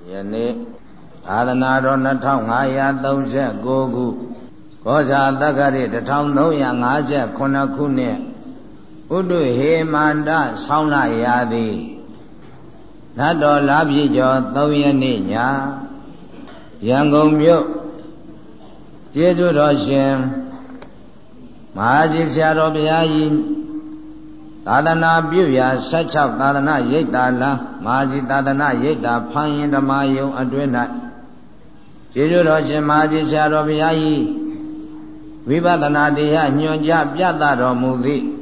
ယနေ့သာသနာတော်2539ခုကောဇာတက္ကရာ1359ခုနှစ်ဥဒ္ဓဟေမန္တဆောင်းလရာသီနတ်တော်လပြည့်ကျော်3ရက်နေ့ညရန်ကုန်မြို့ကျေးဇူးတော်ရှင်မဟာကြီးဆရာတော်ဘုရားကြီးသာသနာပြုရာ16သာသနာရိပ်သာလမ်းမဟာကြီးသာသနာရိပ်သာဖန်ရင်ဓမ္မယုံအတွင်း၌ကျေးဇူးတော်ရှင်မဟာကြီးဆရာတော်ဘုရားကြီးဝိပဿနာတရားညွှန်ကြားပြသတော်မူသည့်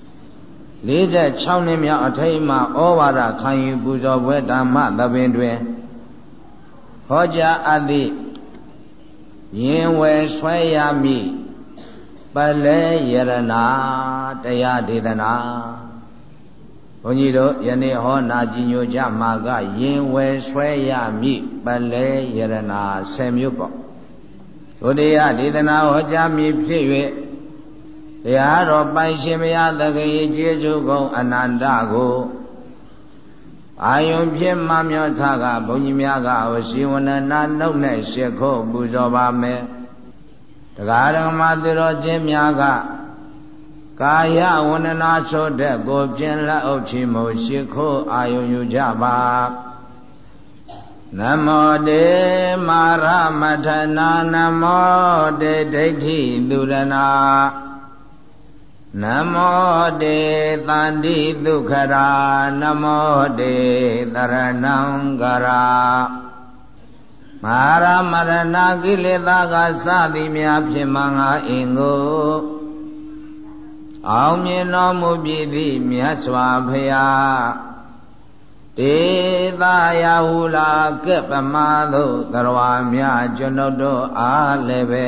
46နှစ်မြောက်အထိမ်းအမှဩဝါဒခံယူပူဇော်ပွဲဓမ္မသဘင်တွင်ဟောကြားအပ်သည့်ရင်ဝယ်ဆွဲရမည်ပလဲယရနာတရားဒေသနာဘုန်းကြီးတို့ယနေ့ဟောနာကြည်ညိုကြမှာကရင်ဝယ်ဆွဲရမည်ပလဲယရနာ10မျိုးပေါ့ဒုတိယဒေသနာဟောကြားမည်ဖြစ်၍တရားတော်ပိုင်ရှင်ဘုရားသခင်ကျေးဇူးကုန်အနန္တကိုအာယုံဖြစ်မှမြောထကဘုန်းကြီးများကဝစီဝန္ဒနာနှုတ်နဲ့ရှ िख ုပူဇော်ပါမယ်တရားဓမ္မသူတော်ချင်းများကကာယဝန္ဒနာချို့တဲ့ကိုပြင်းလက်အုပ်ချီမို့ရှ िख ုအာယုံယူကြပါနမောတေမာရမထနာနမောတေဒိဋ္ဌိသူရဏနမောတေသန္တိဒုက္ခရာနမောတေသရဏံကရာမဟာရမရဏကိလေသာကစသည်များဖြင့်မင်္ဂအင်ကိုအောင်မြင်တော်မူပြီသည်မြတ်စွာဘုရားတေသာယဟုလာကပမသို့သရဝါများကျွန်ုပ်တို့အားလည်းပဲ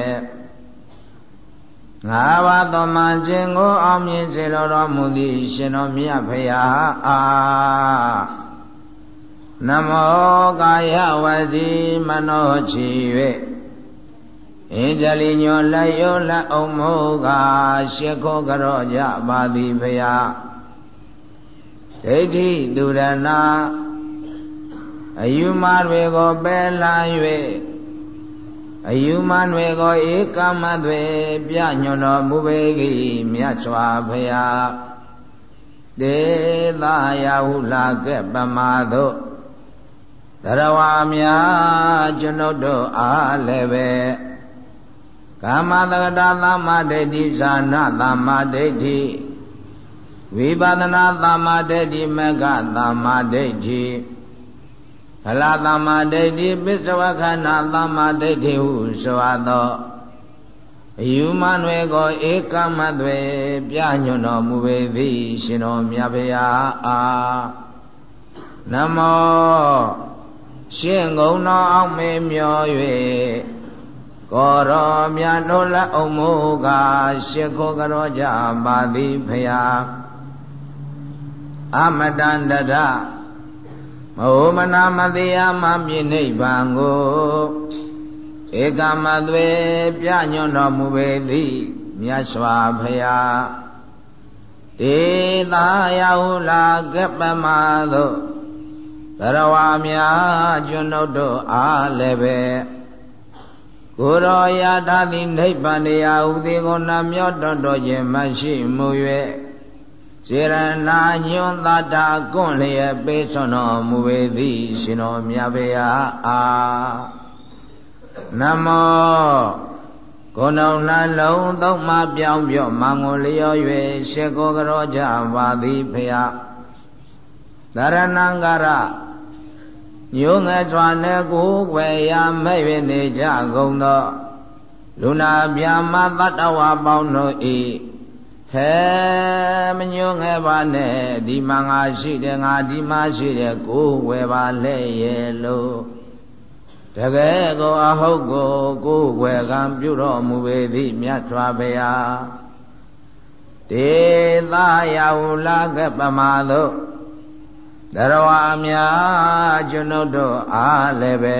ငါးပါးသောမှခြင်းကိုအောင်မြင်စေတော်မူသည်ရှင်တော်မြတ်ဖရာအားနမောကာယဝစီမနောချီ၍ဣန္ဒလီညွန်လက်ယောလက်အောင်မိုးကရှ िख ုကြောကြပါသည်ဖရာဒိဋ္ဌိသူရဏအယူမတွေကိုပယ်လာ၍အယူမတွေကိုဧကမတွေပြညွန်တော်မူပေ၏မြတ်စွာဘုရားတေသာယဟုလာကဲ့ပမာသို့တရဝါများကျွန်ုပ်တို့အားလည်းပဲကာမတက္ကတာသမ္မာဒိဋ္ဌိဇာနာသမ္မာဒိဋ္ဌိဝိပဿနာသမ္မာဒိဋ္ဌိမဂ္ဂသမ္မာဒိဋ္ဌိဖလသမ္မာဒိဋ္ဌိပစ္စဝခန္ဓာသမ္မာဒိဋ္ဌိဟုဆိုအပ်သောအယူမနွယ်ကိုဧကမသွေပြညွန်တော်မူပေသည်ရှင်တော်မြတ်ဘုရားအားနမောရှင်ကုံတော်အောင်မေမျော၍ကိုရောမြတ်တို့လက်အုံမိုးကရှ िख ုကြောကြပါသည်ဘုရားအမတန္တရမဟုမနာမတိယမပြိနိဗ္ဗာန်ကိုဧကမသွေပြညွန်တော်မူပေသည်မြတ်စွာဘုရားတေသာယဟုလာကပ္ပမသို့သရဝါများကျွန်ုပ်တို့အားလည်းပဲကိုယ်တော်ရာထသည်နိဗ္ဗာန်တရားဥသည်ကိုနှမျောတော်တော်ခြင်းမရှိမှု၍စေရနာညွန်သာတာကွန့်လျက်ပေးဆွတော်မူပေသည်ရှင်တော်မြတ်ဘုရားအားနမောကိုယ်တော်နှလုံးသုံးမှပြောင်းပြော့မင်္ဂလျော၍ရှ िख ုကြောကြပါသည်ဘုရားသရဏံကရညုံငယ်စွာနဲ့ကိုယ်ွယ်ရမဲ့၍နေကြကုန်သောလူနာပြမသတ္တဝါပေါင်းတို့ဤဟဲမညုံငယ်ပါနဲ့ဒီမှာငါရှိတယ်ငါဒီမှာရှိတယ်ကိုယ်ွယ်ပါလဲရဲ့လို့တကယ်ကိုအဟုတ်ကိုယ်ွယ်ကံပြုတော်မူပေသည်မြတ်စွာဘုရားတေသာယဟုလာကပ္ပမသို့တရဝါများကျွန်ုပ်တို့အားလည်းပဲ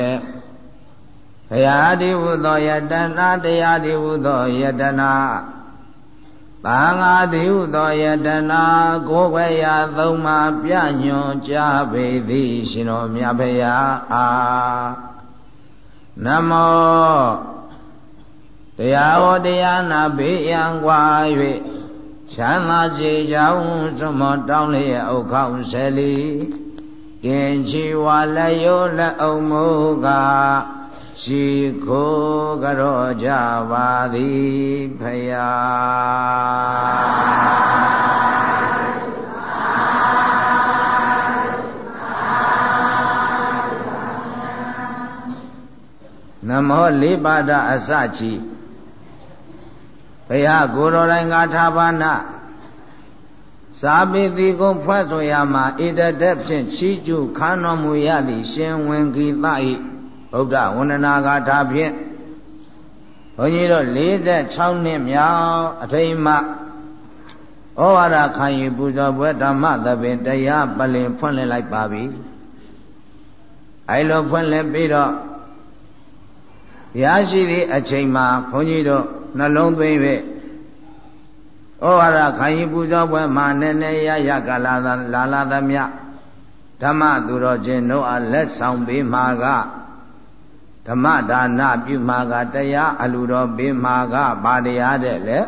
ဘုရားဒီဟုသောယတနာတရားဒီဟုသောယတနာသသံဃာတိဟုသောယတနာကိုယ်ွယ်ရာသုံးပါးပြညွန်ကြားပေသည်ရှင်တော်မြတ်ဖရာအားနမောတရားဟောတရားနာဘေးရန်กว่า၍ချမ်းသာစေကြောင်းသမ္မောတောင်းလျက်ဥခေါင်းဆယ်လီကင်ချီဝါလက်ရိုးလက်အုံမူကားရှိခိုးကြောကြပါသည်ဖယားနမောလေးပါဒအစချီဘုရားကိုယ်တော်တိုင်ကထာဘာနာစာပေတိကိုဖွဲ့ဆိုရမှာဣတတက်ဖြင့်ချီးကျူးခမ်းတော်မူရသည်ရှင်ဝင်ဂီတ၏ဗုဒ္ဓဝန္ဒနာဂါထာဖြင့်ဘုန်းကြီးတို့46နှစ်မြောက်အထိမ်းမှဩဝါဒခံယူပူဇော်ပွဲဓမ္မသဘင်တရားပလင်ဖွင့်လှစ်လိုက်ပါပြီအဲလိုဖွင့်လှစ်ပြီးတော့ရရှိသည့်အချိန်မှာဘုန်းကြီးတို့နှလုံးသွင်း၍ဩဝါဒခံယူပူဇော်ပွဲမှာနည်းနည်းရကလာသမျှဓမ္မသူတော်ချင်းတို့အားလက်ဆောင်ပေးမှာကဓမ္မဒါနပြုမှာကတရားအလှတော်ပေးမှာကဘာတရားတဲ့လဲ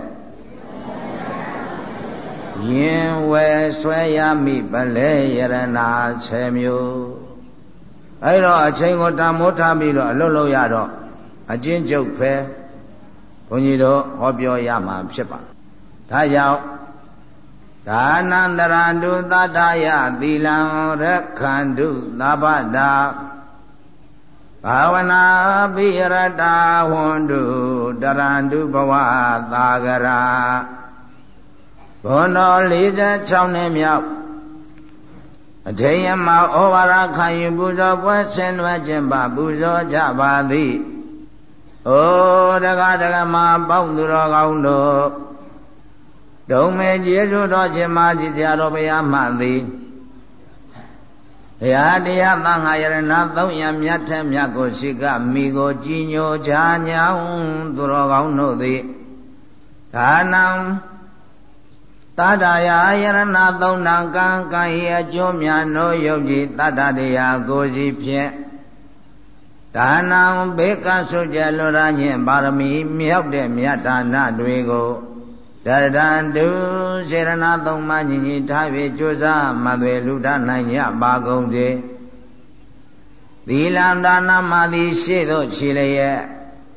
ရင်ဝယ်ဆွဲရမိပလဲယရနာ10မျိုးအဲတော့အချိန်ကိုတန်မိုးထားပြီးတော့အလုပ်လုပ်ရတော့အကျဉ်းချုပ်ပဲဘုန်းကြီးတို့ဟောပြောရမှာဖြစ်ပါဒါကြောင့်ဒါနန္တရန္တုသတ္တယသီလံရခန္တုသဗ္ဗတာဘာဝနာပိရတာဝန္တုတရန္တုဘဝသာဂရာဘုန်းတော်46နှစ်မြောက်အထိမ်းအမှဩဝါဒခံယူပူဇော်ပွဲဆင်နွှဲခြင်းပါပူဇော်ကြပါသည်အိုတက္ကဒကမပေါင်းသူတော်ကောင်းတို့ဒုံမေကျေးဇူးတော်ရှင်မကြီးဆရာတော်ဘုရားမှသည်ဘုရားတရားသံဃာယရဏ300မြတ်ထက်မြတ်ကိုရှိကမိကိုကြည်ညိုချာညောင်းသူတော်ကောင်းတို့သည်ဒါနံတတ္တရာယရဏ3ဏံကံကံ၏အကျိုးများနိုးယုတ်ကြည်တတ္တတရားကိုစီဖြင့်ဒါနံဘေကဆုကြလွန်ရခြင်းပါရမီမြောက်တဲ့မြတ်ဒါနတွေကိုတရံတုစေရနာသုံးပါးညီညီထား၍ကြိုးစားမှသွေလူဒနိုင်ရပါကုန်စေသီလဒါနမသည်ရှေ့သို့ခြေလျက်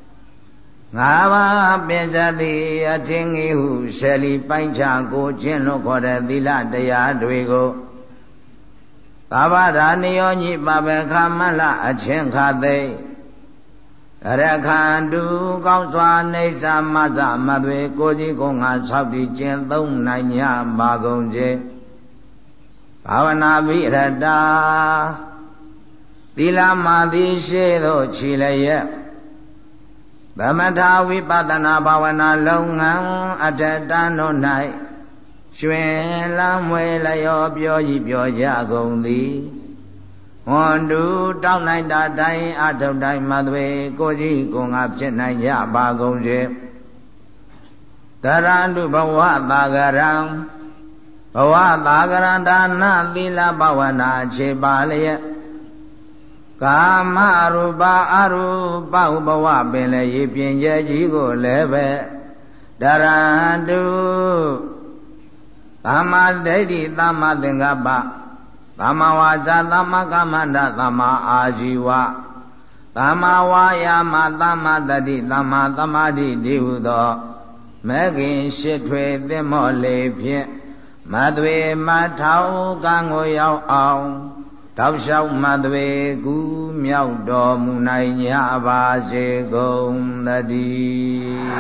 5ပါးပင်စသည်အထင်ကြီးဟုရှယ်လီပိုင်းခြားကိုကျင့်လို့ခေါ်တဲ့သီလတရားတွေကိုသဗ္ဗဒါနိယောညိပပခမလအချင်းခသိရခန္တုကောင်းစွာနေသမသမသွေကိုကြီးကိုငါဆောက်တည်ကျင့်သုံးနိုင်ညပါကုန်စေဘာဝနာပိရတာသီလမာတိရှိသောခြေလျက်သမထဝိပဿနာဘာဝနာလုပ်ငန်းအထက်တန်းတို့၌ရွှင်လန်းမွေလျောပြောကြီးပြောကြကုန်သည်ဝန္တုတောင်းနိုင်တာတိုင်းအထုတ်တိုင်းမသွေကိုကြီးကိုငါဖြစ်နိုင်ကြပါကုန်စေတရန္တုဘဝသာဂရံဘဝသာဂရန္ဒါနသီလဘဝနာခြေပါလျက်ကာမရူပအရူပဥဘဝပင်လည်းရေပြင်ကျဲကြီးကိုလည်းပဲတရန္တုသမ္မာဒိဋ္ဌိသမ္မာသင်္ကပ္ပသမ္မာဝါစာသမ္မာကမ္မန္တသမ္မာအာဇီဝသမ္မာဝါယာမသမ္မာတတိသမ္မာသမာဓိတိဟုသောမဲခင်ရှိထွေသင်္မောလေးဖြင့်မသွေမထောက်ကံကိုရောက်အောင်တောက်လျှောက်မသွေကူးမြောက်တော်မူနိုင်ကြပါစေကုန်သတည်း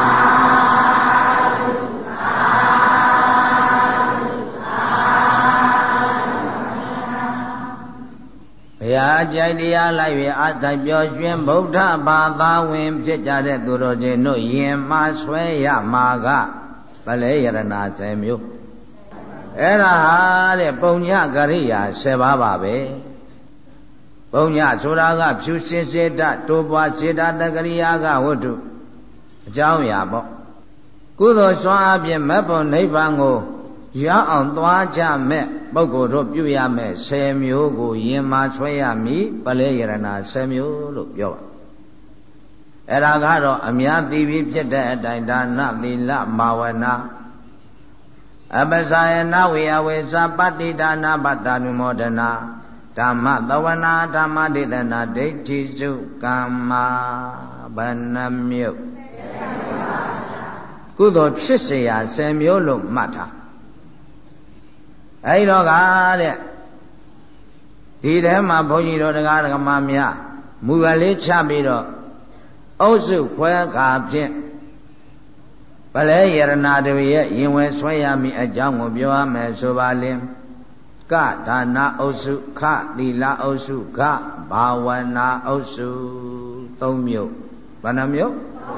ဘုရားကြိုက်တရားလိုက်၍အထိုက်ပြောရွှင်ဗုဒ္ဓဘာသာဝင်ဖြစ်ကြတဲ့သူတော်ချင်းတို့ယင်မှဆွဲရမှာကဗလဲယရဏ10မျိုးအဲ့ဒါဟာတဲ့ပုံညကရိယာ10ပါးပါပဲပုံညဆိုတာကဖြူစင်စေတတိုးပွားစေတတကရိယာကဝတ္ထုအကြောင်းအရာပေါ့ကုသိုလ်စွမ်းအပြင်မဘုံနိဗ္ဗာန်ကိုရောက်အောင်သွားကြမဲ့ပုဂ္ဂိုလ်တို့ပြုရမဲ့10မျိုးကိုယင်မာဆွဲရမည်ပလဲယရဏ10မျိုးလို့ပြောပါအဲ့ဒါကတော့အများသိပြီးဖြစ်တဲ့အတိုင်းဒါနသီလမာဝနာအပ္ပဇာယနာဝေယဝေသပတ္တိဒါနပတ္တနုမောဒနာဓမ္မသဝနာဓမ္မဒေသနာဒိဋ္ဌိစုကမ္မာဘဏမြုပ်ကုသိုလ်ဖြစ်เสีย10မျိုးလို့မှတ်ထားအဲဒီတော့ကတဲ့ဒီထဲမှာဘုန်းကြီးတို့တရားဓမ္မများမူကလေးချပြီးတော့အုပ်စုခွဲခါဖြင့်ပလဲယရဏတွေရဲ့ရင်ဝယ်ဆွဲရမည်အကြောင်းကိုပြောရမယ်ဆိုပါလင်ကဒါနအုပ်စုခသီလအုပ်စုခဘာဝနာအုပ်စု3မျိုးဘာနှမျိုး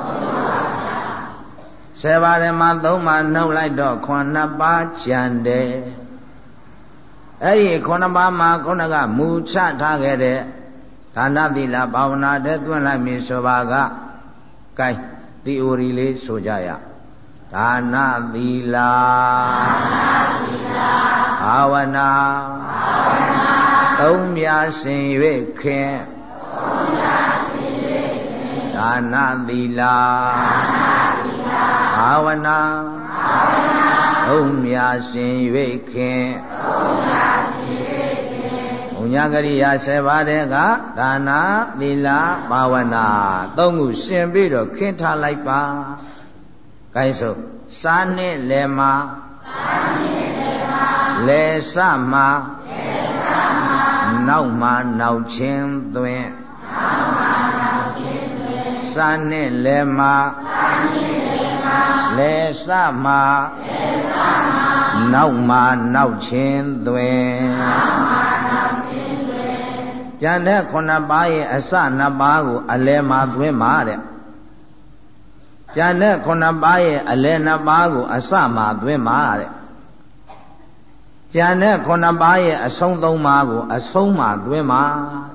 10ပါးထဲမှာ3ပါးနှုတ်လိုက်တော့9ပါးကျန်တယ်အဲ့ဒီ9ပါးမှာခုနကမူချထားခဲ့တဲ့ဒါနသီလဘာဝနာတဲ့သွင်းလိုက်ပြီဆိုပါကကဲသီအိုရီလေးဆိုကြရဒါနသီလဘာဝနာသုံးမြစင်၍ခင်ဒါနသီလဘာဝနာသုံးမြစင်၍ခင်ဘုညာကရိယာ7ပါးတဲ့ကဒါနသီလဘာဝနာသုံးခုရှင်ပြီးတော့ခင်းထားလိုက်ပါဂိုင်းဆိုစားနှစ်လေမှာလေစမှာနောက်မှာနောက်ချင်းသွင်းစားနှစ်လေမှာလေစမှာနောက်မှာနောက်ချင်းသွင်းကျန်တဲ့9ပါးရဲ့အစ2ပါးကိုအလယ်မှာသွင်းပါတဲ့ကျန်တဲ့9ပါးရဲ့အလယ်2ပါးကိုအစမှာသွင်းပါတဲ့ကျန်တဲ့9ပါးရဲ့အဆုံး3ပါးကိုအဆုံးမှာသွင်းပါ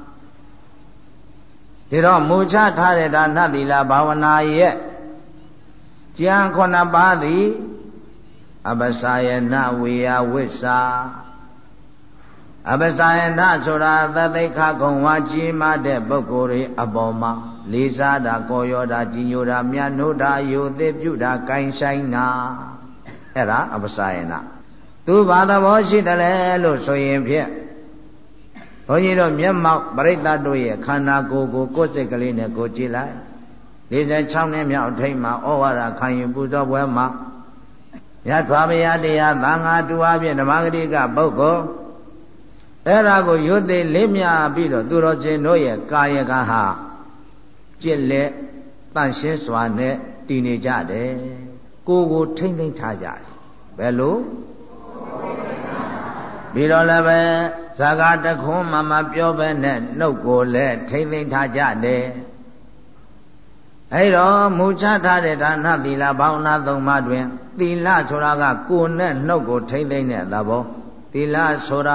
ဒီတော့မူချထားတဲ့ဒါနသီလဘာဝနာရဲ့ကျန်9ပါးသည်အပ္ပစာယနာဝေယဝိစ္ဆာအပ္ပစာယနာဆိုတာသတိခကုံဝါကြီးမားတဲ့ပုဂ္ဂိုလ်တွေအပေါ်မှာလေးစားတာကောရောတာကြီးညိုတာမြတ်နိုးတာယုသိပြုတာကိုင်းဆိုင်တာအဲ့ဒါအပ္ပစာယနာသူဘာသဘောရှိတယ်လဲလို့ဆိုရင်ဖြင့်ဘုန်းကြီးတို့မျက်မှောက်ပရိသတ်တို့ရဲ့ခန္ဓာကိုယ်ကိုကိုယ်စိတ်ကလေးနဲ့ကိုကြည့်လိုက်46နှစ်မြောက်ထိပ်မှာဩဝါဒခံယူပူဇော်ပွဲမှာရသော်ဗျာတရားသံဃာတူအပြင်ဓမ္မဂတိကပုဂ္ဂိုလ်အဲ့ဒါကိုရွတ်သိလေးမြပြီးတော့သူတော်ချင်းတို့ရဲ့ကာယကံဟာจิตလက်တန့်ရှင်းစွာနဲ့တည်နေကြတယ်ကိုထိမ့်သိမ့်ထားကြတယ်ဘယ်လိုပြီးတော့လည်းပဲဇာကတခွန်းမပြောပဲနဲ့နှုတ်ကိုလည်းထိမ့်သိမ့်ထားကြတယ်အဲ့တော့မူချထားတဲ့ဒါနသီလဘာဝနာ3ပါးတွင်သီလဆိုတာကကိုယ်နဲ့နှုတ်ကိုထိမ့်သိမ့်တဲ့သဘောသီလဆိုတာ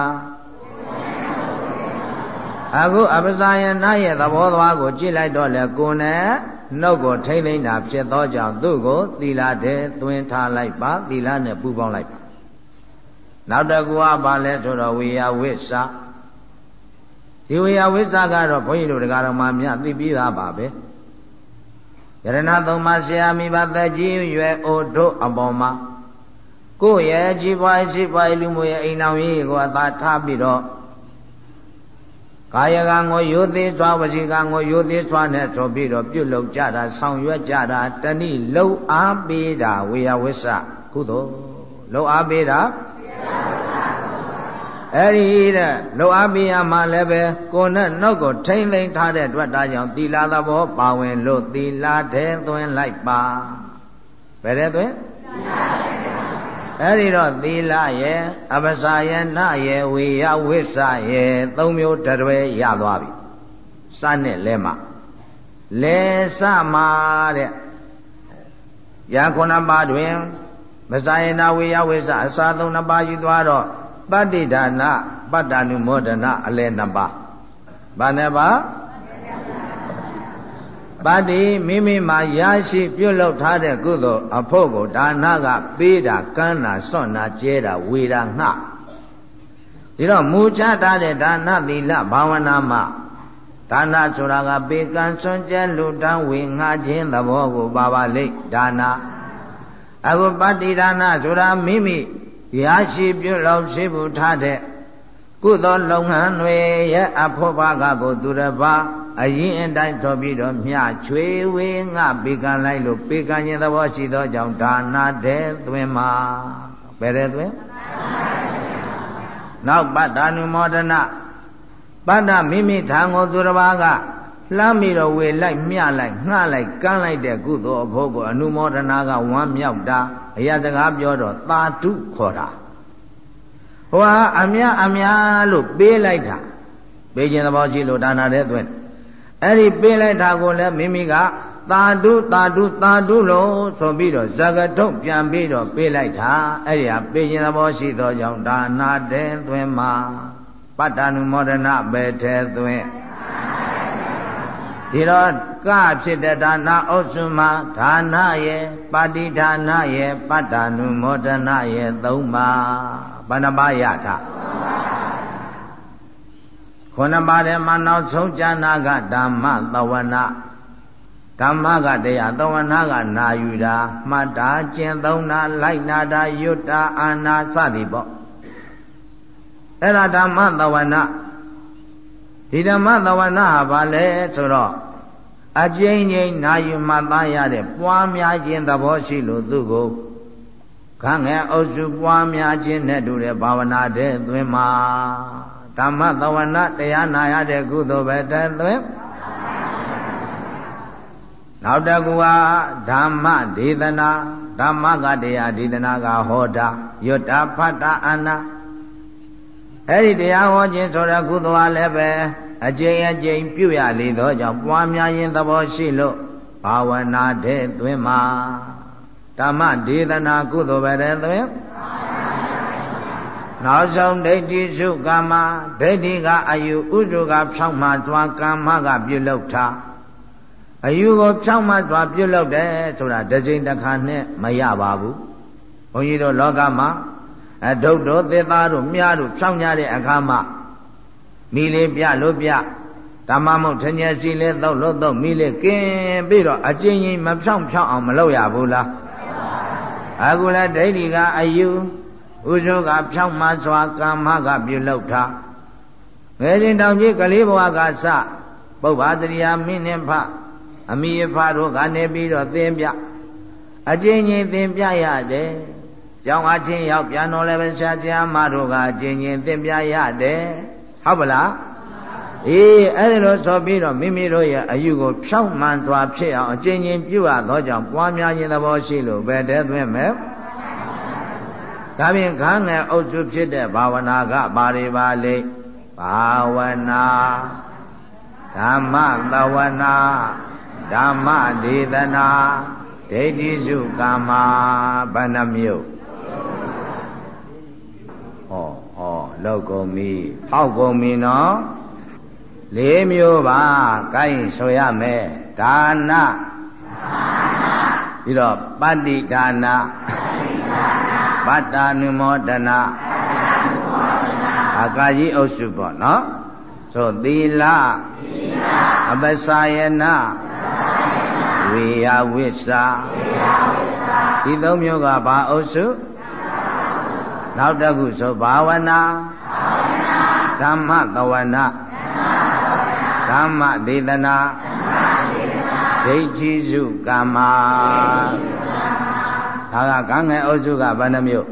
အခုအပ္ပစာယနာရဲ့သဘောသွားကိုကြည့်လိုက်တော့လေကိုယ်နဲ့နှုတ်ကိုထိမ့်သိမ့်တာဖြစ်သောကြောင့်သူ့ကိုသီလတဲ့သွင်းထားလိုက်ပါသီလနဲ့ပူးပေါင်းလိုက်ပါနောက်တစ်ခုကဘာလဲဆိုတော့ဝေယဝိစ္ဆာဒီဝေယဝိစ္ဆာကတော့ဘုန်းကြီးတို့တရားတော်မှာမြတ်သိပြီးသားပါပဲယရဏသုံးပါးဆရာမိဘသက်ကြီးရွယ်အိုတို့အပေါ်မှာကိုယ့်ရဲ့ကြီးပွားရှိပွားလူမျိုးရဲ့အိမ်တော်ကြီးကိုအသာထားပြီးတော့ကာယကံကိုယုသေးစွာဝစီကံကိုယုသေးစွာနဲ့ဆိုပြီးတော့ပြုလုပ်ကြတာဆောင်ရွက်ကြတာတဏိလှုပ်အားပေးတာဝေယဝိစ္ဆကုသိုလ်လှုပ်အားပေးတာအဲ့ဒီတဲ့လှုပ်အားပေးရမှလည်းပဲကိုယ်နဲ့နှုတ်ကိုထိမ့်သိမ့်ထားတဲ့အတွက်ဒါကြောင့်သီလသဘောပါဝင်လို့သီလတဲ့သွင်းလိုက်ပါဘယ်တဲ့သွင်းအဲ့ဒီတော့သီလရဲ့အပ္ပစာယနာရဲ့ဝေယဝိစ္ဆရဲ့3မျိုးတရွဲရသွားပြီစနဲ့လဲမှာလဲစမှာတဲ့ရာ9ပါးတွင်ပဇာယနာဝေယဝိစ္ဆအစာ3ပါးယူသွားတော့ပတ္တိဒါနပတ္တနုမောဒနာအလဲ2ပါးဘာနဲ့ပါပပါတိမိမိမှာရရှိပြုလုပ်ထားတဲ့ကုသိုလ်အဖို့ကိုဒါနကပေးတာကမ်းတာစွန့်တာကျဲတာဝေတာငှဒီတော့မူချထားတဲ့ဒါနသီလဘာဝနာမှာဒါနဆိုတာကပေးကမ်းစွန့်ကျဲလူတန်းဝေငှခြင်းသဘောကိုပါပါလိမ့်ဒါနအခုပฏิဒါနဆိုတာမိမိရရှိပြုလုပ်ရှိဖို့ထားတဲ့ကုသိုလ်လုပ်ငန်းတွေရဲ့အဖို့ဘာကကိုသူတစ်ပါးအရင်အတိုင်းတော်ပြီးတော့မြချွေဝေငှပေးကမ်းလိုက်လို့ပေးကမ်းခြင်းသဘောရှိသောကြောင့်ဒါနတဲ့သွင်းမှာဘယ်တဲ့သွင်းနောက်ပတ္တ ानु မောဒနာပတ္တမိမိထံကိုသူတစ်ပါးကလှမ်းပြီးတော့ဝေလိုက်မျှလိုက်ငှလိုက်ကမ်းလိုက်တဲ့ကုသိုလ်အဖို့ကိုအနုမောဒနာကဝမ်းမြောက်တာအရာစကားပြောတော့သာဓုခေါ်တာဟိုဟာအမြလို့ပေးလိုက်တာပေးခြင်းသဘောရှိလို့ဒါနတဲ့သွင်းအဲ့ဒီပေးလိုက်တာကိုလည်းမိမိကသာဓုလို့ဆိုပြီးတော့ဇဂတုပြန်ပြီးတော့ပေးလိုက်တာအဲ့ဒီဟာပေးခြင်းသဘောရှိသောကြောင့်ဒါနတဲ့သွင်းမှာပတ္တ ानु မောဒနာပဲထဲသွင်းဒီတော့ကဖြစ်တဲ့ဒါနဥစ္စုမှာဒါနရဲ့ပါတိဒါနရဲ့ပတ္တ ानु မောဒနာရဲ့သုံးပါဘယ်နှပါရတာခုနှစ်ပါးထဲမှာနောက်ဆုံးကျမ်းနာကဓမ္မသဝနာဓမ္မကတရားသဝနာကနာယူတာမှတ်တာကျင့်သုံးတာလိုက်နာတာရွတ်တာအာနာစသည်ပေါ့အဲ့ဒါဓမ္မသဝနာဒီဓမ္မသဝနာဟာဘာလဲဆိုတော့အကျဉ်းချင်းနာယူမှတ်သားရတဲ့ပွားများခြင်းသဘောရှိလို့သူကိုခန့်ငယ်အုပ်စုပွားများခြင်းနဲ့တူတဲ့ဘာဝနာတဲ့သွင်းမှာဓမ္မသဝနာတရားနာရတဲ့ကုသိုလ်ပဲတဲ့သွင်းနောက်တစ်ခုဟာဓမ္မဒေသနာဓမ္မကတရားဒေသနာကဟောတာယွတ်တာဖတ်တာအာနာအဲ့ဒီတရားဟောခြင်းဆိုတဲ့ကုသိုလ်ဟာလည်းပဲအကျဉ်းပြုရလေသောကြောင့်ပွားများခြင်းသဘောရှိလို့ဘာဝနာတဲ့သွင်းမှာဓမ္မဒေသနာကုသိုလ်ပဲတဲ့သွင်းနောက်ဆုံးဒိဋ္ဌိစုကာမဒိဋ္ဌိကအယူဥစုကဖြောင့်မှတွားကာမကပြုလုပ်တာအယူကိုဖြောင့်မှတွားပြုလုပ်တယ်ဆိုတာတစ်ချိန်တစ်ခါနဲ့မရပါဘူးဘုန်းကြီးတို့လောကမှာဒုတ်တို့သစ်သားတို့မြားတို့ဖြောင့်ကြတဲ့အခါမှာမိလေးပြလို့ပြဓမ္မမဟုတ်ထညက်စီလေးသုတ်လို့သုတ်မိလေးကင်းပြီးတော့အကျဉ်းကြီးမဖြောင့်အောင်မလုပ်ရဘူးလားအခုလည်းဒိဋ္ဌိကအယူဥဇုကဖြောင့်မှစွာကာမကပြုလုပ်တာငယ်စဉ်တောင်ကြီးကလေးဘဝကစပုဗ္ဗသရိယာမင်းနှင့်ဖအမိအဖတို့ကနေပြီးတော့သင်ပြအကျဉ်းချင်းသင်ပြရတယ်ကျောင်းအချင်းရောက်ပြန်တော်လည်းပဲဆရာမတို့ကအကျဉ်းချင်းသင်ပြရတယ်ဟုတ်ပလားအေးအဲ့ဒီလိုဆိုပြီးတော့မိမိတို့ရဲ့အယူကိုဖြောင့်မှန်စွာဖြစ်အောင်အကျဉ်းချင်းပြုရသောကြောင့်ပွားများခြင်းသဘောရှိလို့ပဲတဲ့သွင်းမယ်ဒါဖြင့်ခန်းငယ်အုပ်စုဖြစ်တဲ့ဘာဝနာကဘာတွေပါလိမ့်ဘာဝနာဓမ္မသဝနာဓမ္မဒေသနာဒိဋ္ဌိစုကာမဘဏ္ဍမြို့လောက်ကုန်ပြီဖောက်ကုန်ပြီနော်၄မျိုးပါကိုင်းဆိုရမယ်ဒါနပြီးတော့ပတ္တိဒါနပတ္တာနုမောဒနာအကာကြီးအုပ်စုပေါ့နော်ဆိုသီလအပ္ပစာယနာဝေယဝိသဒီသုံးမျိုးကဘာအုပ်စုနောက်တစ်ခုဆိုဘာဝနာဓမ္မသဝနာဓမ္မဒေသနာဒိဋ္ဌိစုကာမဒါကကံငယ်အုပ်စုကဘယ်နှမျိုး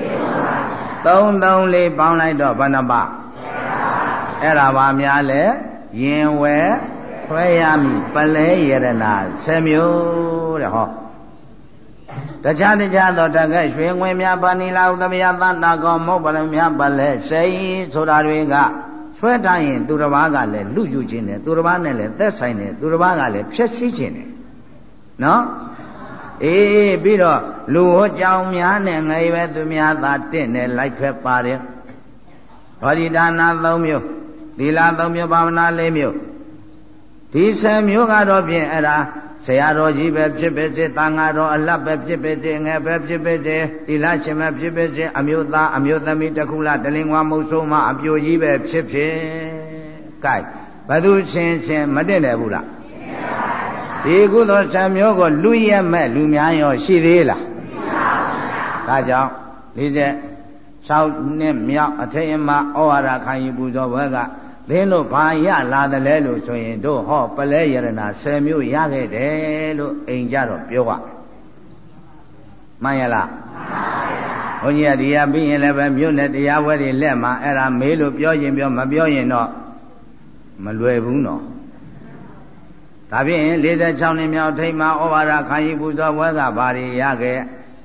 3 4ပေါင်းလိုက်တော့ဘယ်နှပါအဲ့ဒါပါများလဲရင်ဝဲခွဲရမည်ပလဲယရဏ10မျိုးတဲ့ဟောတခြားသောတကဲ့ရွှေငွေများပါဏိလာဥသမယသန္တာကောမုတ်ပလများပလဲစိဆိုတာတွေကဆွဲထားရင်သူတစ်ပါးကလည်းလူယူခြင်းတယ်သူတစ်ပါးနဲ့လည်းသက်ဆိုင်တယ်သူတစ်ပါးကလည်းဖြည့်ဆည်းခြင်းတယ်နော်အေးပြီးတော့လူဟောကြောင်များနဲ့ငယ်ပဲသူများသာတင့်တယ်လိုက်ဖက်ပါတယ်ဟောဒီဒါန3မျိုးသီလ3မျိုးဘာဝနာ4မျိုးဒီ10မျိုးကတော့ဖြင့်အဲ့ဒါဆရာတော်ကြီးပဲဖြစ်ဖြစ်စေတန်ဃာတော်အလတ်ပဲဖြစ်ဖြစ်စေငယ်ပဲဖြစ်ဖြစ်စေသီလရှင်ပဲဖြစ်ဖြစ်စေအမျိုးသားအမျိုးသမီးတစ်ခုလားတလင်္ကာမုတ်ဆိုးမအပြိုကြီးပဲဖြစ်ဖြစ်ကဲဘသူချင်းမတင့်တယ်ဘူးလားဒီကုသိုလ်10မျိုးကိုလူရက်မဲ့လူများရောရှိသေးလားဒါကြောင့်46နှစ်မြောက်အထိတ်အမှဩဝါဒခံယူပူဇော်ဘွဲကသင်တို့ဘာရလာတယ်လဲလို့ဆိုရင်တို့ဟောပလဲယရဏ10မျိုးရခဲ့တယ်လို့အိမ်ကြတော့ပြောပါမှန်ရလားဘုန်းကြီးကဒီရပြီးရင်လည်းပဲမြို့နဲ့တရားဝဲတွေလက်မှာအဲ့ဒါမေးလို့ပြောရင်ပြောမပြောရင်တော့မလွယ်ဘူးနော်ဒါဖြင့်46နှစ်မြောက်ထိတ်မှာဩဝါဒခံယူပူဇော်ဘွဲကဘာတွေရခဲ့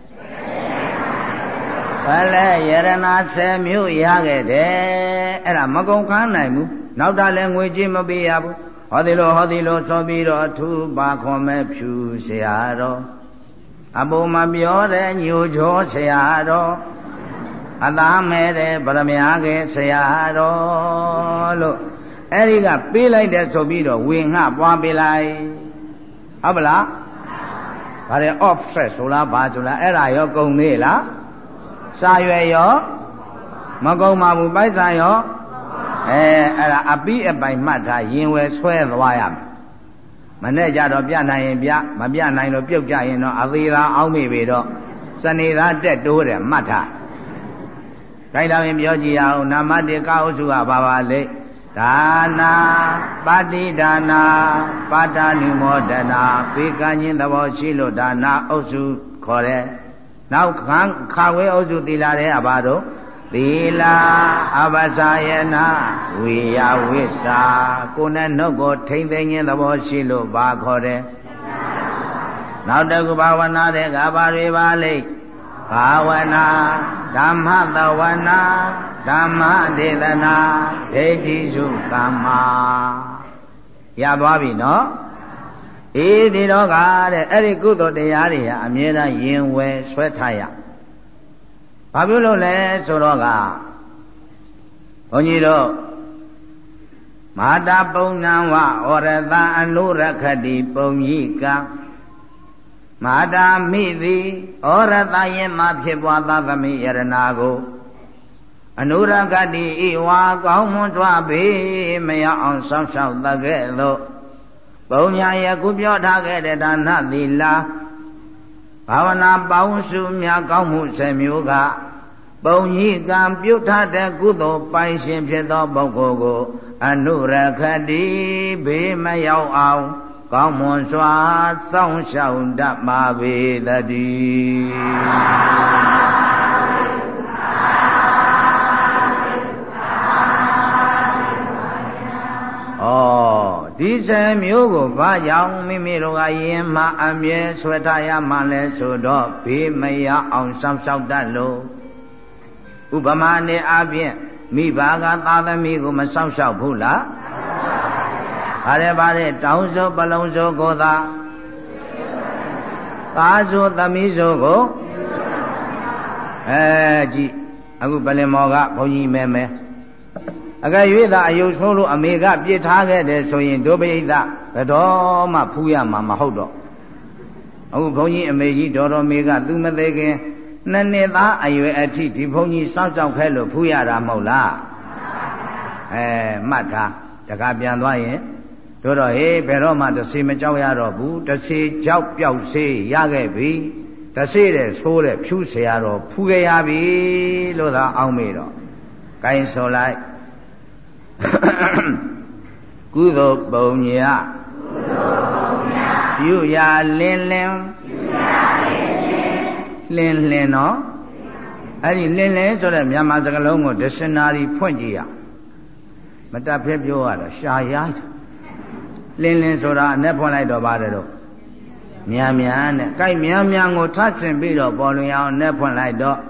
ဘလဲယရဏ10မျိုးရခဲ့တယ်အဲ့ဒါမကုန်ခန်းနိုင်ဘူးနောက်တာလည်းငွေကြေးမပေးရဘူးဟောဒီလိုဆိုပြီးတော့အထူးပါခွန်မဲ့ဖြူဆရာတော်အပေါ်မပြောတဲ့ညိုချောဆရာတော်အသားမဲ့တဲ့ဗရမ ्या ကဆရာတော်လို့အဲ့ဒီကပေးလိုက်တဲ့ဆိုပြီးတော့ဝေငှပွားပေးလိုက်ဟုတ်ပလားဗါတယ် offset ဆိုလားဘာဆိုလားအဲ့ဒါရောကုန်သေးလားစာရွယ်ရောမကုန်ပါဘူးပိုက်ဆံရောအဲ့ဒါအပိအပိုင်မှတ်ထားရင်ဝယ်ဆွဲသွားရမယ်မနဲ့ကြတော့ပြနိုင်ရင်ပြမပြနိုင်လို့ပြုတ်ကြရင်တော့အသေးသာအောင်းမိပြီတော့စနေသာတက်တိုးတယ်မှတ်ထားခိုင်းတော်ရင်ပြောကြည့်အောင်နာမတေကအုပ်စုကဘာပါလဲဒါနာပါတိဒါနာပါတာနိမောဒနာပေကံချင်းသဘောရှိလို့ဒါနာအုပ်စုခေါ်တယ်နောက်ခါဝဲအုပ်စုသီလာတဲ့အဘာတို့သီလာအပဇာယနာဝိယဝိစာကိုယ်နဲ့နှုတ်ကိုထိမ့်သိခြင်းသဘောရှိလို့ဘာခေါ်တယ်နောက်တစ်ခုဘာဝနာတဲ့ကဘာတွေပါလိမ့်ဘာဝနာဓမ္မသဝနာဓမ္မဒေသနာဒိဋ္ဌိစုကမ္မာရသွားပြီနော်အေးဒီတော့ကတဲ့အဲ့ဒီကုသိုလ်တရားတွေဟာအမြဲတမ်းရင်ဝယ်ဆွဲထားရဘာဖြစ်လို့လဲဆိုတော့ကဘုန်းကြီးတို့မဟာတာပုံဏံဝဩရတအနုရခတိပုံကြီးကမဟာတာမိသည်ဩရတရဲ့မှဖြစ်ပွားသသမိယရနာကိုအနုရခတိဤဝါကောင်းမွန်စွာပေမရအောင်စောင့်ရှောက်တကဲ့သို့ပုံညာယခုပြောထားခဲ့တဲ့ဒါနသီလဘာဝနာပေါင်းစုများကောင်းမှု10မျိုးကပုံကြီးကံပြုထားတဲ့ကုသိုလ်ပိုင်ရှင်ဖြစ်သောပုဂ္ဂိုလ်ကိုအနုရခတိဘေးမရောက်အောင်ကောင်းမွန်စွာစောင့်ရှောက်တတ်ပါပေသတည်းဒီ10မျိုးကိုဘာကြောင့်မိမိတို့ကယင်မှအမြဲဆွဲထားရမှလဲဆိုတော့ဘေးမရအောင်စောင့်ရှောက်တတ်လို့ဥပမာနဲ့အပြင်မိဘကသာသမီကိုမစောင့်ရှောက်ဘူးလားပါတယ်တောင်းစိုးပလုံးစိုးကိုသာသားစိုးသမီးစိုးကိုကြည့်အခုပလင်မော်ကဘုန်းကြီးမဲအကယ်၍သာအယုတ်ဆိုးလို့အမေကပြစ်ထားခဲ့တယ်ဆိုရင်ဒုပရိသဘယ်တော့မှဖူးရမှာမဟုတ်တော့အခုဘုန်းကြီးအမေကြီးဒေါ်တော်မေကသူမသေးခင်2နှစ်သားအရွယ်အထိဒီဘုန်းကြီးစောင့်ကြောက်ခဲ့လို့ဖူးရတာမဟုတ်လားမှတ်ထားတခါပြန်သွားရင်တို့တော့ဟေးဘယ်တော့မှတစ်စီမကြောက်ရတော့ဘူးတစ်စီကြောက်ပြောက်စေးရခဲ့ပြီတစ်စီတဲ့ဆိုးတဲ့ဖြူเสียတော့ဖူးခဲ့ရပြီလို့သာအောင်းမေတော့ကိုင်းဆိုလိုက်ကုသိုလ်ပုံညာပြုရာလင်းလင်းနော်အဲ့ဒီလင်းလင်းဆိုတဲ့မြန်မာစကားလုံးကို dictionary ဖွင့်ကြည့်ရမတတ်ဖက်ပြောရတော့ရှားရိုက်လင်းလင်းဆိုတာအနဲ့ဖွင့်လိုက်တော့ပါတယ်တော့မြန်နဲ့ကြိုက်မြန်ကိုထပ်ဆင်ပြီးတော့ပေါ်လွင်အောင်အနဲ့ဖွင့်လိုက်တော့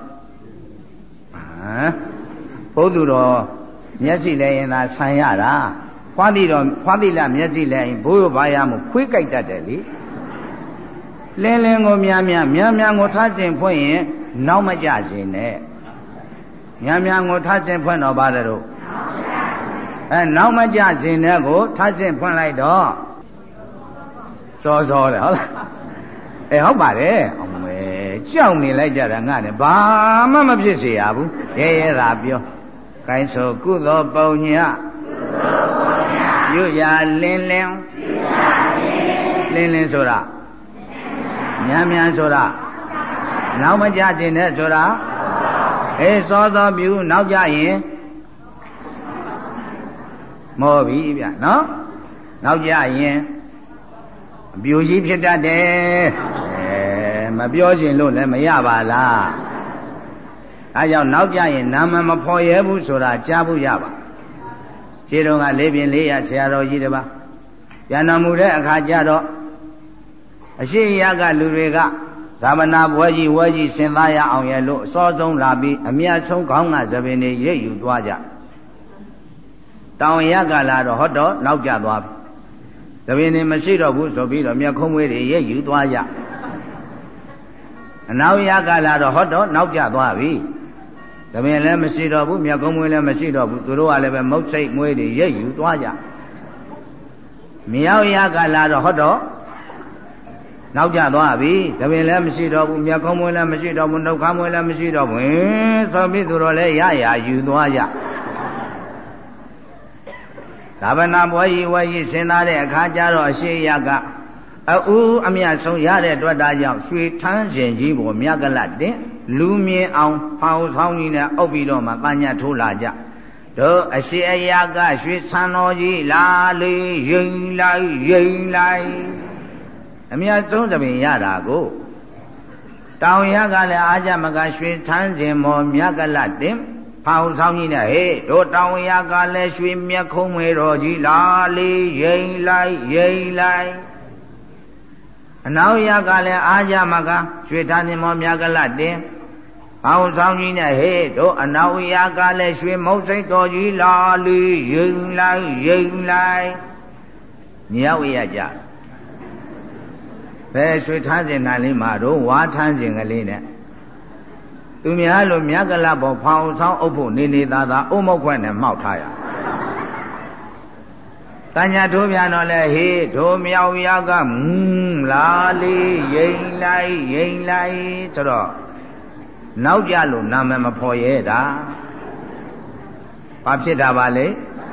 ဘုသူတော်မျက်စိလဲရင်သာဆံရတာဖွားတိလမျက်စိလဲရင်ဘိုးရဘာရမို့ခွေးကြိုက်တတ်တယ်လေလင်းကိုမြန်ကိုထကျင်ဖွင့်ရင်နောက်မကြစေနဲ့မြန်ကိုထကျင်ဖွင့်တော့ပါတယ်တော့နောက်မကြခြင်းတဲ့ကိုထပ်ချင်းဖွင့်လိုက်တော့စောစောတယ်ဟုတ်လားဟုတ်ပါတယ်အမေကြောက်နေလိုက်ကြတာငါနဲ့ဘာမှမဖြစ်စေရဘူးရဲရဲသာပြောကိုင်းဆိုကုသိုလ်ပုံညပြုရာလင်းလင်းလင်းလင်းဆိုတာမြန်မြန်ဆိုတာနောက်မကြခြင်းနဲ့ဆိုတာစောစောပြုနောက်ကြရင်မောပြီဗျနော်နောက်ကြရင်အပြူကြီးဖြစ်တတ်တယ်မပြောခြင်းလို့လည်းမရပါလားအဲကြောင့်နောက်ကြရင်နာမမဖော်ရဲဘူးဆိုတာကြားဖို့ရပါခြေတော်ကလေးပြင်းလေးရဆရာတော်ကြီးတပါးပြန်တော်မူတဲ့အခါကျတော့အရှိရကလူတွေကဇာမနာဘွဲကြီးဝဲကြီးဆင်သားရအောင်ရဲ့လို့အစောဆုံးလာပြီးအမြတ်ဆုံးခေါင်းကသပင်တွေရိပ်ယူသွားကြတောင်ရကလာတော့ဟောတော့နောက်ကျသွားပြီသပင်တွေမရှိတော့ဘူးဆိုပြီးတော့မြတ်ခုံးဝေးတွေရိပ်ယူသွားကြအနောက်ရကလာတော့ဟောတော့နောက်ကျသွားပြီသပင်လည်းမရှိတော့ဘူးမြတ်ခုံးဝေးလည်းမရှိတော့ဘူးသူတို့ကလည်းပဲမုတ်စိတ်မွေးတွေရိပ်ယူသွားကြမြောက်ရကလာတော့ဟောတော့နောက်ကျသွားပြီသပင်လည်းမရှိတော့ဘူးမြတ်ခုံးမွေးလည်းမရှိတော့ဘူးနှုတ်ခမ်းမွေးလည်းမရှိတော့ဘူးဆိုပြီးသူတို့လည်းရရယူသွားကြသာဗနာဘွယ်ကြီးဝဲကြီးဆင်းသားတဲ့အခါကျတော့အရှိရကအူးအမြတ်ဆုံးရတဲ့အတွက်ဒါကြောင့်ရွှေထန်းရှင်ကြီးပေါ်မြတ်ကလတ်တင်လူမြင်အောင်ဖောင်းဆောင်ကြီးနဲ့အုပ်ပြီးတော့မှပညာထိုးလာကြတို့အရှိအရာကရွှေဆန်းတော်ကြီးလာလေရင်လိုက်အမြတ်ဆုံးသဖြင့်ရတာကိုတောင်ရကလည်းအာကြမကရွှေထန်းရှင်မောမြတ်ကလတ်တင်ဖောင်းဆောင်ကြီးနဲ့ဟေးတို့တောင်ရကလည်းရွှေမြတ်ခုံးမွေတော်ကြီးလာလေရင်လိုက်အနောက်ရကလည်းအာကြမကရွှေထန်းရှင်မောမြတ်ကလတ်တင်ဖောင်းဆောင်ကြီးနဲ့ဟေးတို့အနောက်ရကလည်းရွှေမုတ်စိတ်တော်ကြီးလာလေရင်လိုက်မြောက်ရကြဘယ်ရွှေထန်းရှင်နာလေးမှာတို့ဝါထန်းရှင်ကလေးနဲ့သူများလိုမြတ်ကလပ်ပေါ်ဖောင်းဆောင်အုပ်ဖို့နေသားအုံမုတ်ခွက်နဲ့မှောက်ထားရတညာထိုးပြန်တော့လေဟေးတို့မြောက်ရကလာလေးရင်လိုက်ဆိုတော့နောက်ကြလို့နာမည်မဖော်ရဲတာဘာဖြစ်တာပါလဲ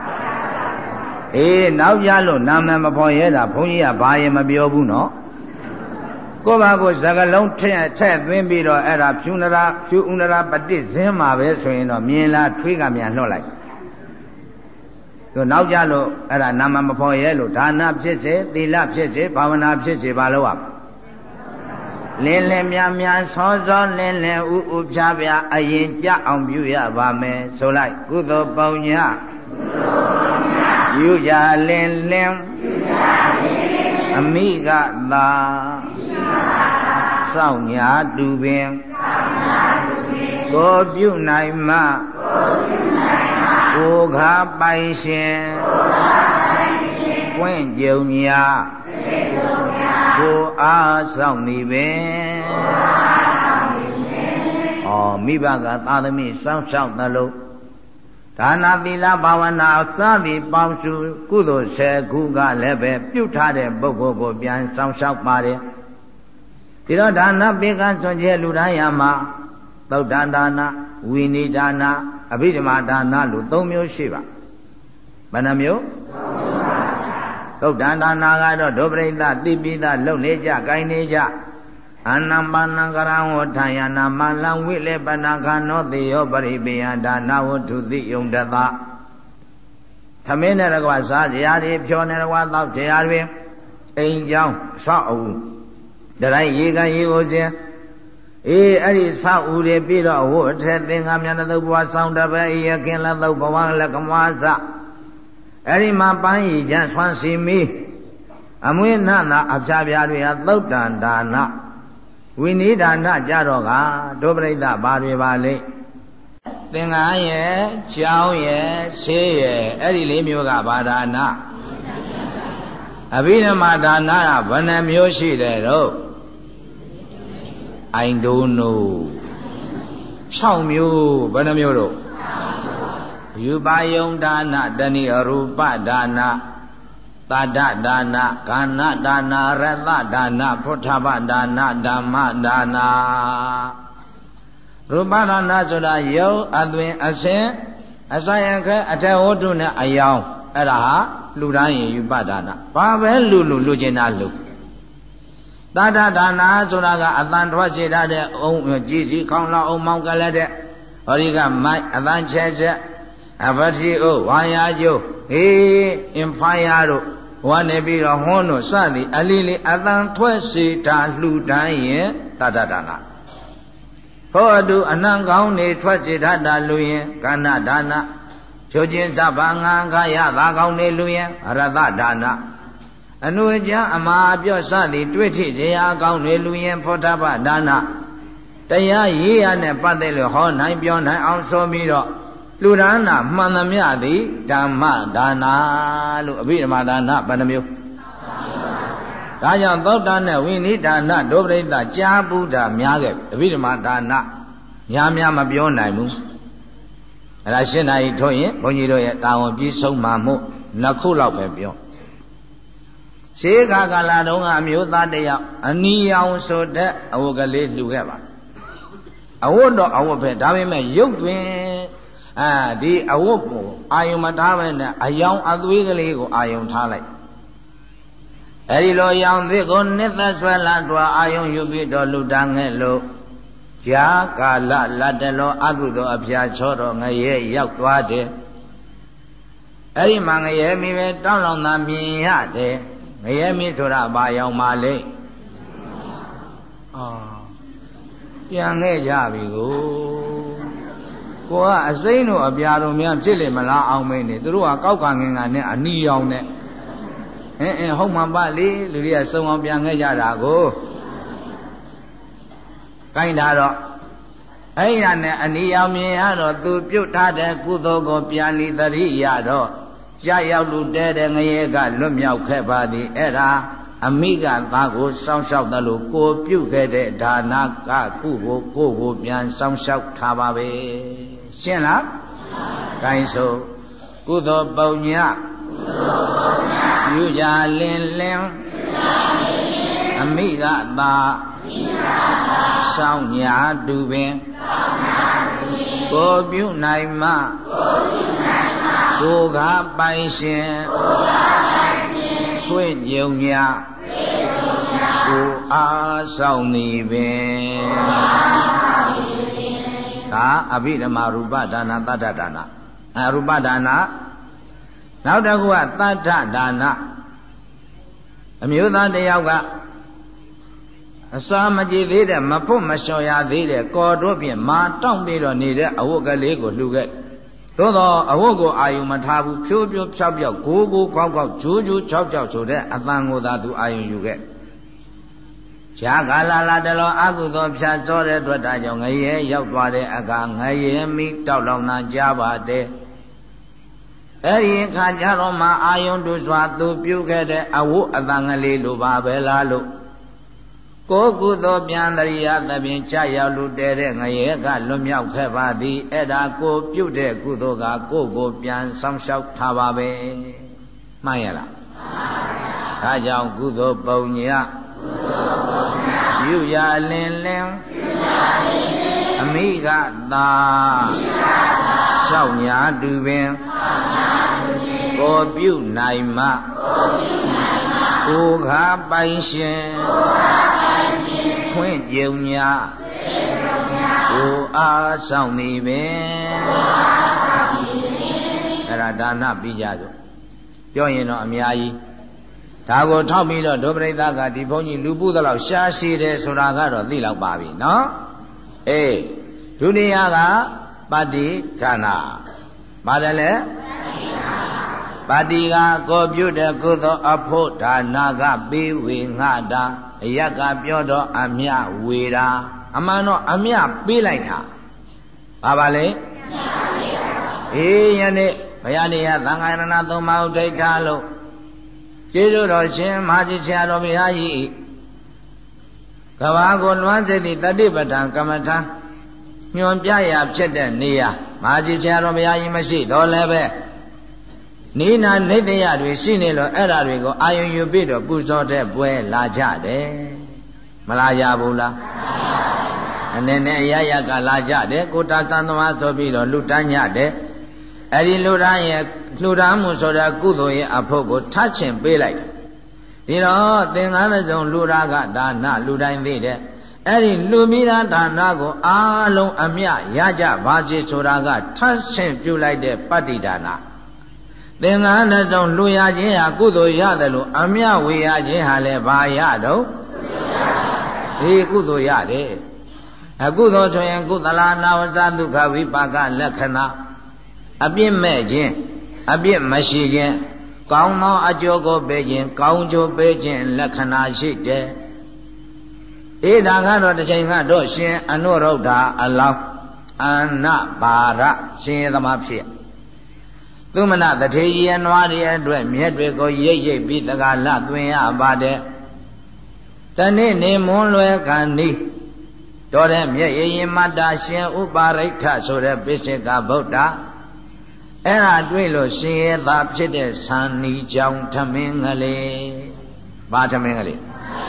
နောက်ကြလို့နာမည်မဖော်ရဲတာဘုန်းကြီးကဘာရင်မပြောဘူးနော်ကိုယ့်ဘာကိုစကလုံးထည့်သွင်းပြီးတော့အဲ့ဒါဖြူဥနရာပฏิဇင်းမှာပဲဆိုရင်တော့မြင်လားထွေးကမြန်လွှတ်လိုက်သူနောက်ကြလို့အဲ့ဒါနာမမဖော်ရဲလို့ဒါနဖြစ်စေသီလဖြစ်စေဘာဝနာဖြစ်စေဘာလို့ရလင်းလင်းမြန်စောစောလင်းဥဖြားပြအရင်ကြအောင်ပြုရပါမယ်ဆိုလိုက်ကုသိုလ်ပုံညပြုကြလင်းအမိကသာစောင့်ညာတူပင်ကိုပြုနိုင်မှကိုခါပိုင်ရှင်ပွင့်ကြုံညာကိုအားဆောင်နေပင်မိဘကသာသမီစောင့်ရှောက်သလိုဒါနသီလဘာဝနာစသည်ပေါင်းစုကုသိုလ်10ခုကလည်းပဲပြုထားတဲ့ပုဂ္ဂိုလ်ကိုပြန်စောင့်ရှောက်ပါတယ်ဒီတော့ဒါနပေကံစွန့်ကြဲလူတိုင်းရမှာသုဒ္ဓဒါနဝိနိဒါနအဘိဓမ္မာဒါနလို့3မျိုးရှိပါဘယ်နှမျိုးသုဒ္ဓဒါနကတော့ဒုပရိသတိပိသလုံနေကြဂိုင်းနေကြအနံပါဏံကရံဝထာယနာမလံဝိလေပနာခနောတိယောပရိပေယဒါနဝတ္ထုတိယုံတသသမင်းနဲ့တကွာစားကြရာတွေဖြောနဲ့တကွာတောက်ကြရာတွေအိမ်ကြောင်းဆောက်အဦတတိုင်းရေကန်ရေကိုခြင်းအဲ့ဒီဆောက်ဦးတွေပြီးတော့ဝတ်ထဲသင်္ကန်းမြတ်သုတ်ဘဝဆောင်တပည့်ရခင်လက်သုတ်ဘဝလက်ကမသအဲ့ဒီမှာပန်းရည်ချမ်းဆွမ်းစီမီအမွေနနာအဖြာပြားတွေဟာသုတ်တန်ဒါနဝိနိဒါနကြတော့ကဒုပရိသဘာတွေပါလိသင်္ကန်းရဲ့ကြောင်းရဲ့ဆေးရဲ့အဲ့ဒီ4မျိုးကဘာဒါနအဘိဓမ္မာဒါနကဘယ်နှမျိုးရှိတယ်တော့ I don't know 6မျိုးဘယ်နှမျိုးတော့ယူပါယုံဒါနတဏိရူပဒါနသတ္တဒါနကာဏဒါနရတ္တဒါနဖုထဗဒါနဓမ္မဒါနရူပဒါနဆိုတာယုံအသွင်အစင်အစယခဲအထဝတ္ထုနဲ့အယောင်အဲ့ဒါဟာလူတိုင်းရင်ယူပဒါနဘာပဲလူကျင်တာလူသတ္တဒါနဆိုတာကအတန်ထွက်စေတဲ့အုံကြည်ကြီးခေါင်းလောက်အုံမောင်းကလည်းတဲ့ဟောဒီကမိုက်အတန်ချက်အပတိဩဝါယာကျိုးအင်ဖာယာတို့ဝါနေပြီးတော့ဟွန်းတို့စသည်အလီလီအတန်ထွက်စေတာလှူဒန်းရင်တတ္တဒါနဟောအတူအနှံကောင်းနေထွက်စေတာလူရင်ကာဏဒါနဖြိုခြင်းစပါငါခရသာကောင်းနေလူရင်ရတ္တဒါနအနုကြအမာပြော့စသည်တွေ့ထိစေရာကောင်းနေလူရင်ဖုထဗဒါနတရားရေးရနဲ့ပတ်သက်လို့ဟောနိုင်ပြောနိုင်အောင်ဆိုပြီးတော့လူဒါနမှန်သမျှသည်ဓမ္မဒါနလို့အဘိဓမ္မာဒါနဘယ်နှမျိုးဒါကြောင့်သောတာနဲ့ဝိနိဒါနဒုပရိသကြားဘူးတာများခဲ့အဘိဓမ္မာဒါနများမပြောနိုင်ဘူးအဲ့ဒါရှင်းနိုင်ထို့ရင်ဘုန်းကြီးတို့ရဲ့တာဝန်ပြီးဆုံးမှမှုနှစ်ခုလောက်ပဲပြောရှေးခါကာလတုန်းကအမျိုးသားတယောက်အနီရောင်ဆိုတဲ့အဝတ်ကလေးလှူခဲ့ပါအဝတ်တော့အဝတ်ပဲဒါပေမဲ့ရုပ်တွင်ဒီအဝတ်ကိုအာယုံမထားပဲနဲ့အယောင်အသွေးကလေးကိုအာယုံထားလိုက်အဲဒီလိုရောင်သစ်ကိုနှစ်သက်ဆွဲလာတော့အာယုံယူပြီးတော့လူတန်းခဲ့လို့ဂျာကာလလတ်တလောအကုသိုလ်အဖျားချောတော့ငရဲရောက်သွားတယ်အဲ့ဒီမှာငရဲမိပဲတောင်းလောင်သာမြင်ရတယ်ငရဲမိဆိုတာဘာရောက်မှလဲပြန်ခဲ့ကြပြီကိုကအစိမ့်တို့အပြာတို့များဖြစ်လေမလားအောင်မင်းနေသူတို့ကကောက်ကငင်ကနဲ့အနီရောင်နဲ့ဟုတ်မှန်ပါလေလူတွေကစုံအောင်ပြန်ခဲ့ကြတာကိုကိုင်းတာတော့အဲ့ရနဲ့အနီရောင်မြင်ရတော့သူပြုတ်ထားတဲ့ကုသိုလ်ကိုပြန်လီတရိရတော့ရရောက်လူတဲတဲ့ငရဲကလွတ်မြောက်ခဲ့ပါသည်အဲ့ဒါအမိကသားကိုစောင့်ရှောက်တယ်လို့ကိုပြုတ်ခဲ့တဲ့ဒါနကကုကိုပြန်စောင့်ရှောက်ထားပါပဲရှင်းလားကိုင်းဆိုကုသိုလ်ပုံညပြုကြလင်းအမိကသာစောင့်ညာတူပင်ကိုပြုနိုင်မှကိုကပိုင်ရှင်ခွင့်ညုံညာကိုအားဆောင်နေပင်ဒါအဘိဓမ္မာရူပဒါနသတ္တဒါနရူပဒါနနောက်တစ်ခုကသတ္တဒါနအမျိုးသားတစ်ယောက်ကအစာမကြည်သေးတဲ့မဖို့မလျှော်ရသေးတဲ့ကော်တို့ဖြင့်မာတောင့်ပြီးတော့နေတဲ့အဝတ်ကလေးကိုလှူခဲ့သို့သောအဝတ်ကိုအာယုံမထားဘူးဖြိုးဖြိုးဖြောက်ဖြောက်ကိုကောက်ဂျိုးချောက်ဆိုတဲ့အတန်ကိုသာသူအာယုံယူခဲ့ဈာကာလာတလောအကုသိုလ်ဖြတ်စောတဲ့အတွက်ဒါကြောင့်ငရဲရောက်သွားတဲ့အခါငရဲမိတောက်လောင်သာကြားပါတယ်အဲ့ဒီအခါကျတော့မှအာယုံတို့စွာသူပြုခဲ့တဲ့အဝတ်အတန်ကလေးလိုပါပဲလားလို့ကိုကုသိုလ်ပြန်တရိယာသဖြင့်ကြာရောက်လူတဲတဲ့ငရဲကလွတ်မြောက်ခဲ့ပါသည်အဲ့ဒါကိုပြုတ်တဲ့ကုသိုလ်ကကိုပြန်ဆောင်ရှောက်ထားပါပဲမှန်ရလားမှန်ပါဗျာဒါကြောင့်ကုသိုလ်ပုံညပြုရလင်းအမိကသာလျှောက်ညာတူပင်ကိုပြုနိုင်မှကိုခါပိုင်ရှင်ခွင့်ကြုံညာကိုအားဆောင်နေပင်အဲ့ဒါဒါနပြီးကြစို့ပြောရင်တော့အများကြီးဒါကိုထောက်ပြီးတော့ဒုပရိသကဒီဘုန်းကြီးလူပုသလောက်ရှားရှိတယ်ဆိုတာကတော့သိလောက်ပါပြီနော်အေးဒုတိယကပတ္တိဒါနပါတယ်လေပတ္တိကကိုပြုတဲ့ကုသိုလ်အဖို့ဒါနကပေးဝေငှတာအယက်ကပြောတော့အမြဝေတာအမှန်တော့အမြပေးလိုက်တာဘာပါလဲအေးယနေ့ဘုရားတရားသံဃာရဏသုံးပါးဥဒိဋ္ဌာလို့ကျေးဇူးတော်ရှင်မဟာကြီးဆရာတော်ဘုရားကြီးကဘာကိုလွမ်းစေသည့်တတိပဋ္ဌာန်ကမ္မထာညွန်ပြရာဖြစ်တဲ့နေရာမဟာကြီးဆရာတော်ဘုရားကြီးမရှိတော့လည်းပဲနိနာနိတ္တယတွေရှိနေလို့အဲ့ဓာတွေကိုအာယုံယူပြီးတော့ပူဇော်တဲ့ပွဲလာကြတယ်မလာကြဘူးလားအနေနဲ့အရရကလာကြတယ်ကိုတာသံသမားဆိုပြီးတော့လူတန်းညတယ်အဲ့ဒီလူတန်းရဲ့လူတန်းမှုဆိုတာကုသိုလ်ရဲ့အဖို့ကိုထချင်ပေးလိုက်ဒီတော့သင်္ကန်းစုံလူရာကဒါနလူတိုင်းသိတဲ့အဲ့ဒီလူမိသားဒါနကိုအားလုံးအမြရကြပါစေဆိုတာကထချင်ပြုလိုက်တဲ့ပတ္တိဒါနသင်္ကန်းစုံလူရခြင်းဟာကုသိုလ်ရတယ်လို့အမြဝေရခြင်းဟာလည်းဘာရတော့ဒီကုသိုလ်ရတယ်အကုသိုလ်ဆိုရင်ကုသလနာဝဇဒုက္ခဝိပါကလက္ခဏာအပြစ်မဲ့ခြင်းအပြစ်မရှိခြင်းကောင်းသောအကျိုးကိုပေးခြင်းကောင်းကျိုးပေးခြင်းလက္ခဏာရှိတယ်အေးဒါကတော့တစ်ချိန်ကတော့ရှင်အနုရုဒ္ဓအလောင်းအနဘာရရှင်သမားဖြစ်သူမနတထေကြီးရဲ့နွားတွေအတွက်မြက်တွေကိုရိပ်ရိပ်ပြီးတက္ကလသွင်းရပါတယ်တနေ့နေမွန်းလွယ်ကံဤတော်တဲ့မြက်ရရင်မတ္တရှင်ဥပါရိဋ္ဌဆိုတဲ့ပိစိကဗုဒ္ဓအဲ့ဒါတွေ့လို့ရှင်ရဲ့သားဖြစ်တဲ့သံနီကြောင့်ထမင်းကလေးဘာထမင်းကလေး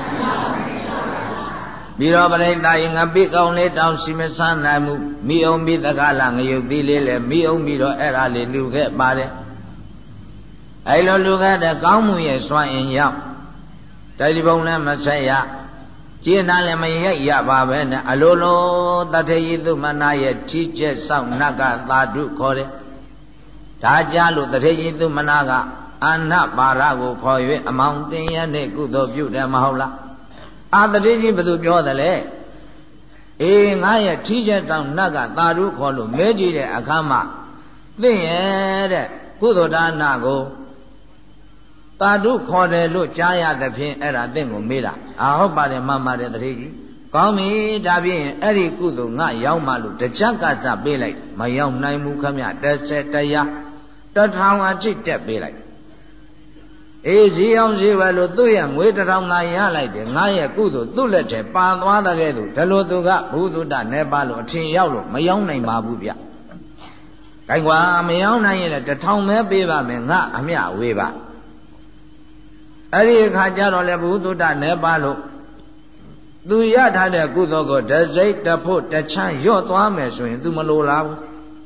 ပြီးတော့ပရိသတ်ရင်ငပိကောင်းလေးတောင်းစီမဆန်းနိုင်မှုမိအောင်ပြီးတက္ကလငရုတ်သီးလေးလည်းမိအောင်ပြီးတော့အဲ့ဒါလေးလူခဲ့ပါတယ်အဲ့လိုလူခဲ့တဲ့ကောင်းမှုရဲ့စွမ်းအင်ရောက်တိုက်ဒီဘုံလည်းမဆက်ရကျင်းနာလည်းမရိုက်ရပါပဲနဲ့အလိုလိုတထေယိသုမနာရဲ့ထီးကျက်ဆောင်နတ်ကသာဓုခေါ်တယ်ဒါကြလို့တထေယိသုမနာကအနပါရကိုခေါ်၍အမောင်တင်ရတဲ့ကုသိုလ်ပြုတယ်မဟုတ်လားအာတတိကြီးဘယ်သူပြောတယ်လဲအေးငါရဲ့ထီးကျက်ဆောင်နတ်ကသာဓုခေါ်လို့မဲကြည့်တဲ့အခါမှာသိရဲ့တဲ့ကုသိုလ်ဒါနကိုသာဓုခေါ်တယ်လို့ကြားရသဖြင့်အဲ့ဒါသင်ကိုမေးတာဟုတ်ပါတယ်မှန်ပါတယ်တတိကြီးကောင်းပြီဒါဖြင့်အဲ့ဒီကုသိုလ်ငါရောက်မှလို့တကြက်ကစပေးလိုက်မရောက်နိုင်ဘူးခမ30တရား1000အထိတက်ပေးလိုက်အေးဈေးအောင်ဈေးဝယ်လို့သူ့ရဲ့ငွေ1000သာရလိုက်တယ်ငါရဲ့ကုသိုလ်သူ့လက်ထဲပါသွားတဲ့ကဲ့သို့ဒါလို့သူကဘုသူတ္တနေပါလို့အထင်ရောက်လို့မရောက်နိုင်ပါဘူးဗျ။ခိုင်ကွာမရောက်နိုင်ရင်လည်း1000ပဲပေးပါမယ်ငါအမျှဝေးပါအဲ့ဒီအခါကျတော့လေဘုသူတ္တနေပါလို့သူရထားတဲ့ကုသိုလ်ကိုတစိတ်တဖို့တချမ်းရော့သွားမယ်ဆိုရင် तू မလိုလားဘူး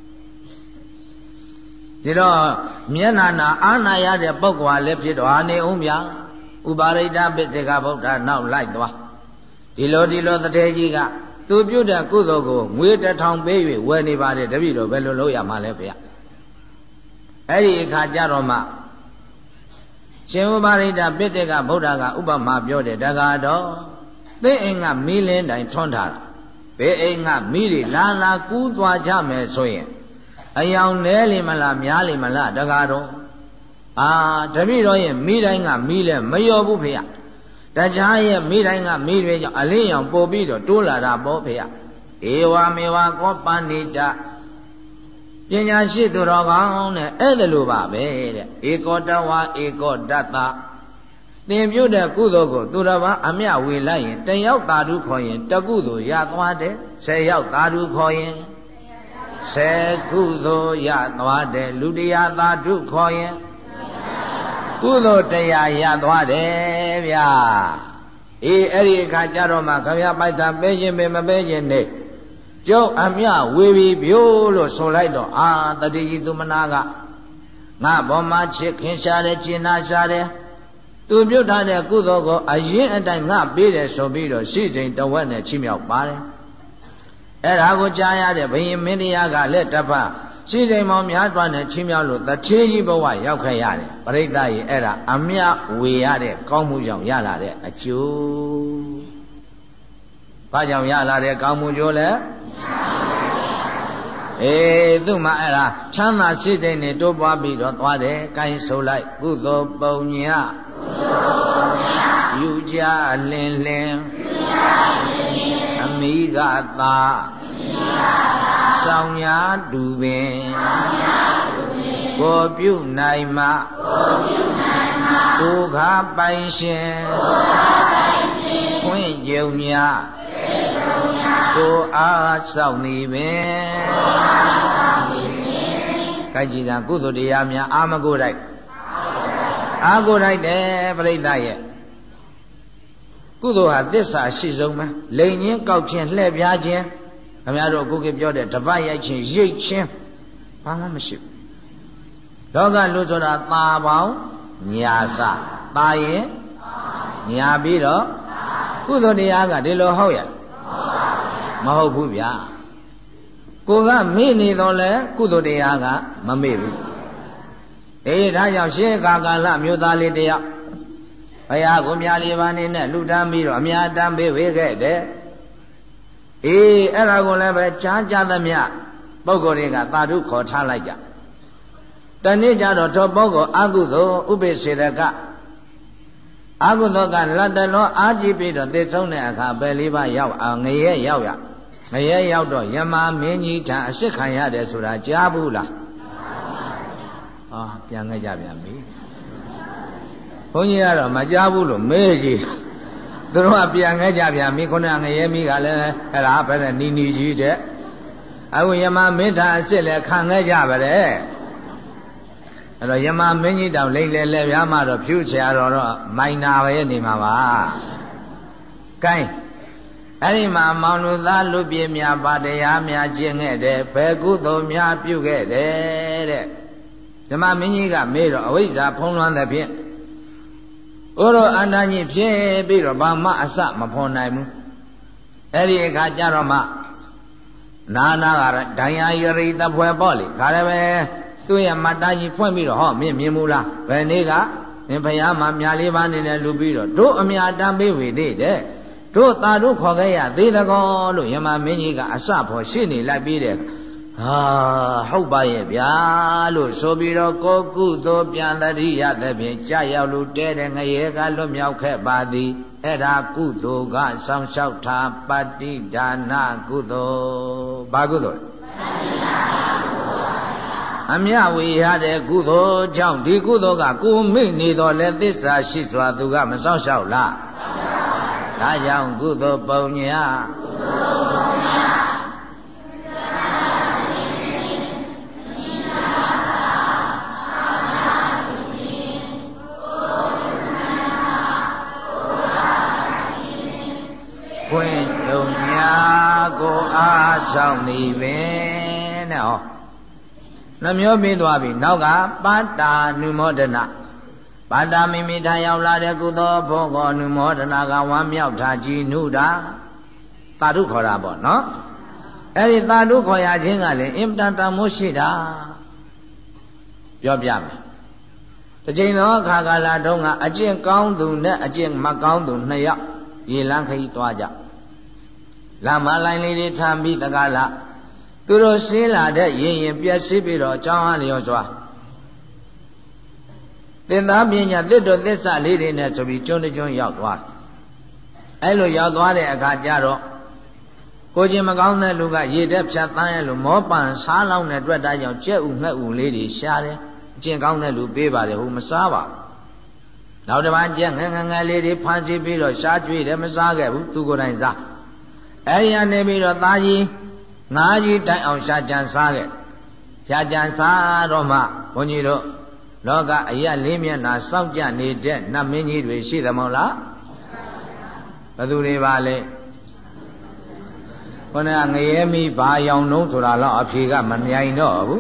ဒီတော့မျက်နာနာအာနာရတဲ့ပုဂ္ဂိုလ်လည်းဖြစ်တော့ဟာနေဦးမြဥပါရိတပိစိကဗုဒ္ဓနောက်လိုက်သွားဒီလိုတထေကြီးကသူပြုတဲ့ကုသိုလ်ကိုငွေ1000ပေး၍ဝယ်နေပါတယ်တပည့်တော်ဘယ်လိုလုပ်ရမှာလဲဗျအဲ့ဒီအခါကျတော့မှရှင်ဥပါရိတပိစိကဗုဒ္ဓကဥပမာပြောတယ်တကားတော့သင်အိမ်ကမီးလင်းတိုင်းထွန်းထားတာဘယ်အိမ်ကမီးတွေလာကူးသွားကြမယ်ဆိုရင်အယောင်နဲလေမလားများလေမလားတကားတော့တပည့်တော်ရဲ့မိတိုင်းကမိလဲမလျော်ဘူးဖေ။တခြားရဲ့မိတိုင်းကမိတွေကြောင့်အလင်းရောင်ပို့ပြီးတော့တိုးလာတာပေါ့ဖေ။ဧဝမေဝကောပန္နိတပညာရှိသူတော်ကောင်းနဲ့အဲ့ဒါလိုပါပဲတဲ့။ဧကောတဝါဧကောတတသင်ပြုတဲ့ကုသိုလ်ကိုသူတော်ဘာအမျှဝေလိုက်ရင်တယောက်သာဓုခေါ်ရင်တကုသိုလ်ရသွားတယ်10ယောက်သာဓုခေါ်ရင်10ကုသိုလ်ရသွားတယ်လူတရားသာဓုခေါ်ရင်ကုသိုလ်တရားရသွားတယ်ဗျာအေးအဲ့ဒီအခါကျတော့မှခင်ဗျာပိုက်တာပေးခြင်းပဲမပေးခြင်းနဲ့ကျုပ်အမျှဝေပြီးပြိုးလို့ဆိုလိုက်တော့တတိကြီးသူမနာကငါဘောမှာချစ်ခင်ရှားတယ်ကျင်နာရှားတယ်သူပြုတ်ထားတဲ့ကုသိုလ်ကိုအရင်အတိုင်းငါပေးတယ်ဆိုပြီးတော့ရှိစိန်တဝက်နဲ့ချီးမြှောက်ပါတယ်အဲ့ဒါကိုကြားရတဲ့ဘုရင်မင်းတရားကလည်းတပတ်ရှိစိန်မောင်များစွာနဲ့ချီးမြှောက်လို့တထေးကြီးဘဝရောက်ခဲ့ရတယ်ပရိသတ်ကြီးအဲ့ဒါအမြဝေရတဲ့ကောင်းမှုကြောင့်ရလာတဲ့အကျိုးဘာကြောင့်ရလာတဲ့ကောင်းမှုကျိုးလဲသူ့မှာအဲ့ဒါချမ်းသာရှိစိန်နဲ့တိုးပွားပြီးတော့သွားတယ်ကိုင်းဆိုလိုက်ကုသိုလ်ပုံညယူကြလင်းလင်းအမိကသာဆောင်ညာတူပင်ကိုပြုနိုင်မှကိုခါပိုင်ရှင်ခွင့်ကြုံများကိုအားဆောင်သည်ပင်ကိုက်ကြည်သာကုသိုလ်တရားများအာမကိုတိုက်အာကိုတိုက်တယ်ပြိဿရဲ့ကုသိုလ်ဟာသစ္စာရှိဆုံးပဲလိန်ချင်းကောက်ချင်းလှည့်ပြားခြင်းခင်ဗျားတို့အခုကပြောတဲ့တပတ်ရိုက်ခြင်းရိတ်ခြင်းဘာမှမရှိဘူးလောကလူဆိုတာตาပေါင်းညာစตาရင်ညာပြီးတော့ကုသိုလ်တရားကဒီလိုဟုတ်ရဲ့မဟုတ်ဘူးဗျာကိုကမေ့နေတော့လဲကုသိုလ်တရားကမမေ့ဘူးအေးဒါကြောင့်ရှေးကာလမြို့သားလေးတယောက်ဘုရားကိုမြားလေးပါးနေနဲ့လှူဒန်းပြီးတော့အများတန်းပေးဝေခဲ့တယ်အေးအဲ့ဒါကိုလည်းပဲကြားကြသမျှပုဂ္ဂိုလ်တွေကသာဓုခေါ်ထားလိုက်ကြတနေ့ကျတော့ထောပုဂ္ဂိုလ်အကုသိုလ်ဥပိ္ပစေရကအကုသိုလ်ကလတ်တလောအားကြီးပြီးတော့သိဆုံးတဲ့အခါပဲလေးပါးရောက်ငရဲရောက်ရငရဲရောက်တော့ယမမင်းကြီးထံအစ်စ်ခံရတယ်ဆိုတာကြားဘူးလားပြန်ခဲ့ကြပြန်ပြီဘုန်းကြီးကတော့မကြားဘူးလို့မေးကြည့်သူတို့ကပြန်ခဲ့ကြပြန်ပြီခုနငရဲမိကလည်းအဲ့ဒါဘယ်နဲ့နီနီကြီးတဲ့အခုယမမင်းထံအစ်စ်လည်းခံခဲ့ကြပါတဲ့အဲ့တော့ယမမင်းကြီးတောင်လိမ့်လေလဲပြားမှတော့ဖြူချရတော့မိုင်နာပဲနေမှာပါကဲအဲ့ဒီမှာမောင်လူသားလူပြည့်များပါတရားများကျင့်ခဲ့တယ်ဘယ်ကုသိုလ်များပြုခဲ့တယ်တဲ့ဓမ္မမင်းကြီးကမေးတော့အဝိဇ္ဇာဖုံးလွှမ်းသဖြင့်ဥရောအန္တကြီးဖြစ်ပြီးတော့ဘာမှအစမဖော်နိုင်ဘူးအဲ့ဒီအခါကျတော့မှနာနာကဒိုင်ယာယရိတဖွဲပေါ့လေဒါလည်းပဲသူ့ရဲ့မတ္တကြီးဖွင့်ပြီးတော့ဟောမင်းမြင်မူလားဘယ်နေ့ကမင်းဘုရားမှာမြားလေးပါးနေနဲ့လူပြီးတော့တို့အမြတ်တမ်းပေးဝေသေးတယ်တို့သာတို့ခေါ်ခဲ့ရသေးတကောလို့ယမမင်းကြီးကအစဖို့ရှေ့နေလိုက်ပြီးတဲ့ဟုတ်ပါရဲ့ဗျာလို့ဆိုပြီးတော့ကိုကုသိုလ်ပြန်တတိယသဖြင့်ကြာရောက်လို့တဲတဲ့ငရဲကလွတ်မြောက်ခဲ့ပါသည်အဲ့ဒါကုသိုလ်ကစောင့်ရှောက်တာပတ္တိဒါနကုသိုလ်ဘာကုသိုလ်အမြဝေရတဲ့ကုသိုလ်ကြောင့်ဒီကုသိုလ်ကကိုမိတ်နေတော်လဲသစ္စာရှိစွာသူကမစောင့်ရှောက်လားဒါကြောင့်ကုသိုလ်ပုံညာခွင့်ယုံများကိုအားချောင်းနေပဲတဲ့ဟောနှမျိုးပြီးသွားပြီနောက်ကပါတာနုမောဒနာပါတာမိမိထံရောက်လာတဲ့ကုသိုလ်ဖို့ကိုနုမောဒနာကဝမ်းမြောက်တာကြည်နုတာသာဓုခေါ်တာပေါ့နော်အဲ့ဒီသာဓုခေါ်ရခြင်းကလည်းအင်တန်တန်မိုးရှိတာပြောပြမယ်တစ်ချိန်သောအခါကာလတုန်းကအကျင့်ကောင်းသူနဲ့အကျင့်မကောင်းသူနှစ်ယောက်ရေလန်းခရီးသွားကြလမ်းမလိုင်းလေးတွေထမ်းပြီးတကားလားသူတို့ဆင်းလာတဲ့ရင်ပြက်စီးပြီးတော့ကြောင်းအားလျော်စွာသင်္သာပညာသစ်တို့သစ္စာလေးတွေနဲ့ဆိုပြီးကျွန်းတကျွန်းရောက်သွားတယ်အဲ့လိုရောက်သွားတဲ့အခါကျတော့ကိုချင်းမကောင်းတဲ့လူကရေတက်ဖြတ်တန်းရလို့မောပန်စားလောင်းတဲ့အတွက်ဒါကြောင့်ကြက်ဥငှက်ဥလေးတွေရှားတယ်အကျင့်ကောင်းတဲ့လူပေးပါတယ်ဟိုမစားပါဘူးနောက်တစ်ပတ်ကျက်ငယ်ငယ်လေးတွေဖမ်းဆီးပြီးတော့ရှားကြွေးတယ်မစားခဲ့ဘူးသူကိုယ်တိုင်စားအဲ့ဒီကနေပြီးတော့သားကြီးငါးကြီးတိုင်အောင်ရှားကြံစားခဲ့ရှားကြံစားတော့မှဘုန်းကြီးတို့လောကအရလေးမျက်နှာစောင့်ကြနေတဲ့နတ်မင်းကြီးတွေရှိသမို့လားဘယ်သူတွေပါလဲခေါင်းကငရဲမိဘာရောင်နှုံးဆိုတာတော့အဖြေကမမြိုင်တော့ဘူး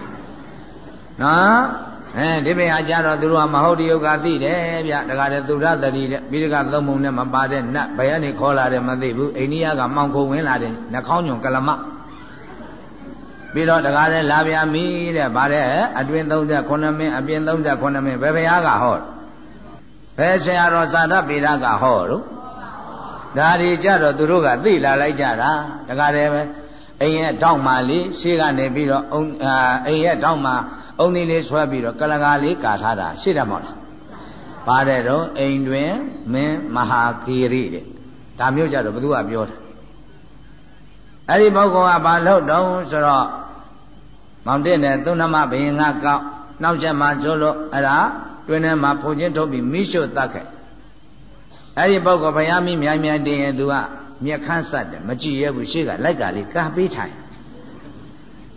နော်ဒီဘေဟာကြတော့သူတို့ကမဟုတ်တယုတ်ကသိတယ်ဗျတခါတည်းသူရတတိတဲ့ပြီးတကသုံးပုံနဲ့မပါတဲ့နတ်ဘယ်ကနေခေါ်လာတယ်မသိဘူးအိန္ဒိယကမောင်ခုံဝင်လာတယ်နှာခေါင်းညွန်ကလမပြီးတော့တခါတည်းလာပြန်ပြီတဲ့ဗါတဲ့အတွင်39မင်းအပြင်39မင်းဘယ်ဘုရားကဟောဘယ်ဆရာတော်သာသပေဒကဟောတို့ဒါဒီကြတော့သူတို့ကသိလာလိုက်ကြတာတခါတည်းပဲအိမ်ရဲ့တောက်မှလေးရှေ့ကနေပြီးတော့အိမ်ရဲ့တောက်မှအုံသီးလေးဆွဲပြီးတော့ကလကာလေးကာထားတာရှိတယ်မဟုတ်လားပါတဲ့တော့အိမ်တွင်မင်းမဟာဂီရိတဲ့ဒါမျိုးကြတော့ဘသူကပြောတာအဲ့ဒီပုဂ္ဂိုလ်ကဘာလို့တုံးဆိုတော့မောင်တက်နဲ့သုဏမဘယင်ကကောက်နောက်ချက်မှကျိုးလို့အဲ့ဒါတွင်ထဲမှာဖုန်ချင်းထုတ်ပြီးမိရှုတတ်ခဲ့အဲ့ဒီပုဂ္ဂိုလ်ဘုရားမိမြိုင်မြိုင်တင်ရင်သူကမျက်ခမ်းဆက်တယ်မကြည့်ရဘူးရှေ့ကလိုက်ကလေးကာပေးထိုင်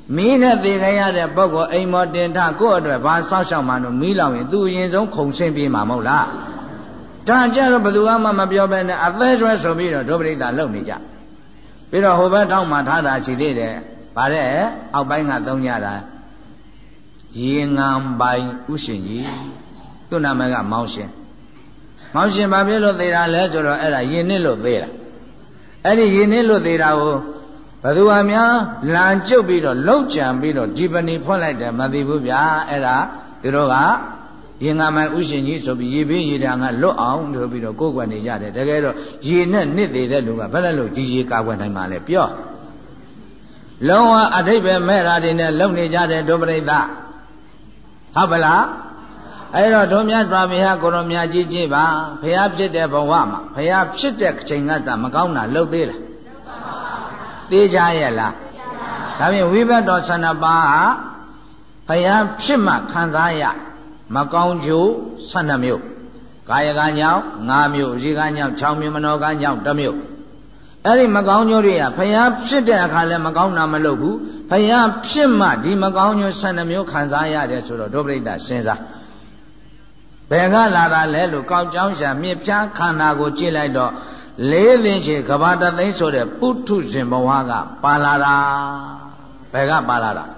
မီးနဲ့သေခဲ့ရတဲ့ပုဂ္ဂိုလ်အိမ်မော်တင်ထကိုယ့်အတွက်ဘာစောင့်ရှောက်မှလို့မီးလောင်ရင်သူအရင်ဆုံးခုံဆင်းပြေးမှာမဟုတ်လားဒါကြတော့ဘယ်သူမှမပြောဘဲနဲ့အသေးဆွဲဆိုပြီးတော့ဒုပရိသလုံနေကြပြီးတော့ဟိုဘက်ထောက်မှထားတာရှိသေးတယ်ဗါတဲ့အောက်ပိုင်းကသုံးကြတာရေငံပိုင်ဥရှင်ကြီးသူ့နာမည်ကမောင်ရှင်ဘာဖြစ်လို့သေးတာလဲဆိုတော့အဲ့ဒါရေနစ်လို့သေးတာအဲ့ဒီရေနစ်လို့သေးတာကိုဘသူဟာများလမ်းကျုပ်ပြီးတော့လှုပ်ကြံပြီးတော့ဒီပဏီဖွင့်လိုက်တယ်မသိဘူးဗျာအဲ့ဒါသူတို့ကရေငါမိုင်ဥရှင်ကြီးဆိုပြီးရေဘေးရေတံကလွတ်အောင်ဆိုပြီးတော့ကိုယ်ကွယ်နေကြတယ်တကယ်တော့ရေနဲ့နစ်သေးတဲ့လူကဘယ်နဲ့လို့ဒီရေကာကွယ်နိုင်မှာလဲပြောလုံးဝအထိပ္ပယ်မဲ့တာတွေနဲ့လုံနေကြတဲ့ဒုပရိသဟုတ်ပါလားအဲ့တော့တို့မြတ်စွာဘုရားကိုရောမြတ်ကြီးကြည့်ပါဘုရားဖြစ်တဲ့ဘဝမှာဘုရားဖြစ်တဲ့ချိန်ကတည်းကမကောင်းတာလုပ်သေးလားသိကြရဲ့လားဒါဖြင့်ဝိဘတ်တော်12ပါးဟာဘုရားဖြစ်မှခံစားရမကောင်းကျိုး12မျိုးကာယကညောင်း5မျိုးဇီကညောင်း6မျိုးမနောကညောင်း1မျိုးအဲ့ဒီမကောင်းကျိုးတွေကဘုရားဖြစ်တဲ့အခါလဲမကောင်းတာမလုပ်ဘူးဘုရားဖြစ်မှဒီမကောင်းကျိုး12မျိုးခံစားရတယ်ဆိုတော့ဒုပရိသစဉ်းစားဘယ်ကလာတာလဲလို့ကောက်ကြောင်းရှာမြစ်ဖြားခန္ဓာကိုကြည့်လိုက်တော့4သိန်းချေကဘာတသိန်းဆိုတဲ့ပုထုဇဉ်ဘဝကပါလာတာဘယ်ကပါလာတာ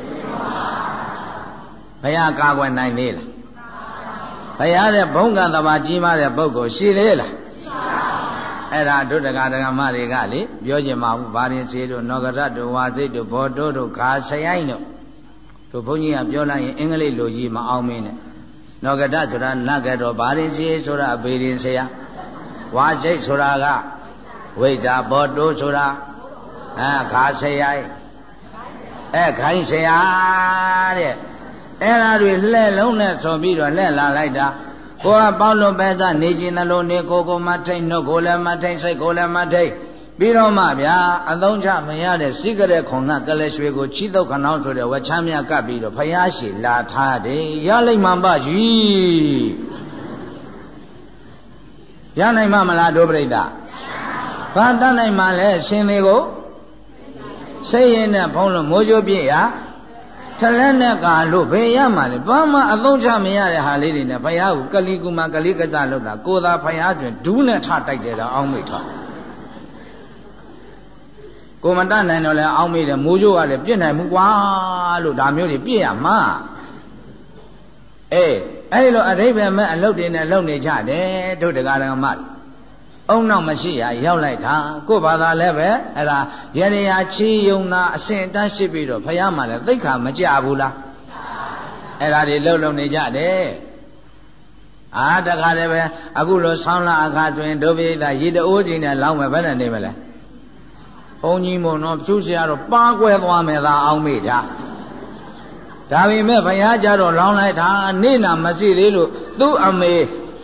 ဘုရားကာကွယ်နိုင်သေးလားဘုရားတဲ့ဘုံကသဘာကြီးမားတဲ့ပုဂ္ဂိုလ်ရှိသေးလားအဲ့ဒါဒုဒကဒကမတွေကလေပြောကြမှာဘူးဗာရင်စေတို့နောဂရတို့ဝါစိတ်တို့ဘောတိုးတို့ခါဆရိုင်းတို့ဘုန်းကြီးကပြောလိုက်ရင်အင်္ဂလိပ်လိုကြီးမအောင်မင်းနဲ့နောဂရဆိုတာနတ်ကတော်ဗာရင်စေဆိုတာဘေရင်ဆရာဝါစိတ်ဆိုတာကဝိဇ္ဇာဘောတိုးဆိုတာခါဆရိုင်းခိုင်းဆရာတဲ့အဲ့ဒါတွေလှဲ့လုံးနဲ့ဆိုပြီးတော့လှဲ့လာလိုက်တာကိုကပေါလို့ပဲသားနေခြင်းသလိုနေကိုမထိတ်နှုတ်ကိုလည်းမထိတ်စိတ်ကိုလည်းမထိတ်ပြီးတော့မှဗျာအသုံးချမရတဲ့စိကတဲ့ခုံကကလေးရွှေကိုချီးတုတ်ခဏောင်းဆိုတဲ့ဝချမ်းမြကပ်ပြီးတော့ဖယားရှိလာထားတယ်ရလိုက်မှပါကြီးရနိုင်မှမလားဒုပရိသဘာတတ်နိုင်မှလဲရှင်သေးကိုစိတ်ရင်နဲ့ဖုံးလို့မိုးကြိုးပြည့်ရထလက်နဲ့ကာလို့ဘယ်ရမှလဲဘာမှအသုံးချမရတဲ့ဟာလေးတွေနဲ့ဘုရားကိုကလိကူမကလိကတလို့တာကိုသာဘုရားတွင်ဒူးနဲ့ထတိုက်တယ်တော့အောင်းမိတ်ထားကိုမတတ်နိုင်တော့လဲအောင်းမိတယ်မိုးကြိုးကလည်းပြစ်နိုင်မှုကွာလို့ဒါမျိုးတွေပြစ်ရမှာအဲ့လိုအဓိပ္ပာယ်မဲ့အလုပ်တွေနဲ့လုပ်နေကြတယ်တို့တရားတော်မှအုံနောက်မရှိရရောက်လိုက်တာကို့ဘာသာလည်းပဲအဲ့ဒါရရချီယုံနာအစဉ်တန်းရှိပြီးတော့ဘုရားမှလည်းသိက္ခာမကြဘူးလားအဲ့ဒါတွေလုံနေကြတယ်တခါလည်းပဲအခုလိုဆောင်းလာအခါတွင်ဒုပိဋကရေတအိုးကြီးနဲ့လောင်းမယ်ဘယ်နဲ့နေမလဲဘုန်းကြီးမို့နော်ဖြူစရာတော့ပါကွဲသွားမယ်သာအောင်မေ့တာဒါပေမဲ့ဘုရားကြတော့လောင်းလိုက်တာနေနာမရှိသေးလို့သူ့အမေ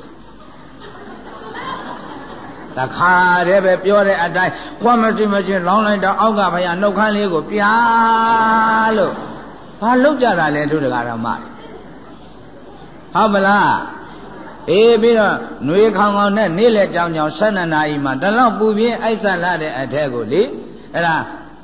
တခါတည်းပဲပြောတဲ့အတိုင်းခွမ်းမရှိလောင်းလိုက်တော့အောက်ကဘုရားနှုတ်ခမ်းလေးကိုပြားလို့ဘာလုပ်ကြတာလဲတို့တကားတော်မဟုတ်မလားပြီးတော့ຫນွေခေါင်ခေါင်နဲ့နေ့လက်ကြောင်ကြောင်12နာရီမှာတလောက်ပူပြင်းအိုက်ဆက်လာတဲ့အထက်ကိုလေအဲ့ဒါ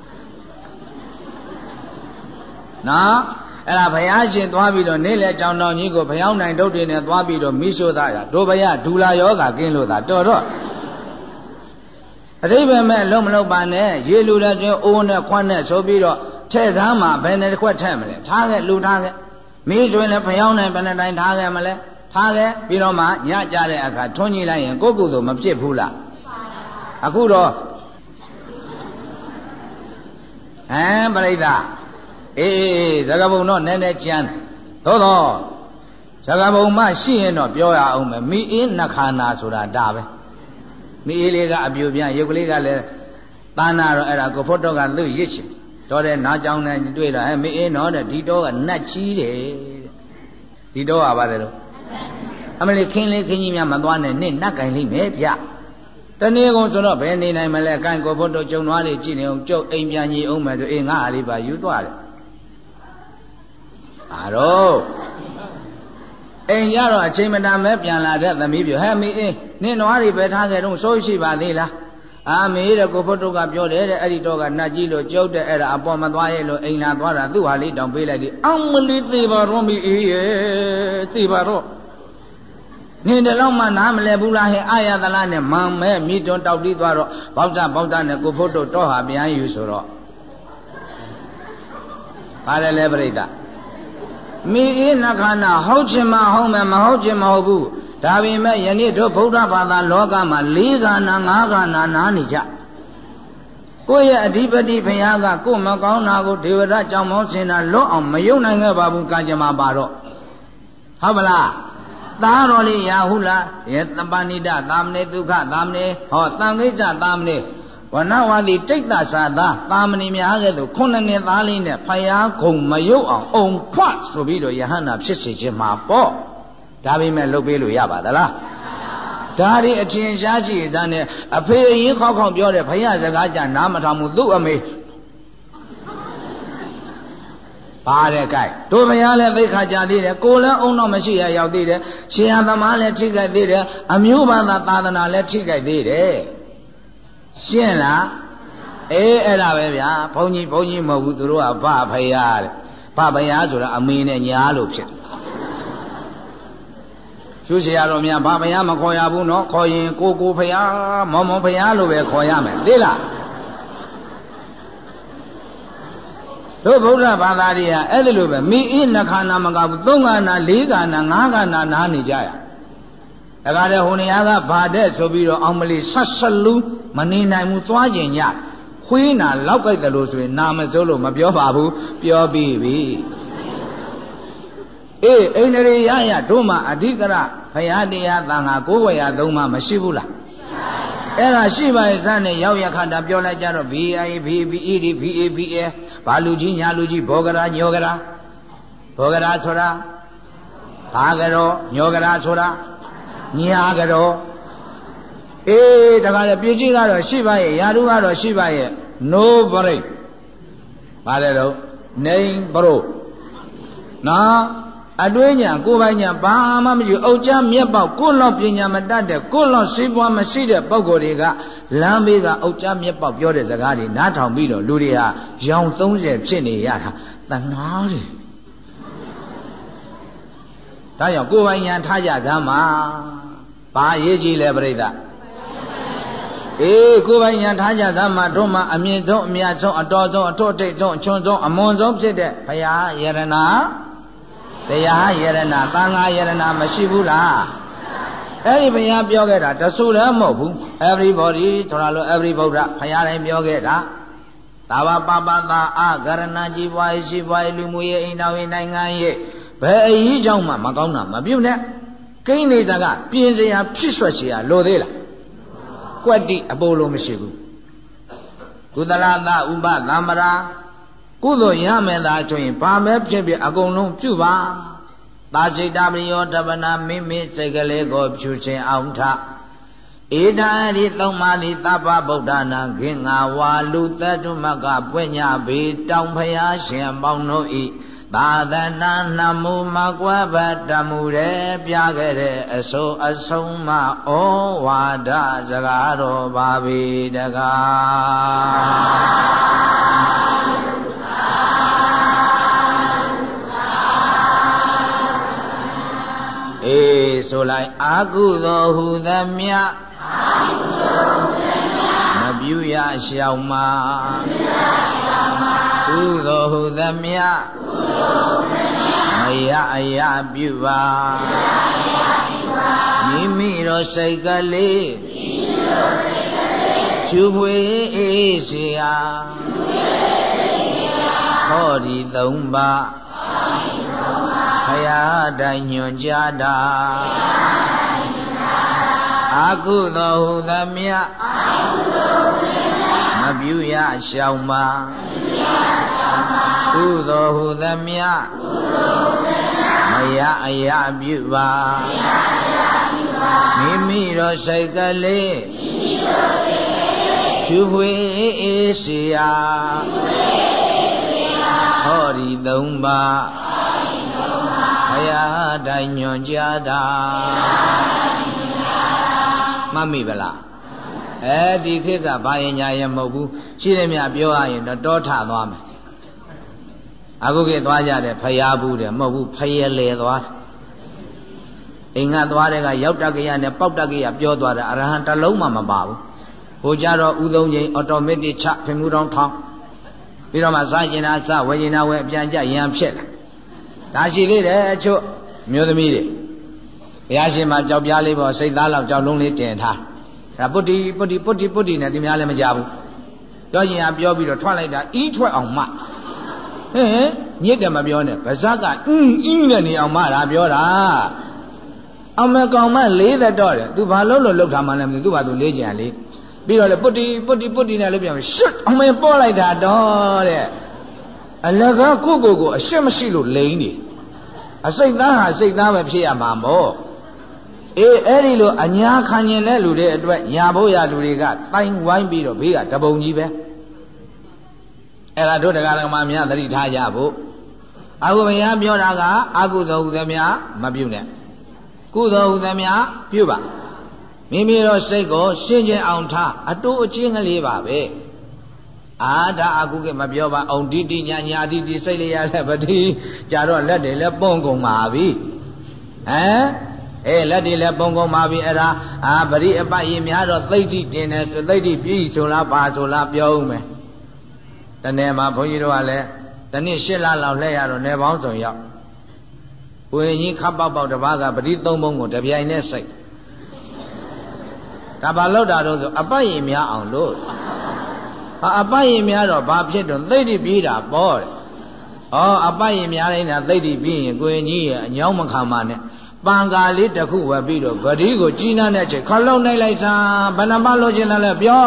နော်အဲ့ဒါဘုရားရှင်သွားပြီးတော့နေ့လက်ကြောင်တော်ကြီးကိုဘုရားနိုင်ဒုတ်တွေနဲ့သွားပြီးတော့မိရှို့သားရတို့ဘုရားဒူလာယောဂကင်းလို့သာတော်တော့အတိပ္ပယ်မဲ့လုံးမလုံးပါနဲ့ရေလူတဲ့ကျွန်းအိုးနဲ့ခွန်းနဲ့ဆိုပြီးတော့ထဲ့သားမှာဘယ်နဲ့တစ်ခွက်ထည့်မလဲထားခဲ့လူထားခဲ့မီးကျွင်းလည်းဖျောင်းနိုင်ဘယ်နဲ့တိုင်းထားခဲ့မလဲထားခဲ့ပြီးတော့မှညကြတဲ့အခါထွန်းကြည့်လိုက်ရင်ကိုယ့်ကုသိုလ်မဖြစ်ဘူးလားအခုတော့ပရိသဇဂဘုံတော့နည်းနည်းကြမ်းသို့တော့ဇဂဘုံမှရှိရင်တော့ပြောရအောင်မယ်မိအင်းနှခါနာဆိုတာဒါပဲမိအေးလေးကအပြူပြန်ရုပ်ကလေးကလည်းသာနာတော့အဲ့ဒါကိုဖို့တော့ကသူ့ရစ်ချင်တော့တဲ့နားကြောင်းနဲ့တွေ့တာမိအေးတော့တဲ့ဒီတော့ကနတ်ကြီးတယ်ဒီတော့ကပါတယ်လို့အမလေးခင်းလေးခင်းကြီးများမသွားနဲ့နင့်နတ်ကင်လိမ့်မယ်ဗျတနေ့ကုန်ဆိုတော့ဘယ်နေနိုင်မလဲကင်ကိုဖို့တော့ကျုံသွားလေးကြည့်နေအောင်ကျုပ်အိမ်ပြန်ကြီးအောင်မယ်ဆိုငါအားလေးပါယူသွားတယ်တော့အိမ်ကြတော့အချိန်မတန်ပဲပြန်လာတဲ့သမီးပြောဟဲ့မီးအေးနင်နွားတွေပဲထားခဲ့တော့စိုးရှိပါသေးလားအာမေတဲ့ကိုဖို့တို့ကပြောတယ်တဲ့အဲ့ဒီတော့ကနတ်ကြီးလို့ကြောက်တဲ့အဲ့ဒါအပေါ်မသွားရဲ့လို့အိမ်လာသွားတာသူ့ဟာလေးတောင်ပေးလိုက်တယ်အောင်မလေးသေးပါတော့မိအေးရဲ့သေးပါတော့နေတယ်လို့မှနားမလဲဘူးလားဟဲ့အာရသလားနဲ့မန်မဲမြစ်တွန်းတောက်တီးသွားတော့ဘောက်တာနဲ့ကိုဖို့တို့တော့ဟာပြန်ယူဆိုတော့ပါတယ်လေပြိတ္တာမိအေးနှခဏဟုတ်ချင်မှဟုတ်မယ်မဟုတ်ချင်မဟုတ်ဘူးဒါပေမဲ့ယနေ့တို့ဗုဒ္ဓဘာသာလောကမှာ၄ခန္ဓာ၅ခန္ဓာနားနေကြကိုယ့်ရဲ့အဓိပတိဘုရားကကိုယ်မကောင်းတာကိုဒေဝရကြောင့်မောစင်တာလွတ်အောင်မယုံနိုင်ခဲ့ပါဘူးကံကြမ္မာပါတော့ဟုတ်ပလားသားတော်လေးရာဟုလားယသပဏိတသာမဏေဒုက္ခသာမဏေဟောတန်ခိစ္စသာမဏေဝနဝါတိတိတ်တသာသာမဏေများကဲ့သို့ခုနှစ်နှစ်သားလေးနဲ့ဖယားခုံမယုတ်အောင်အုံဖွတ်ဆိုပြီးတော့ယဟန္တာဖြစ်စေခြင်းမှာပေါ့ဒါပေမဲ့လုပ်ပေးလို့ရပါသလားဒါဒီအထင်ရှားရှိတဲ့နဲ့အဖေအရင်ခေါက်ပြောတဲ့ဘုရားစကားကြနားမထောင်ဘူးသူ့အမေပါတယ်ကြိုက်တို့ဘုရားလည်းသိခါကြသေးတယ်ကိုလည်းအုံတော့မရှိရရောက်သေးတယ်ရှင်ရသမားလည်းထိခိုက်သေးတယ်အမျိုးဘာသာသာသနာလည်းထိခိုက်သေးတယ်ရှင်းလားအေးအဲ့ဒါပဲဗျာဘုန်းကြီးမဟုတ်ဘူးသူတို့ကဗဖယားတဲ့ဗဖယားဆိုတာအမေနဲ့ညာလို့ဖြစ်တယ်ကျိုးเสียရတော့များဗဖယားမခေါ်ရဘူးနော်ခေါ်ရင်ကိုဖယားမောဖယားလို့ပဲခေါ်ရမယ်သိလားတို့ဗုဒ္ဓဘာသာတွေကအဲ့ဒါလိုပဲမိအေးနှခါနာမကဘူး၃ခါနာ၄ခါနာ၅ခါနာနားနေကြရဒါကြတဲ့ဟိုနေရာကဗာတဲ့ဆိုပြီးတော့အောင်မလီဆက်ဆက်လူးမနေနိုင်ဘူးသွားကျင်ညခွေးနာလောက်ကြိုက်တယ်လို့ဆိုရင်နာမစိုးလို့မပြောပါဘူးပြောပြီးပြီအေးအိန္ဒြေရတို့မှာအဓိကရဘုရားတရားသံဃာကိုးဝေယသုံးပါမရှိဘူးလားအဲ့ဒါရှိပါရဲ့စနဲ့ရောက်ရခန္ဓာပြောလိုက်ကြတော့ VIVED ဘာလူကြီးညာလူကြီးဘောဂရာညောဂရာဆိုတာဘာကရောညောဂရာဆိုတာညာကရောအေးတခါလေပြည်ကြီးကတော့ရှိပါရဲ့ယာရုကတော့ရှိပါရဲ့ no break ဘာလဲတော့နေဘရိုနော်အတွင်းညာကိုယ်ပိုင်ညာဘာမှမရှိအုတ်ချမြက်ပေါက်ကိုယ်လောက်ပညာမတတ်တဲ့ကိုယ်လောက်စိပွားမရှိတဲ့ပုဂ္ဂိုလ်တွေကလမ်းဘေးကအုတ်ချမြက်ပေါက်ပြောတဲ့စကားတွေနားထောင်ပြီးတော့လူတွေဟာရောင်30ဖြစ်နေရတာတဏှာတွေဒါကြောင့်ကိုယ်ပိုင်ညာထားကြသမ်းမှာဘာရေးကြည့်လဲပြိဿအေးကိုယ်ပိုင်ညာထားကြသမ်းမှာတို့မှာအမြင့်ဆုံးအမြတ်ဆုံးအတော်ဆုံးအထွတ်ထိပ်ဆုံးအချွန်ဆုံးအမွန်ဆုံးဖြစ်တဲ့ဘုရားယရဏတရားယရဏသံဃာယရဏမရှိဘူးလားအဲ့ဒီဘုရားပြောခဲ့တာတဆူလည်းမဟုတ်ဘူး everybody ဆိုတာလို့ every ဗုဒ္ဓဘုရားတိုင်းပြောခဲ့တာသာဝပပသာအာဂရဏကြီးပွားရှိပွားလူမှုရေးအိမ်တော်ရေးနိုင်ငံရေးဘယ်အရေးကြောင့်မှမကောင်းတာမပြုတ်နဲ့ကိန်းနေတာကပြင်စရာဖြစ်ရွှက်เสียလိုသေးလားကွက်တိအပိုးလို့မရှိဘူးကုသလသဥပသမ္ပရာကုသိုလ်ရမယ်သာဆိုရင်ဘာပဲဖြစ်ဖြစ်အကုန်လုံးပြုပါသာစိတ်တပရိယောတပနာမိစိတ်ကလေးကိုဖြူရှင်အောင်ထဧတံရိသုံးပါးသည်သဗ္ဗဗုဒ္ဓနာခင်ငါဝါလူတတ္ထုမကပွင့်ညပေတောင်ဖျားရှင်ပေါင်းတို့ဤသာသနာနှမှုမကွယ်ဘတ်တမှုရဲပြခဲ့တဲ့အစိုးအဆုံးမဩဝါဒစကားတော်ပါပေတကားအေးဆိုလိုက်အာကုသောဟုသမျှမပြုရရှောင်မှာကုသောဟုသမျှမရအယပြုပါမိမိတို့စိတ်ကလေးဖြူဖွေအေးเสียဟောဒီသုံးပါဘုရားတိုင်ညွန်ကြားတာအာကုသောဟုသမျှမပြုရရှောင်ပါကုသောဟုသမျှမရအယပြုပါမိမိတို့စိတ်ကလေးဖြူဖွေအေးเสียဟောဒီသုံးပါဘုရားတိုင်ညွန်ကြားတာမှတ်မိဗလားဒီခေတ်ကဘာရင်ညာရင်မဟုတ်ဘူးရှိတယ်မြပြောရရင်တော့တောထသွားမယ်အခုခေတ်သွားကြတယ်ဖျားဘူးတယ်မဟုတ်ဘူးဖယဲလေသွားအိမ်ကသွားတဲ့ကရောက်တက္ကရာနဲ့ပေါက်တက္ကရာပြောသွားတာအရဟံတစ်လုံးမှမပါဘူးဟိုကြတော့ဥသုံးချိန်အော်တိုမက်တစ်ချဖင်မှုတော်ထောင်းပြီးတော့မှစားကျင်တာစဝယ်ကျင်တာဝယ်အပြန်ကြရံဖြစ်လာဒါရှိသေးတယ်အချို့မျိုးသမီးတွေဘုရားရှင်မှာကြောက်ပြားလေးပေါ်စိတ်သားလောက်ကြောက်လုံးလေးတင်ထားဒါပုတ္တိနဲ့သူများလည်းမကြဘူးပြောကျင်ကပြောပြီးတော့ထွက်လိုက်တာအီးထွက်အောင်မှညစ်တယ်မပြောနဲ့ဗဇက်ကအင်းနဲ့နေအောင်မှဒါပြောတာအောင်မကောင်မလေးသက်တော့တယ်သူဘာလို့လှုပ်ထားမှလည်းမသိသူဘာသူလေးကြံလေးပြီးတော့လေပုတ္တိနဲ့လည်းပြန်ရှစ်အောင်မပေါ်လိုက်တာတော့တဲ့အလကားကိုအရှက်မရှိလို့လိမ့်နေအစိတ်သားဟာစိတ်သားပဲဖြစ်ရမှာမို့အဲ့ဒီလိုအညာခံကျင်တဲ့လူတွေအတွက်ညာဖို့ရလူတွေကတိုင်းဝိုင်းပြီးတော့ဘေးကတပုံကြီးပဲအဲ့ဒါတို့တရားဓမ္မများသတိထားကြဖို့အခုဘုရားပြောတာကအကုသိုလ်ဟုသမျှမပြုနဲ့ကုသိုလ်ဟုသမျှပြုပါမိမိတို့စိတ်ကိုရှင်းကျင်အောင်ထားအတူအချင်းကလေးပါပဲဒါအခုကမပြောပါအောင်တိညာတိစိတ်လေးရတဲ့ပတိကြတော့လက်တွေလည်းပုံကုန်ပါပြီလက်တွေလည်းပုံကုန်ပါပြီအဲ့ဒါပရိအပရင်များတော့သိဋ္ဌိတင်တယ်သိဋ္ဌိပြည့်ဆိုလားပါဆိုလားပြောဦးမယ်တနေ့မှာဘုန်းကြီးတို့ကလည်းတနေ့8လလောက်လှည့်ရတော့နေပေါင်းစုံရောက်ဝိညာဉ်ခပ်ပေါက်တစ်ပါးကပရိသုံးပုံကိုတပြိုင်နဲ့စိတ်ဒါဘာလို့တာတော့ဆိုအပရင်များအောင်လို့အပရင်များတော့ဘာဖြစ်တော့သိဋ္ဌိပြီးတာပေါ့တဲ့အပရင်များတိုင်းတာသိဋ္ဌိပြီးရင်ကိုရင်ကြီးရဲ့အညောင်းမခံပါနဲ့ပံကာလေးတစ်ခုဝယ်ပြီးတော့ဗတိကိုကြီးနှံ့တဲ့အချိန်ခလုံးနိုင်လိုက်စားဘယ်နှမလို့ခြင်းလဲပြော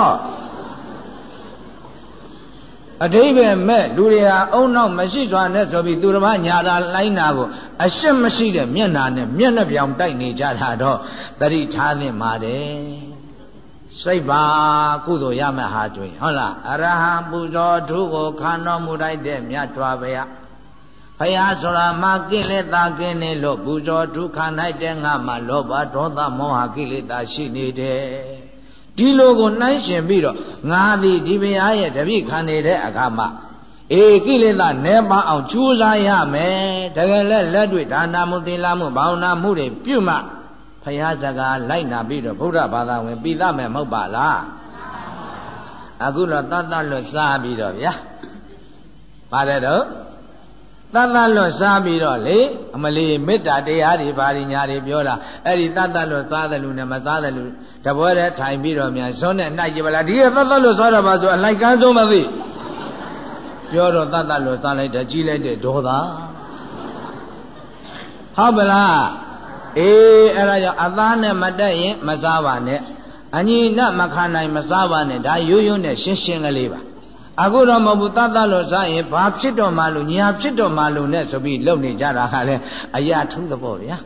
အဓိပ္ပာယ်မဲ့လူတွေဟာအုံနောက်မရှိစွာနဲ့ဆိုပြီးသူတော်ဘာညာတာလိုင်းနာကိုအရှက်မရှိတဲ့မျက်နာနဲ့မျက်နှာပြောင်တိုက်နေကြတာတော့သတိထားသင့်ပါတယ်စိတ်ပါကုသိုလ်ရမယ့်ဟာတွေ့ဟုတ်လားအရဟံပူဇော်ထုကိုခံတော်မူလိုက်တဲ့မြတ်စွာဘုရားဘုရားဆိုတာမှာကိလေသာကင်းနေလို့ပူဇော်ထုခံနိုင်တဲ့ငါမှာလောဘဒေါသမောဟကိလေသာရှိနေတယ်ဒီလိုကိုနှိုင်းရှင်ပြီးတော့ငါသည်ဒီဘုရားရဲ့တပည့်ခံနေတဲ့အခါမှာကိလေသာနည်းပါအောင်ကြိုးစားရမယ်တကယ်လက်တွေ့ဒါနမှုသီလမှုဘာဝနာမှုတွေပြုမှဘုရားစကားလိုက်နာပြီးတော့ဗုဒ္ဓဘာသာဝင်ပြီးသားမယ်မဟုတ်ပါလားအခုတော့တတ်လွတ်စားပြီးတော့ဗျာပါတယ်တော့တတ်လွတ်စားပြီးတော့လေအမလီမေတ္တာတရားတွေဘာညာတွေပြောတာအဲ့ဒီတတ်လွတ်စားတယ်လူနဲ့မစားတယ်လူတပွဲတည်းထိုင်ပြီးတော့မြန်ဇွန်းနဲ့နှိုက်ကြပါလားဒီကတတ်လွတ်စားတော့ပါဆိုအလိုက်ကန်းဆုံးမသိပြောတော့တတ်လွတ်စားလိုက်တယ်ကြီးလိုက်တဲ့ဒေါသဟုတ်ပလားအဲ့ဒါကြောင့်အသားနဲ့မတက်ရင်မစားပါနဲ့အညီနဲ့မခံနိုင်မစားပါနဲ့ဒါရိုးရိုးနဲ့ရှင်းရှင်းကလေးပါအခုတော့မဟုတ်ဘူးတတ်လို့စားရင်ဘာဖြစ်တော့မှလို့ညာဖြစ်တော့မှလို့နဲ့ဆိုပြီးလုပ်နေကြတာကလည်းအရာထူးသဘောဗျာ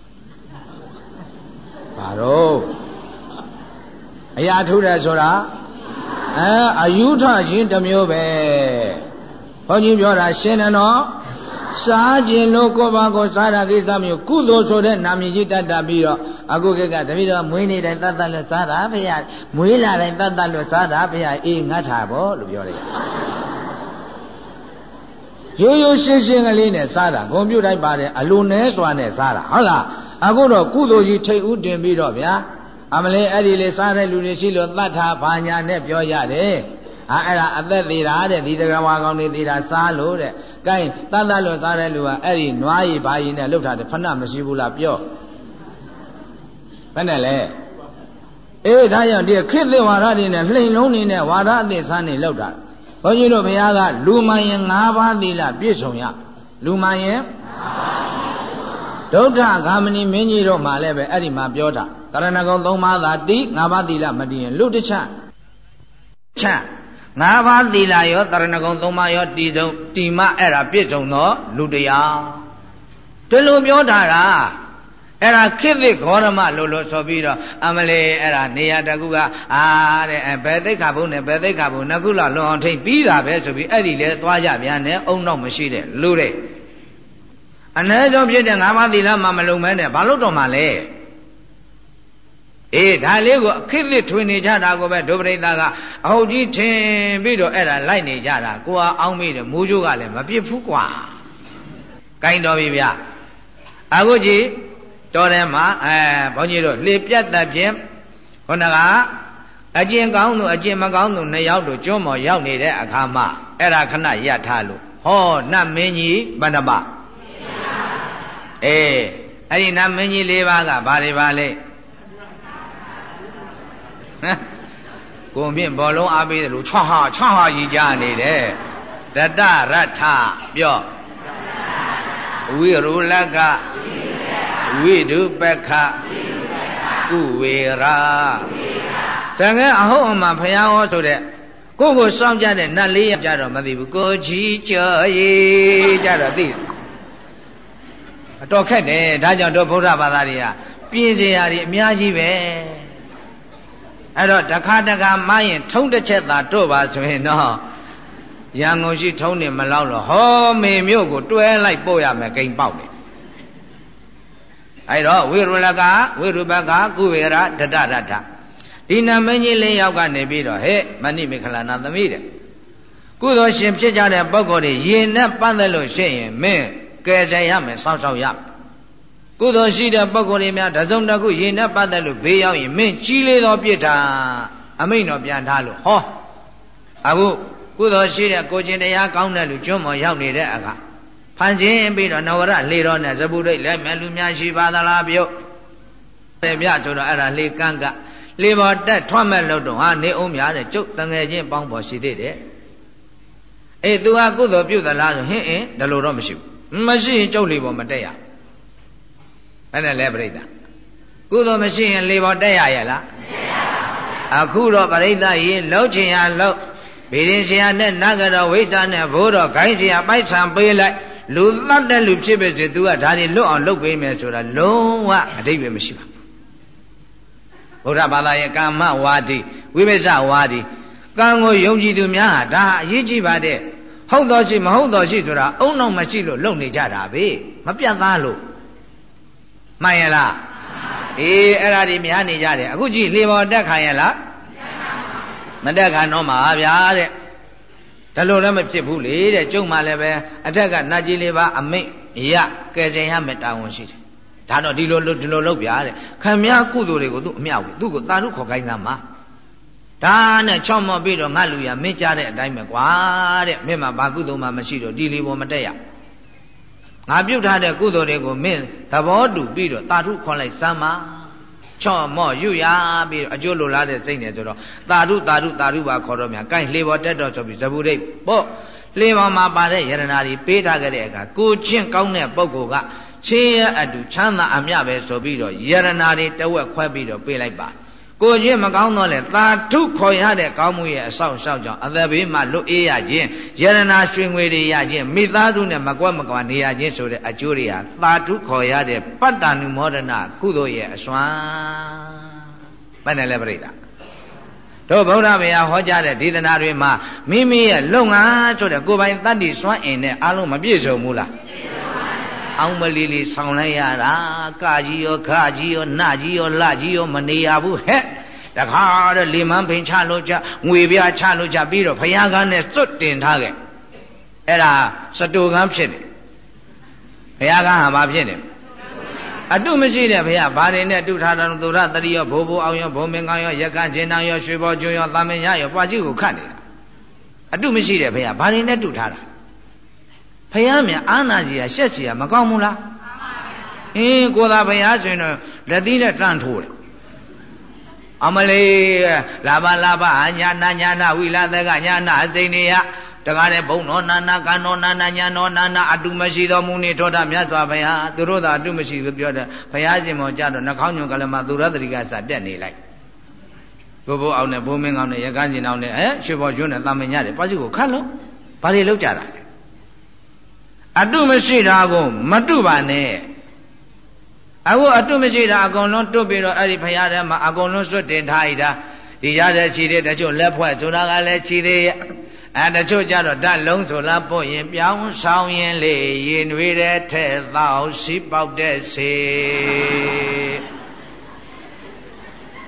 ဘာတော့အရာထူးတယ်ဆိုတာအယူထခြင်းတစ်မျိုးပဲဘုန်းကြီးပြောတာရှင်းတယ်နော်စားခြင်းလို့ကိုယ်ပါကိုစားတာကိစ္စမျိုးကုသိုလ်ဆိုတဲ့နာမည်ကြီးတတ်တာပြီးတော့အခုကတပည့်တော်မွေးနေတိုင်းတတ်လွတ်စားတာဖေရမွေးလာတိုင်းတတ်လွတ်စားတာဖေရငတ်တာပေါ့လို့ပြောလိုက်ရိုးရိုးရှင်းရှင်းကလေးနဲ့စားတာကွန်ပျူတာပါတယ်အလိုနဲစွာနဲ့စားတာဟုတ်လားအခုတော့ကုသိုလ်ကြီးထိတ်ဥတင်ပြီးတော့ဗျာအမလေးအဲ့ဒီလေးစားတဲ့လူတွေရှိလို့တတ်တာဘာညာနဲ့ပြောရတယ်အဲ့ဒါအသက်သေးတာတဲ့ဒီတက္ကဝါကောင်းနေသေးတာစားလို့တဲ့ကဲတတ်လို့စားတဲ့လူကအဲ့ဒီနွားရည်ဘာရည်နဲ့လှုပ်ထားတယ်ဖဏမရှိဘူးလားပြောဘယ်နဲ့လဲဒါကြောင့်ဒီခေတ်သစ်ဝါဒတွေနဲ့လှိမ်လုံးနေနဲ့ဝါဒအသစ်ဆန်းနေလှုပ်တာဘုန်းကြီးတို့ဘုရားကလူမှန်ရင်5ပါးသီလပြည့်စုံရလူမှန်ရင်ဒုဋ္ဌဂามဏီမင်းကြီးတို့မှလည်းပဲအဲ့ဒီမှာပြောတာတရဏဂုံ3ပါးသာတိ5ပါးသီလမတည်ရင်လူတချ5ပါးသီလရောတရဏဂုံ3ပါးရောတီမအဲ့ဒါပြည့်စုံသောလူတရားဒီလိုပြောတာကအဲ့ဒါခေတ်သစ်ဂေါရမလို့ဆိုပြီးတော့အမလေးအဲ့ဒါနေရာတကူကတဲ့ဘယ်သိက္ခာဘုံနဲ့ဘယ်သိက္ခာဘုံနှစ်ခုလောက်လွန်အောင်ထိပ်ပြီးတာပဲဆိုပြီးအဲ့ဒီလေသွားကြပြန်တယ်အုံတော့မရှိတဲ့လူတဲ့အနည်းဆုံးဖြစ်တဲ့5ပါးသီလမှမလုံမဲနဲ့ဘာလို့တော့မှလဲဒါလေးကိုအခစ်သစ်ထွင်နေကြတာကိုပဲဒုပရိသကအဟုတ်ကြီးထင်ပြီးတော့အဲ့ဒါလိုက်နေကြတာကိုကအောင်းမိတယ်မိုးကြိုးကလည်းမပြစ်ဘူးကွာကိုင်းတော်ပြီဗျအခုကြည့်တော်ထဲမှာဘုန်းကြီးတို့လေပြတ်သက်ဖြင့်ခொနကအကျင့်ကောင်းသူအကျင့်မကောင်းသူနှစ်ယောက်တို့ကျွန်းမော်ရောက်နေတဲ့အခါမှာအဲ့ဒါခဏရပ်ထားလို့ဟောနတ်မင်းကြီးဘဏ္ဍပအဲ့ဒီနတ်မင်းကြီး၄ပါးကဘာတွေပါလဲကိုမြင့်ဘောလုံးအားပေးတယ်လို့ချွဟာကြီးကြားနေတယ်တတရထပြောဝိရုလကဝိဒုပက္ခကုဝေရာတကယ်အဟုတ်အမှန်ဘုရားဟောဆိုတဲ့ကိုကိုစောင့်ကြတဲ့နတ်လေးရကြတော့မသိဘူးကိုကြီးကြော်ရေးကြတော့သိအတော်ခက်တယ်ဒါကြောင့်တို့ဗုဒ္ဓဘာသာတွေကပြင်စရာတွေအများကြီးပဲအဲ့တော့တခါမရင်ထုံးတစ်ချက်သာတို့ပါဆိုရင်တော့ရန်ကုန်ရှိထုံးနေမလောက်တော့ဟောမေမြို့ကိုတွဲလိုက်ပို့ရမယ်ဂိမ်းပေါက်တယ်အဲ့တော့ဝိရုလကဝိရုပကကုဝေရတတရထဒီနမင်းကြီး၄ယောက်ကနေပြီးတော့ဟဲ့မဏိမေခလာနာသမီးတဲ့ကုသိုလ်ရှင်ဖြစ်ကြတဲ့ပုဂ္ဂိုလ်တွေရေနဲ့ပတ်သက်လို့ရှိရင်မင်းကယ်ဆယ်ရမယ်စောင့်ရှောက်ရမယ်ကုသိုလ်ရှိတဲ့ပုဂ္ဂိုလ်တွေများတစုံတစ်ခုရေနဲ့ပတ်သက်လို့ဘေးရောက်ရင်မင်းကြီးလေးသောပြစ်တာအမိန့်တော်ပြန်ထားလို့ဟောအခုကုသိုလ်ရှိတဲ့ကိုကျင်တရားကောင်းတဲ့လူကျွန်းမော်ရောက်နေတဲ့အခါဖန်ခြင်းပြီးတော့နဝရလေတော်နဲ့ဇဗုဒိတ်လည်းမဲ့လူများရှိပါသလားပြုတ်တယ်ပြဆိုတော့အဲ့ဒါလေကန်းကလေပေါ်တက်ထွတ်မဲ့လို့တော့ဟာနေအောင်များတဲ့ကျုပ်တငယ်ချင်းပေါင်းပေါ်ရှိသေးတယ်သူဟာကုသိုလ်ပြုသလားဆိုဟင်းဒါလို့တော့မရှိဘူးမရှိရင်ကျုပ်လေပေါ်မတက်ရအဲ့ဒါလဲပြိဿကုသိုလ်မရှိရင်လေပေါ်တက်ရရဲ့လားမတက်ရပါဘူးအခုတော့ပြိဿရေလှုပ်ချင်ရလှုပ်ဗေဒင်ဆရာနဲ့နဂရဝိဇ္ဇာနဲ့ဘိုးတော်ဂိုင်းဆရာပိုက်ဆံပေးလိုက်လူသတ်တဲ့လူဖြစ်ပဲစေသူကဒါတွေလွတ်အောင်လုပ်ပေးမယ်ဆိုတာလုံးဝအဓိပ္ပာယ်မရှိပါဘူးဗုဒ္ဓဘာသာရဲ့ကာမဝါဒီဝိပဿဝါဒီကံကိုယုံကြည်သူများဟာဒါအရေးကြီးပါတယ်ဟုတ်တော်ရှိမဟုတ်တော်ရှိဆိုတာအုံနောက်မရှိလို့လုံနေကြတာပဲမပြတ်သားလို့မှန်ရလားအဲ့ဒါဒီများနေကြတယ်အခုကြည့်လေပေါ်တက်ခံရလားမတက်ခံတော့မှာဗျာတဲ့ဒါလို့လည်းမဖြစ်ဘူးလေတဲ့ကျုံမှလည်းပဲအထက်ကနတ်ကြီးလေးပါအမိတ်ရကယ်တင်ရမယ်တာဝန်ရှိတယ်ဒါတော့ဒီလိုလုပ်ပြတဲ့ခံမြကုသိုလ်တွေကိုသူအမြောက်ဘူးသူ့ကိုသာဓုခေါ်ခိုင်းသားမှာဒါနဲ့ချော့မော့ပြီးတော့ငါလူရမင်းကြားတဲ့အတိုင်းပဲကွာတဲ့မင်းမှာဘာကုသိုလ်မှမရှိတော့ဒီလေးပေါ်မတက်ရငါပြုတ်ထားတဲ့ကုသိုလ်တွေကိုမင်းသဘောတူပြီးတော့သာဓုခေါ်လိုက်စမ်းပါချော့မော့ယူရပြီးအကျိုးလိုလားတဲ့စိတ်နဲ့ဆိုတော့သာဓုပါခေါ်တော့များကိုင်းလှေပေါ်တက်တော့ဆိုပြီးဇဗုဒိတ်ပေါ့လှေပေါ်မှာပါတဲ့ယရနာတွေပေးထားခဲ့တဲ့အခါကိုချင်းကောင်းတဲ့ပုဂ္ဂိုလ်ကချင်းရအတူချမ်းသာအမျှပဲဆိုပြီးတော့ယရနာတွေတဝက်ခွဲပြီးတော့ပေးလိုက်ပါကိုချင်းမကောင်းတော့လဲသာဓုခေါ်ရတဲ့ကောင်းမှုရဲ့အဆောက်အအုံကြောင့်အသက်ဘေးမှာလွတ်အေးရခြင်းယရနာရွှေငွေတွေရခြင်းမိသားစုနဲ့မကွက်မကွာနေရခြင်းဆိုတဲ့အကျိုးတွေဟာသာဓုခေါ်ရတဲ့ပတ္တနုမောဒနာကုသိုလ်ရဲ့အစွမ်းဘယ်နဲ့လဲပြိတ္တာတို့ဗုဒ္ဓဗျာဟောကြားတဲ့ဒေသနာတွေမှာမိမိရဲ့လုံငါဆိုတဲ့ကိုယ်ပိုင်တတ္တိစွမ်းအင်နဲ့အလုံးမပြည့်စုံဘူးလားအောင်မလီလီဆောင်လိုက်ရတာကာကြီးရောခကြီးရောနကြီးရောလကြီးရောမနေရဘူးဟဲ့တခါတော့လေမန်းဖိန်ချလို့ချငွေပြချလို့ချပြီးတော့ဘုရားကနဲ့စွတ်တင်ထားခဲ့အဲ့ဒါစတူကန်းဖြစ်တယ်ဘုရားကဟာဘာဖြစ်တယ်အတုမရှိတဲ့ဘုရားဘာတွေနဲ့တုထားတယ်သုရတတိရောဘိုးအောင်ရောဘုံမင်းကောင်းရောရက္ခဇင်တန်ရောရွှေဘောကျွန်းရောသာမင်ရရောပွားကြီးကိုခတ်နေတာအတုမရှိတဲ့ဘုရားဘာတွေနဲ့တုထားတာဘုရားမြအာနာကြီးကရှက်စီကမကောင်းဘူးလားကိုသာဘုရားဆိုရင်တော့လက်သီးနဲ့တန်းထိုးတယ်အမလေးလာပါညာနာဝိလာသကညာနာအစိမ့်နေရတကားတဲ့ဘုံတော်နာနာကံတော်နာနာညာတော်နာနာအတုမရှိသောမူနေထောတာမြတ်စွာဘုရားသူတို့သာအတုမရှိဘူးပြောတယ်ဘုရားရှင်မောကြတော့နှခေါင်းညွန်ကလမသူရတတိကစတက်နေလိုက်ဘိုးအောင်နဲ့ဘိုးမင်းကောင်းနဲ့ရကန်းကျင်အောင်နဲ့ရွှေဘော်ကျွန်းနဲ့တာမင်ညတယ်ပါရှိကိုခတ်လို့ဘာတွေလောက်ကြတာလဲအတုမရှိတာကိုမတုပါနဲ့အခုအတုမရှိတာအကုန်လုံးတွတ်ပြီးတော့အဲ့ဒီဘုရားထဲမှာအကုန်လုံးစွတ်တင်ထားရတာဒီရတဲ့ခြေတဲ့တချို့လက်ဖွဲ့ဆိုတာကလည်းခြေသေးရဲ့တချို့ကြတော့ဓာတ်လုံးဆိုလားပို့ရင်ပြောင်းဆောင်ရင်လေရင်တွေတဲ့ထဲသောစီပေါက်တဲ့စေ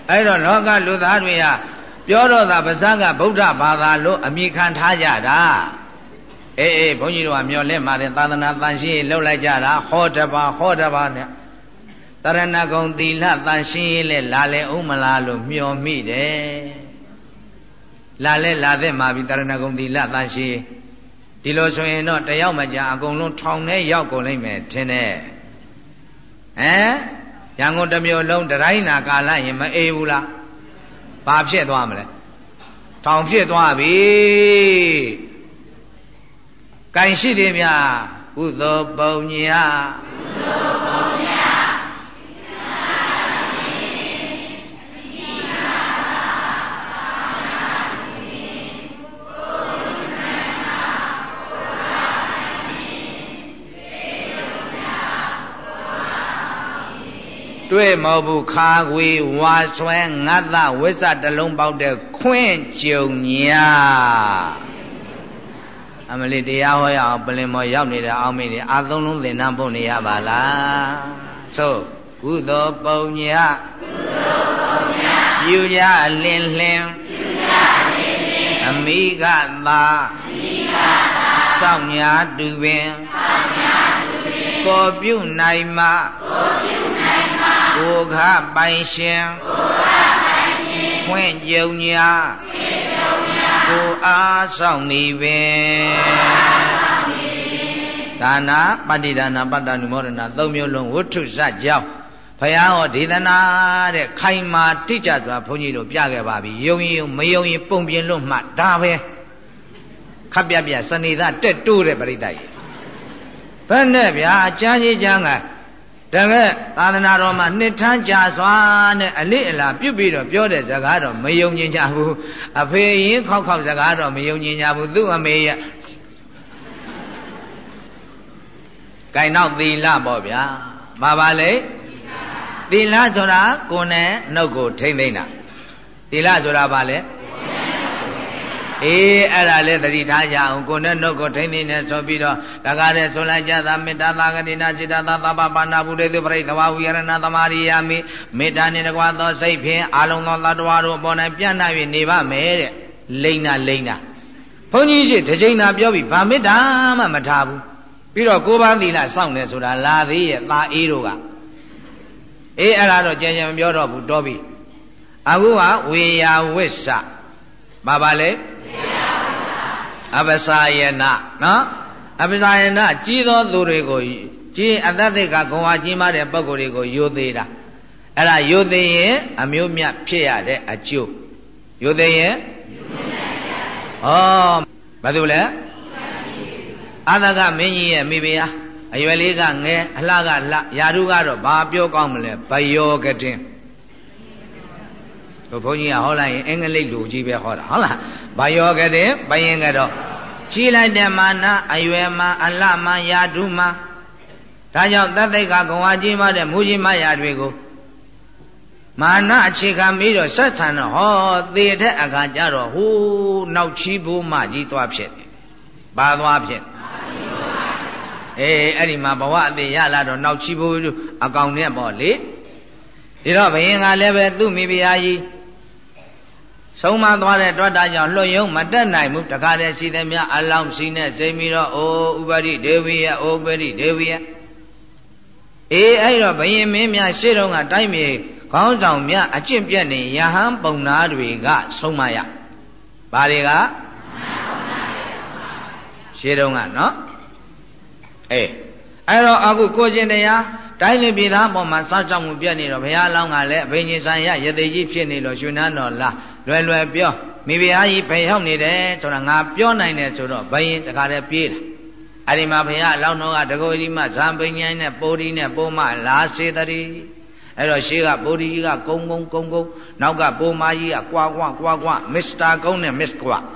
အဲ့တော့လောကလူသားတွေကပြောတော့တာပါဇက်ကဗုဒ္ဓဘာသာလို့အမိခံထားကြတာအေးဘုန်းကြီးတို့ကမျောလက်ပါတယ်သာသနာတန်ရှင်းလှုပ်လိုက်ကြတာဟောတပါနဲ့တရဏဂုံသီလတန်ရှင်းလဲလာလဲဥမလားလို့မျောမိတယ်လာသက်မှာပြီတရဏဂုံသီလတန်ရှင်းဒီလိုဆိုရင်တော့တယောက်မကြအကုန်လုံးထောင်ထဲရောက်ကုန်လိမ့်မယ်ထင်တယ်ရန်ကုန်တစ်မြို့လုံးတတိုင်းသာကာလရင်မအေးဘူးလားဘာဖြစ်သွားမလဲထောင်ဖြစ်သွားပြီကံရှိတယ်ဗျာကုသိုလ်ပုံညာတွေ့မဟုတ်ဘူးခါခွေဝါဆွဲငတ်သဝိဇ္ဇတလုံးပေါက်တဲ့ခွင့်ကြုံညာအမလီတရားဟောရအောင်ပလင်မော်ရောက်နေတဲ့အောင်မေတွေအာသုံးလုံးသင်္นานပို့နေရပါလားသို့ကုသိုလ်ပုံညာပြုကြလင်းအမိကသာစောင့်ညာတူပင်ကိုပြုနိုင်မှာကိုခပိုင်ရှင်ခွင့်ကြုံညာကိုအားဆောင်နေပင်ဒါနာပတ္တိဒါနာပတ္တနုမောဒနာသုံးမျိုးလုံးဝတ္ထုဇတ်ကြောင့်ဘုရားဟောဒေသနာတဲ့ခိုင်မာတိကျစွာဘုန်းကြီးတို့ပြခဲ့ပါပြီယုံရင်မယုံရင်ပုံပြင်လို့မှဒါပဲခပ်ပြစနေသားတက်တိုးတဲ့ပရိသတ်ကြီးဘယ်နဲ့ဗျာအကျမ်းကြီးကျမ်းကတကယ်သာသနာတော်မှာနှစ်ထမ်းကြာစွာနဲ့အလေးအလာပြုပြီးတော့ပြောတဲ့စကားတော့မယုံကြည်ကြဘူးအဖေရင်ခောက်စကားတော့မယုံကြည်ကြဘူးသူ့အမေရဲ့ဂိုင်နောက်သီလပေါ့ဗျာဘာပါလဲသီလဆိုတာကိုယ်နဲ့နှုတ်ကိုထိမ့်သိမ့်တာသီလဆိုတာဘာလဲအဲ့ဒါလည်းသတိထားကြအောင်ကိုယ်နဲ့နှုတ်ကိုထိမ့်သိမ့်နေဆိုပြီးတော့တကားတဲ့ဆိုလိုက်ကြတာမေတ္တာသာဂတိနာစိတ္တသာသဗ္ဗပါဏဗုဒ္ဓေသူပရိသဝဝိရဏသမာရိယာမိမေတ္တာနှင့်တကွာသောစိတ်ဖြင့်အာလုံးသောသတ္တဝါတို့အပေါ်၌ပြန့်နှံ့၍နေပါမယ်တဲ့လိမ့်နာဘုန်းကြီးရှိတစ်ချိန်သာပြောပြီးဗာမေတ္တာမှမထားဘူးပြီးတော့ကိုးပါးသီလစောင့်နေဆိုတာလာသေးရဲ့သာအေးတို့ကအဲ့ဒါတော့ကြံကြံမပြောတော့ဘူးတော်ပြီအခုကဝေယဝိစ္စဘာပါလဲအပစာယနာနော်အပစာယနာကြီးသောသူတွေကိုကြီးအတ္တသိကဂုံဝါကြီးမားတဲ့ပုဂ္ဂိုလ်တွေကိုယိုသေးတာအဲ့ဒါယိုသေးရင်အမျိုးမြတ်ဖြစ်ရတဲ့အကျိုးယိုသေးရင်ဘာလို့လဲအတ္တကမင်းကြီးရဲ့မိဖုရားအရွယ်လေးကငယ်အလှကလှယာရုကတော့ဘာပြောကောင်းမလဲဘယောကတင်ဘုန်းကြီးကဟောလိုက်ရင်အင်္ဂလိပ်လူကြီးပဲဟောတာဟုတ်လားဘယောကတင်ဘယင်ကတော့ကြီးလိုက်တဲ့မာနအရွယ်မှာအလှမှာယာတုမှာဒါကြောင့်တသိက်ကဂုံဝါကြီးမတဲ့မူကြီးမယာတွေကိုမာနအခြေခံပြီးတော့ဆက်ဆံတော့ဟောသေတဲ့အခါကျတော့ဟိုးနောက်ချီးဖို့မှကြီးသွားဖြစ်တယ်ဘာသွားဖြစ်အဲ့ဒီမှာဘဝအသေးရလာတော့နောက်ချီးဖို့အကောင်နဲ့ပေါ့လေဒီတော့ဘယင်ကလည်းပဲသူ့မိဖုရားကြီးဆုံးမသွားတဲ့တွတ်တာကြောင့်လွတ်ယုံမတက်နိုင်ဘူးတခါတည်းရှိသမျှအလောင်းစီနဲ့စိမ့်ပြီးတော့အိုဥပရိဒေဝိယအိုပရိဒေဝိယအဲ့တော့ဘယင်မင်းများရှေ့တုန်းကတိုင်းမြေခေါင်းဆောင်များအကျင့်ပြတ်နေယဟန်ပုံနာတွေကဆုံးမရဘာတွေကရှေ့တုန်းကနော်အဲ့တော့အခုကိုချင်းတရားတိုင်းလေပြည်သားပေါ်မှာစောင့်ကြောက်မှုပြတ်နေတော့ဘုရားအလောင်းကလည်းဘိညာဉ်ဆိုင်ရရသေးကြီးဖြစ်နေလို့ရှင်နန်းတော်လားလွယ်ပြောမိဖုရားကြီးဘယ်ရောက်နေတယ်ဆိုတာငါပြောနိုင်တယ်ဆိုတော့ဘယင်တခါတည်းပြေးလာအဲ့ဒီမှာဘုရားအလောင်းတော်ကတကောကြီးမှဇံပင်ញိုင်းနဲ့ပိုးဒီနဲ့ပိုးမလာစေတည်းအဲ့တော့ရှေးကပိုးဒီကြီးကကုန်းနောက်ကပိုးမကြီးကကွာမစ္စတာကုန်းနဲ့မစ္စကွာ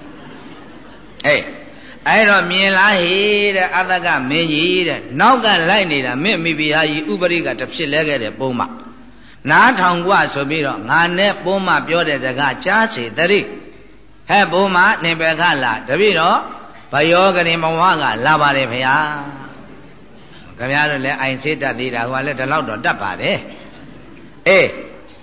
အဲ့တော့မြင်လားဟေးတဲ့အတ္တကမင်းကြီးတဲ့နောက်ကလိုက်နေတာမင်းမိဖုရားကြီးဥပရိကတဖြစ်လဲခဲ့တဲ့ပိုးမနားထောင်กว่าဆိုပြီးတော့ငါနဲ့ပိုးမပြောတဲ့စကားကြားစေတည်းဟဲ့ပိုးမနေပဲခလာတပည့်တော့ဘယောကရင်ဘဝကလာပါလေဖုရားခင်ဗျားတို့လည်းအိုင်စေးတတ်သေးတာဟိုကလည်းဒီလောက်တော့တတ်ပါတယ်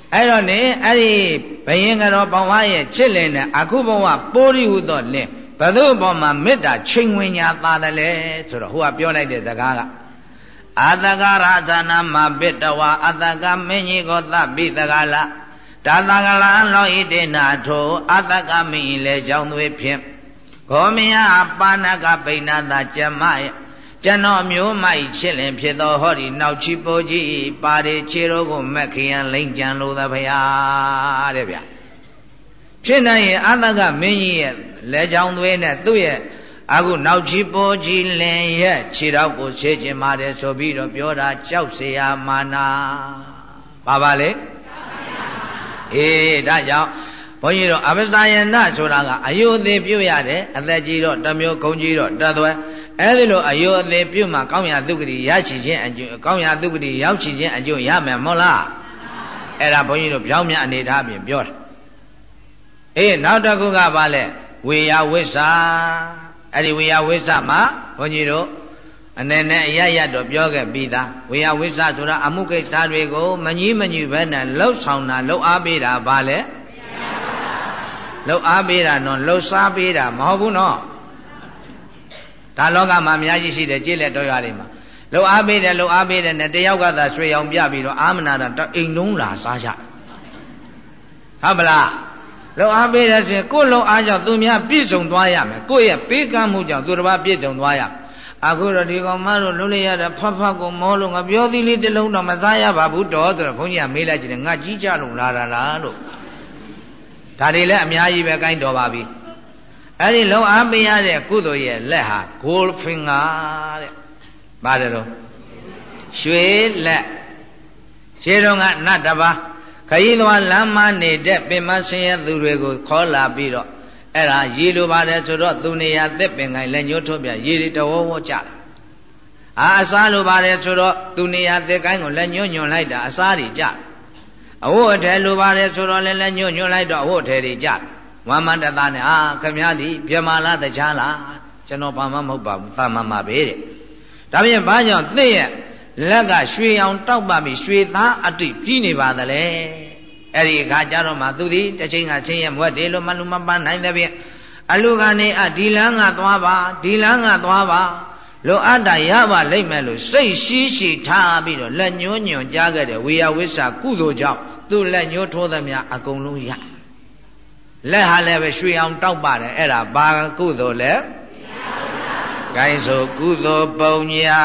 အဲ့တော့နေအဲ့ဒီဘယင်ကတော့ဘဝရဲ့ချစ်လင်နဲ့အခုဘဝပိုးရိဟုသောလင်ဘယ်သူ့ဘောမှာမေတ္တာချိန်ဝင်ညာသာတယ်လဲဆိုတော့ဟိုကပြောလိုက်တဲ့စကားကအတကရာဇာနာမပိတဝါအတကမင်းကြီးကိုသဗ္ဗိတကလာဒါသကလာလောဣတေနာထိုအတကမင်းလေကြောင့်သွေးဖြင့်ခောမယပါဏကပိဏသာကျမရဲ့ကျွန်တော်မျိုးမိုက်ချစ်လင်ဖြစ်သောဟောဒီနောက်ချီပိုးကြီးပါရီခြေတော်ကိုမက်ခရန်လိမ့်ကြံလို့သဗျာတဲ့ဗျာဖြစ်နိုင်ရင်အတကမင်းကြီးရဲ့လေကြောင့်သွေးနဲ့သူ့ရဲ့အခုနောက်ချီပိုးကြီးလင်ရဲ့ခြေတော်ကိုဆေးကျင်ပါတယ်ဆိုပြီးတော့ပြောတာကြောက်เสียမာနာပါလေအေးဒါကြောင့်ဘုန်းကြီးတို့အပ္ပစာယနာဆိုတာကအယုအသေးပြုတ်ရတယ်အသက်ကြီးတော့တစ်မျိုးခုံကြီးတော့တသွဲအဲ့ဒီလိုအယုအသေးပြုတ်မှကောင်းရာသုဂတိရရှိခြင်းအကျိုးကောင်းရာသုဂတိရောက်ရှိခြင်းအကျိုးရမယ်မဟုတ်လားအဲ့ဒါဘုန်းကြီးတို့ပြောင်းမြန်အနေထားပြင်ပြောတာအေးနောက်တစ်ခုကဘာလဲဝေယဝိစ္စာအဲ့ဒီဝေယဝိစ္စာမှာဘုန်းကြီးတို့အနေနဲ့အရရတော့ပြောခဲ့ပြီးသားဝေယဝိစ္စာဆိုတာအမှုကိစ္စတွေကိုမငြီးမညူပဲနဲ့လှုပ်ဆောင်တာလှုပ်အားပေးတာဘာလဲလှုပ်အားပေးတာနော်လှုပ်စားပေးတာမဟုတ်ဘူးနော်ဒါလောကမှာအများကြီးရှိတယ်ကြည့်လက်တော်ရွာတွေမှာလှုပ်အားပေးတယ်လှုပ်အားပေးတယ်နဲ့တယောက်ကသာရွှေရောင်ပြပြီးတော့အာမနာတာအိမ်လုံးလာစားကြဟုတ်ပလားလှုပ်အားပေးတဲ့ဖြင့်ကိုယ်လှုပ်အားကြောင့်သူများပြည့်စုံသွားရမယ်ကိုယ့်ရဲ့ပေးကမ်းမှုကြောင့်သူတစ်ပါးပြည့်စုံသွားရမယ်အခုတော့ဒီကောင်မတို့လုံးလိုက်ရတာဖတ်ကိုမောလို့ငါပြောသီးလေးတစ်လုံးတော့မစားရပါဘူးတော်ဆိုတော့ဘုန်းကြီးကမေးလိုက်ကြတယ်ငါကြီးကြလို့လာတာလားလို့ဒါတွေလည်းအများကြီးပဲကိုင်းတော်ပါပြီအဲ့ဒီလုံအားပေးရတဲ့ကုသိုလ်ရဲ့လက်ဟာ gold finger တဲ့ပါတယ်တော့ရွှေလက်ခြေတော်ကနတ်တပါခရီးသွားလမ်းမနေတဲ့ပင်မဆင်းရဲသူတွေကိုခေါ်လာပြီးတော့အဲ့ဒါရေလိုပါတယ်ဆိုတော့သူနေရာသက်ပင်ကိုင်းလက်ညှိုးထုတ်ပြရေတွေတဝဝကြတယ်အစားလိုပါတယ်ဆိုတော့သူနေရာသက်ကိုင်းကိုလက်ညှိုးညွန်လိုက်တာအစားတွေကြတယ်အဝတ်အထည်လိုပါတယ်ဆိုတော့လည်းလက်ညှိုးညွန်လိုက်တော့အဝတ်အထည်တွေကြတယ်ဝမ်းမတသားနဲ့ခမည်းသည်ပြမလားတခြားလားကျွန်တော်ဘာမှမဟုတ်ပါဘူးသာမန်ပါပဲတဲ့ဒါဖြင့်ဘာကြောင့်သင့်ရဲ့လက်ကရွှေအောင်တောက်ပပြီးရွှေသားအတိပြီးနေပါသလဲအဲ့ဒီအခါကျတော့မှသူသည်တစ်ချိန်ကချင်းရဲ့မွက်တယ်လို့မလူမပန်းနိုင်တဲ့ဖြင့်အလူကနေဒီလန်းကသွားပါဒီလန်းကသွားပါလိုအပ်တာရပါလိမ့်မယ်လို့စိတ်ရှိရှိထားပြီးတော့လက်ညှိုးညွန်ကြားခဲ့တဲ့ဝေယဝိစ္စာကုသိုလ်ကြောင့်သူ့လက်ညှိုးထိုးသမျှအကုန်လုံးရလက်ဟာလည်းပဲရွှေအောင်တောက်ပါတယ်အဲ့ဒါဘာကုသိုလ်လဲဂိုင်းဆိုကုသိုလ်ပုံညာ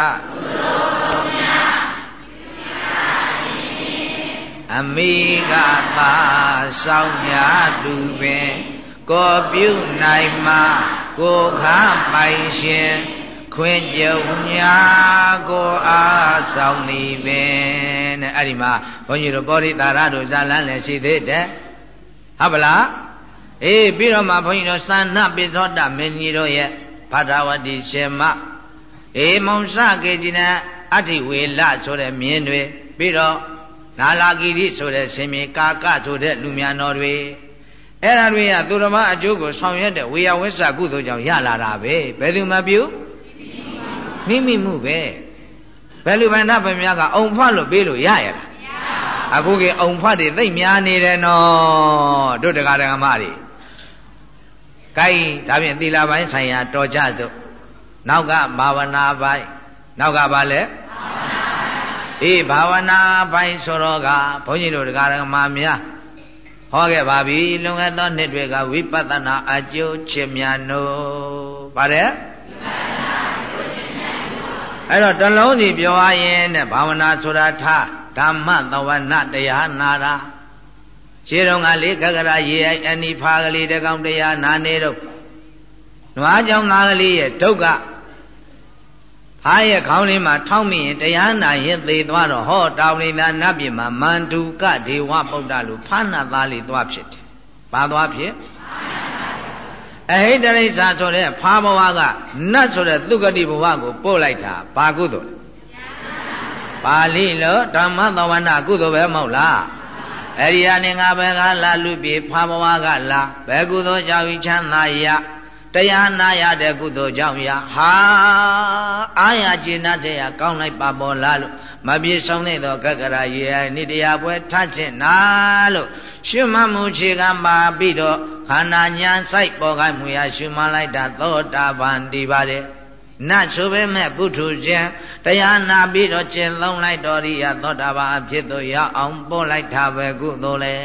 အမိကသာဆောင်ညာသူပင်ကိုပြုနိုင်မှကိုခါပိုင်ရှင်ခွင့်ကြုံညာကိုအားဆောင်နေပင်တဲ့အဲ့ဒီမှာဘုန်းကြီးတို့ပောရိတာရတို့ဇာလန်းလည်းရှိသေးတယ်ဟုတ်ပလားအေးပြီးတော့မှဘုန်းကြီးတို့သန္နပိသောတမင်းကြီးတို့ရဲ့ဘာဒဝတိရှင်မအေမုံစကေจิနအဋ္ဌိဝေလဆိုတဲ့မြင်းတွေပြီးတော့နာလာဂီရိဆိုတဲ့ရှင်မြေကာကဆိုတဲ့လူများတော်တွေအဲ့ဒါတွေကသူတော်မအကျိုးကိုဆောင်ရွက်တဲ့ဝေယဝိစ္စာကုသိုလ်ကြောင့်ရလာတာပဲဘယ်သူမပြုမိမိမှုပဲဘယ်လူဗန္ဒဗမြတ်ကအုံဖတ်လို့ပေးလို့ရရလားအခုကအုံဖတ်တွေသိမ့်များနေတယ်နော်တို့တရားဓမ္မတွေကိုင်းဒါဖြင့်သီလပိုင်းဆိုင်ရာတော်ကြစို့နောက်ကဘာဝနာပိုင်းနောက်ကဘာလဲအေးဘာဝနာပိုင်းဆိုတော့ကဘုန်းကြီးတို့တရားဓမ္မများဟောခဲ့ပါပြီလွန်ခဲ့သောနှစ်တွေကဝိပဿနာအကျိုးချစ်မြတ်နို့ပါတယ်အဲ့တော့တလုံးစီပြောရရင်တဲ့ဘာဝနာဆိုတာထားဓမ္မသဝနတရားနာတာခြေတော်ကလေးကကရာရေအိုက်အနိဖာကလေးတကောင်တရားနာနေတော့နွားကြောင့်သားကလေးရဲ့ဒုက္ခဖားရဲ့ခေါင်းလေးမှာထောက်မိရင်တရားနာရင်သေသွားတော့ဟောတောင်နေတာနတ်ပြည်မှာမန္တုကဒေဝပုဒ္ဒလို့ဖားနာသားလေးသွားဖြစ်တယ်။ဘာသွားဖြစ်အဟိတရိစ္ဆာဆိုတဲ့ဖားဘဝကနတ်ဆိုတဲ့သုဂတိဘဝကိုပို့လိုက်တာဘာကုသိုလ်လဲပါဠိလိုဓမ္မသဝနာကုသိုလ်ပဲမဟုတ်လားအဲ့ဒီအနေငါဘယ်ကလာလူပြေဖားဘဝကလာဘယ်ကုသိုလ်ကြောင့်ချမ်းသာရတရားနာရတဲ့ကုသိုလ်ကြောင့်ဟာအာရကျေနပ်တဲ့ကောင်းလိုက်ပါပေါ်လားလို့မပြေဆုံးတဲ့သောကကရာရေနိတရားပွဲထခြင်းနာလို့ရှုမှတ်မှုခြေကပါပြီးတော့ခန္ဓာညာစိုက်ပေါ်ကမှုရရှုမှတ်လိုက်တာသောတာပန်တည်ပါတယ်နတ်ဆိုပေမဲ့ပုထုရှင်တရားနာပြီးတော့ကျင့်သုံးလိုက်တော်ရိယသောတာပန်အဖြစ်သို့ရောက်အောင်ပို့လိုက်တာပဲကုသိုလ်လေ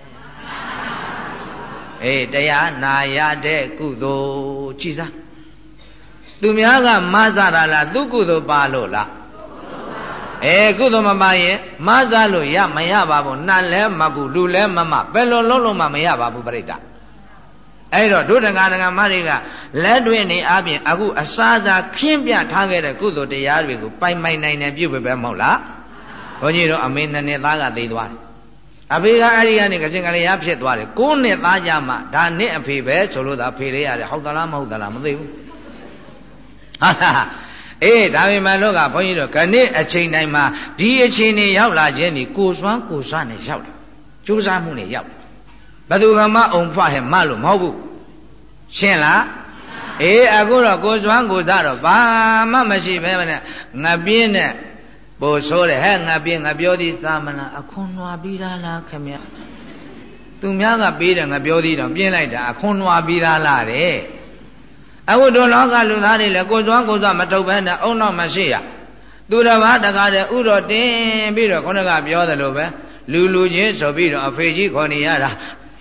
တရားနာရတဲ့ကုသိုလ်ကြည်စားသူများကမဆတာလားသူကုသိုလ်ပါလို့လားကုသိုလ်မပါရင်မဆလို့မရပါဘူးနတ်လည်းမကူလူလည်းမဘယ်လိုလုံးလုံးမှမရပါဘူးပြိတ္တာအဲ့တော့ဒုဒကဒကမတွေကလက်တွင်နေအပြင်အခုအစားသာခင်းပြထားခဲ့တဲ့ကုသိုလ်တရားတွေကိုပိုင်နိုင်တယ်ပြုပဲမဟုတ်လားဘုန်းကြီးတို့အမေ2နှစ်သားကသိသွားတယ်အဖေကအဲ့ဒီကနေကစင်ကလေးရဖြစ်သွားတယ်9နှစ်သားကြမှာဒါနှစ်အဖေပဲဆိုလို့သာဖေးရရတယ်ဟုတ်သလားမဟုတ်သလားမသိဘူးဟာဒါပေမဲ့လို့ကဘုန်းကြီးတို့ခဏအချိန်တိုင်းမှာဒီအချိန်နေရောက်လာခြင်းဒီကိုစွမ်းနဲ့ရောက်တယ်ကြိုးစားမှုနဲ့ရောက်တယ်ဘယ်သူကမှအုံဖွားဟဲ့မလို့မဟုတ်ဘူးရှင်းလားအခုတော့ကိုစွမ်းကိုစားတော့ဘာမှမရှိပဲနဲ့ငပြင်းနဲ့ပို့ဆိုးတယ်ဟဲ့ငါပြင်းငါပြောသည်သာမလားအခွန်နွားပြီးသားလားခင်ဗျသူများကပေးတယ်ငါပြောသည်တော့ပြင်းလိုက်တာအခွန်နွားပြီးသားလားတဲ့အခုတို့လောကလူသားတွေလည်းကိုယ်စွမ်းမထုတ်ဘဲနဲ့အုံနောက်မရှိရသူတစ်ပါးတကားတဲ့ဥတော်တင်ပြီးတော့ခုနကပြောသလိုပဲလူချင်းဆိုပြီးတော့အဖေကြီးခေါ်နေရတာ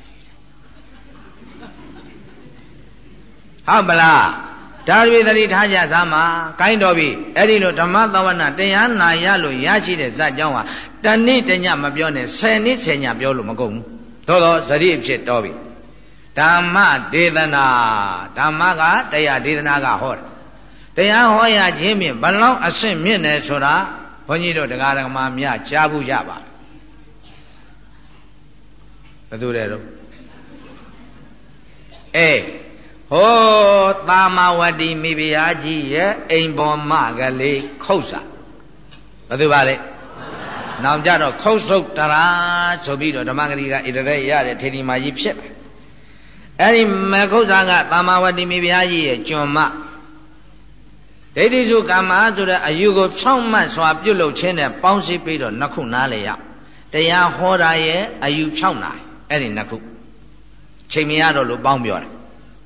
ဟုတ်ပလားဒါတွေသတိထားကြသမှာကိုင်းတော်ပြီအဲ့ဒီလိုဓမ္မသဝနာတရားနာရလို့ရရှိတဲ့ဇာတ်ကြောင်းဟာတဏိတညမပြောနဲ့10နှစ်10ညပြောလို့မကုန်ဘူးသို့တော့ဇတိဖြစ်တော်ပြီဓမ္မဒေသနာဓမ္မကတရားဒေသနာကဟောတယ်တရားဟောရခြင်းဖြင့်ဘလောက်အဆင့်မြင့်တယ်ဆိုတာဘုန်းကြီးတို့တရားဓမ္မများကြားဘူးကြပါဘယ်သူလဲတော့ဟောသာမဝတိမိဖုရားကြီးရဲ့အိမ်ပေါ်မကလေးခုတ်စာဘယ်သူပါလဲနောက်ကြတော့ခုတ်ဆုတ်တရာဆိုပြီးတော့ဓမ္မဂရီကဣတရေရတဲ့ထေရီမာကြီးဖြစ်တယ်အဲ့ဒီမခုတ်စာကသာမဝတိမိဖုရားကြီးရဲ့ကျွန်မဒိဋ္ဌိစုကမ္မဆိုတဲ့အယူကိုဖြောင့်မတ်စွာပြုလုပ်ခြင်းနဲ့ပေါင်းစည်းပြီးတော့နှစ်ခုနားလေရတရားဟောတာရဲ့အယူဖြောင့်တာအဲ့ဒီနှစ်ခုချိန်မရတော့လို့ပေါင်းပြောတယ်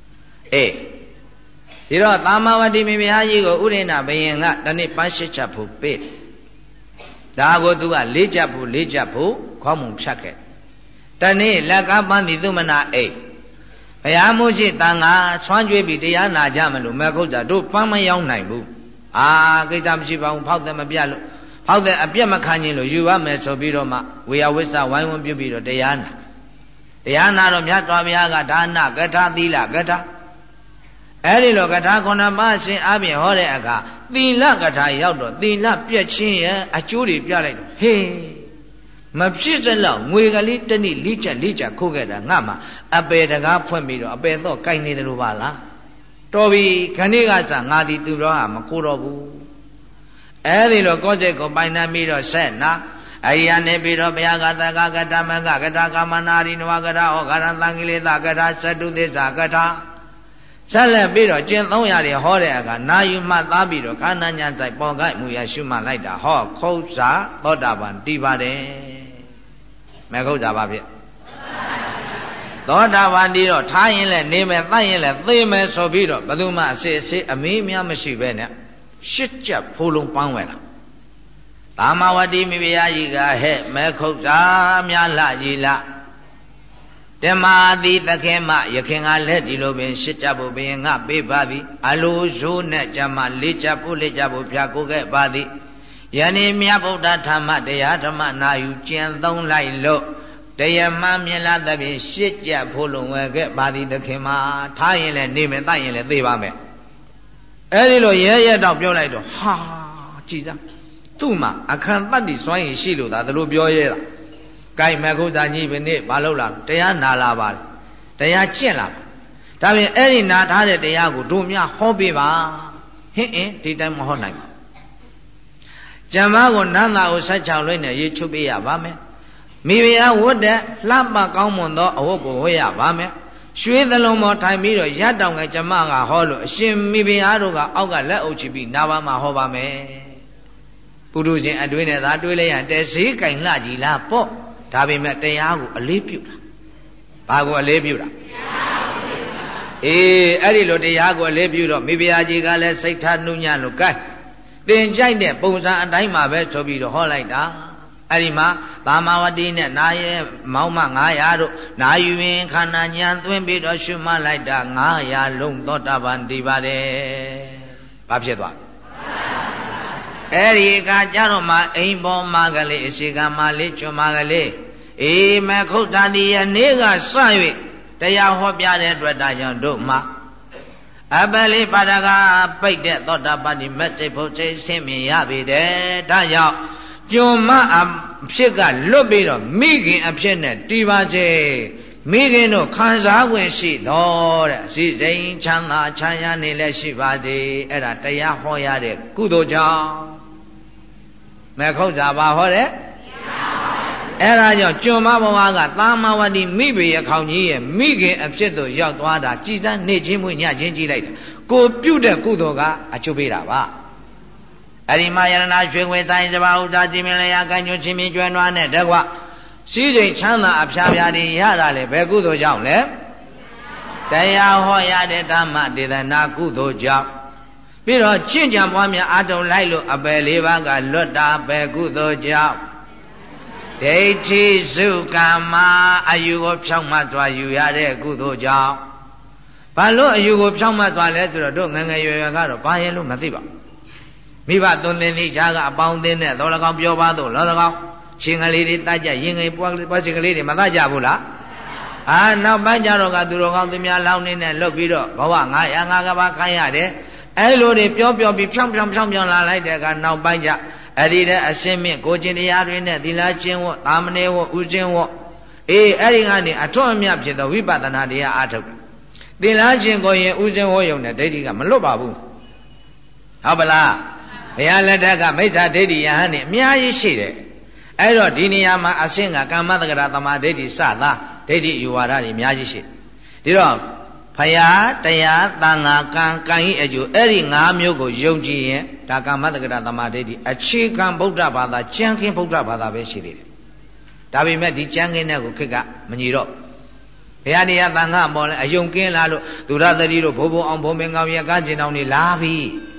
ဒီတော့သာမဝတိမိဖုရားကြီးကိုဥရိဏဘယင်ကတနေ့ပန်း8ချက်ဖို့ပေးဒါကိုသူက4ချက်ဖို့ခေါင်းမုံဖြတ်ခဲ့တနေ့လက်ကပန်းသည်သူမနာအိတ်ဘုရားမိုးရှိတန်ငါဆွမ်းကြွေးပြီးတရားနာကြမလို့မခုတ်တာတို့ပန်းမရောက်နိုင်ဘူးကိစ္စမရှိပါဘူးဖောက်တယ်မပြတ်လို့ဖောက်တယ်အပြတ်မခံခြင်းလို့ယူရမယ်ဆိုပြီးတော့မှဝေယဝိစ္စဝိုင်းဝန်းပြုပြီးတော့တရားနာတော့မြတ်စွာဘုရားကဒါနကထာသီလကထာအဲ့ဒီလိုကထာ9ပါးရှင်အပြင်ဟောတဲ့အခါသီလကထာရောက်တော့သီလပြည့်ခြင်းရဲ့အကျိုးတွေပြလိုက်တော့ဟေးမဖြစ်စလောက်ငွေကလေးတစ်နည်း၄ချက်ခိုးခဲ့တာငါမှအပယ်တကားဖွင့်ပြီးတော့အပယ်တော့ကိုင်နေတယ်လို့ပါလားတော်ပြီခဏကစားငါဒီသူတော်ဟာမခိုးတော့ဘူးအဲ့ဒီလိုကောချက်ကိုပိုင်နှံပြီးတော့ဆက်နာအရိယာနေပြီးတော့ဘုရားကသကကတမကကထာကမနာရိနဝကထာဩဃာရသံဃိလေသကထာသတ္တုသစ္စာကထာဆက်လက်ပြီးတော့ကျင့်300ဟောတဲ့အခါနာယူမှတ်သားပြီးတော့ခန္ဓာညာတိုက်ပေါ်ကိုက်မှုရရှုမှတ်လိုက်တာဟောခုတ်စာသောတာပန်တည်ပါတယ်မခုတ်စာပါဖြစ်သောတာပန်တည်တော့ထားရင်လည်းနေမယ်သတ်ရင်လည်းသေမယ်ဆိုပြီးတော့ဘယ်သူမှအစစ်အမေးများမရှိပဲနဲ့8ချက်ဖိုးလုံးပန်းဝင်လာသာမဝတိမိဖုရားကြီးကဟဲ့မဲခုတ်စာများလှကြီးလားဓမ္မာတိသခင်မယခင်ကလည်းဒီလိုပင်8ချက်ဖို့ဘုရင်ကပေးပါသည်အလိုရိုးနဲ့ကြမှာ4ချက်ဖို့4ချက်ဖို့ဖြာကိုခဲ့ပါသည်ယနေ့မြတ်ဗုဒ္ဓဓမ္မတရားဓမ္မနာယူကျင့်သုံးလိုက်လို့တရားမှမြင်လာသဖြင့်8ချက်ဖို့လုံးဝခဲ့ပါသည်သခင်မထားရင်လည်းနေမယ်တတ်ရင်လည်းသေပါမယ်အဲ့ဒီလိုရဲတော့ပြောလိုက်တော့ဟာကြည်စမ်းသူ့မှာအခန့်တတ္တိစွမ်းရည်ရှိလို့ဒါတို့ပြောရဲတာကိုင်မခုတ်သာကြီးပဲနေ့မလုပ်လာတရားနာလာပါတရားကျင့်လာပါဒါပြင်အဲ့ဒီနာထားတဲ့တရားကိုတို့များဟောပေးပါဟင်းဒီတိုင်းမဟောနိုင်ပါကျမ်းမာကိုနန္တာကို16လွှဲနဲ့ရေးချုပ်ပေးရပါမယ်မိဖုရားဝတ်တဲ့လှပကောင်းမွန်သောအဝတ်ကိုဝတ်ရပါမယ်ရွှေသလုံးပေါ်ထိုင်ပြီးတော့ရတောင်ကကျမကဟောလို့အရှင်မိဖုရားတို့ကအောက်ကလက်အုပ်ချပြီးနာဘာမှာဟောပါမယ်ပုထုရှင်အတွင်းနဲ့သာတွေးလိုက်ရင်တဲစည်းကင်လှကြီးလားပေါ့ဒါပေမဲ့တရားကိုအလေးပြုတာဘာကိုအလေးပြုတာအေးအဲ့ဒီလိုတရားကိုအလေးပြုတော့မိဖုရားကြီးကလည်းစိတ်ထားနှုံညံ့လို့ကဲသင်ကြိုက်တဲ့ပုံစံအတိုင်းမှာပဲဆိုပြီးတော့ဟောလိုက်တာအဲ့ဒီမှာသာမဝတိနဲ့နာရဲ့မောင်းမ900တို့နာယူရင်ခန္ဓာဉာဏ်သွင်းပြီးတော့ရှုမှတ်လိုက်တာ900လုံးသောတာပန်တည်ပါတယ်ဘာဖြစ်သွားအဲ့ဒီကကြတော့မှအိမ်ပေါ်မှာကလေးအစီကမှာလေးကျွမ်းမှာကလေးအေးမခုတ်တာဒီယနေ့ကစ၍တရားဟောပြတဲ့အတွက်ဒါကြောင့်တို့မှာအပလိပါဒကပိတ်တဲ့သောတာပတ္တိမက်စိတ်ဖို့စိတ်ရှင်းမြင်ရပြီတဲ့ဒါကြောင့်ကျွမ်းမအဖြစ်ကလွတ်ပြီးတော့မိခင်အဖြစ်နဲ့တည်ပါစေမိခင်တို့ခံစား권ရှိတော်တဲ့စီစိန်ချမ်းသာချမ်းရနေလည်းရှိပါသေးအဲ့ဒါတရားဟောရတဲ့ကုသိုလ်ကြောင့်မခုတ်တာပါဟောတဲ့အဲ့ဒါကြောင့်ကျွမ်းမဘဝကသာမဝတိမိဘရခေါင်ကြီးရဲ့မိခင်အဖြစ်သို့ရောက်သွားတာကြည်စမ်းနေချင်းမွေညချင်းကြည့်လိုက်တာကိုပြုတ်တဲ့ကုသိုလ်ကအကျိုးပေးတာပါအဲ့ဒီမှာယရဏရွှေငွေတိုင်းစပါးဥဒ္ဒါတိမင်လျာကံညွှန်ချင်းမြကျွမ်းနွားနဲ့တကွစီးစိမ်ချမ်းသာအဖျားဖျားတွေရတာလေဘယ်ကုသိုလ်ကြောင့်လဲတရားဟောရတဲ့ဓမ္မဒေသနာကုသိုလ်ကြောင့်ပြီးတော့ကျင့်ကြံပွားများအားထုတ်လိုက်လို့အပယ်လေးပါးကလွတ်တာပဲကုသိုလ်ကြောင့်ဒိဋ္ဌိစုကမ္မာအယူကိုဖြောင့်မတ်သွားယူရတဲ့ကုသိုလ်ကြောင့်ဘာလို့အယူကိုဖြောင့်မတ်သွားလဲဆိုတော့တို့ငငယ်ရွယ်ရွယ်ကတော့ဘာရဲ့လို့မသိပါဘူးမိဘသွန်သင်သည်ခြားကအပေါင်းအသင်းနဲ့တော်၎င်းပြောပါတော့လော၎င်းရှင်ကလေးတွေတတ်ကြရင်ငယ်ပွားရှင်ကလေးတွေမတတ်ကြဘူးလားနောက်ပိုင်းကျတော့ကသူတော်ကောင်းသူများလောင်းနေနဲ့လှုပ်ပြီးတော့ဘဝ905ကဘာခိုင်းရတယ်အဲ့လိုတွေပြောပြီးဖြောင်းလာလိုက်တဲ့အခါနောက်ပိုင်းကျအဲ့ဒီတဲ့အရှင်းမြင့်ကိုကျင်တရားတွေနဲ့သီလကျင့်ဝတ်သာမဏေဝတ်ဥကျင့်ဝတ်အေးအဲ့ဒီကနေအထွတ်အမြတ်ဖြစ်သောဝိပဿနာတရားအားထုတ်သီလကျင့်ကိုရင်ဥကျင့်ဝတ်ယုံနဲ့ဒိဋ္ဌိကမလွတ်ပါဘူးဟုတ်ပါလားဘုရားလက်ထက်ကမိစ္ဆာဒိဋ္ဌိယဟန်နေအများကြီးရှိတယ်အဲ့တော့ဒီနေရာမှာအရှင်းကကာမတက္ကရာသမာဓိဋ္ဌိစသာဒိဋ္ဌိယူဝါဒတွေအများကြီးရှိဒီတော့ဘုရားတရားသံဃာကံဤအကျိုးအဲ့ဒီ5မျိုးကိုယုံကြည်ရင်ဒါကာမတက္ကရာသမာဓိဋ္ဌိအခြေခံဗုဒ္ဓဘာသာကျမ်းခင်းဗုဒ္ဓဘာသာပဲရှိသေးတယ်ဒါပေမဲ့ဒီကျမ်းခင်းတဲ့ကိုခေတ်ကမညီတော့ဘုရားတရားသံဃာပေါ်လဲအယုံကင်းလာလို့ဒုရသတိတို့ဘိုးဘုံအောင်ဘုံမင်းကောင်းရကားကျင်တောင်နေလာပြီ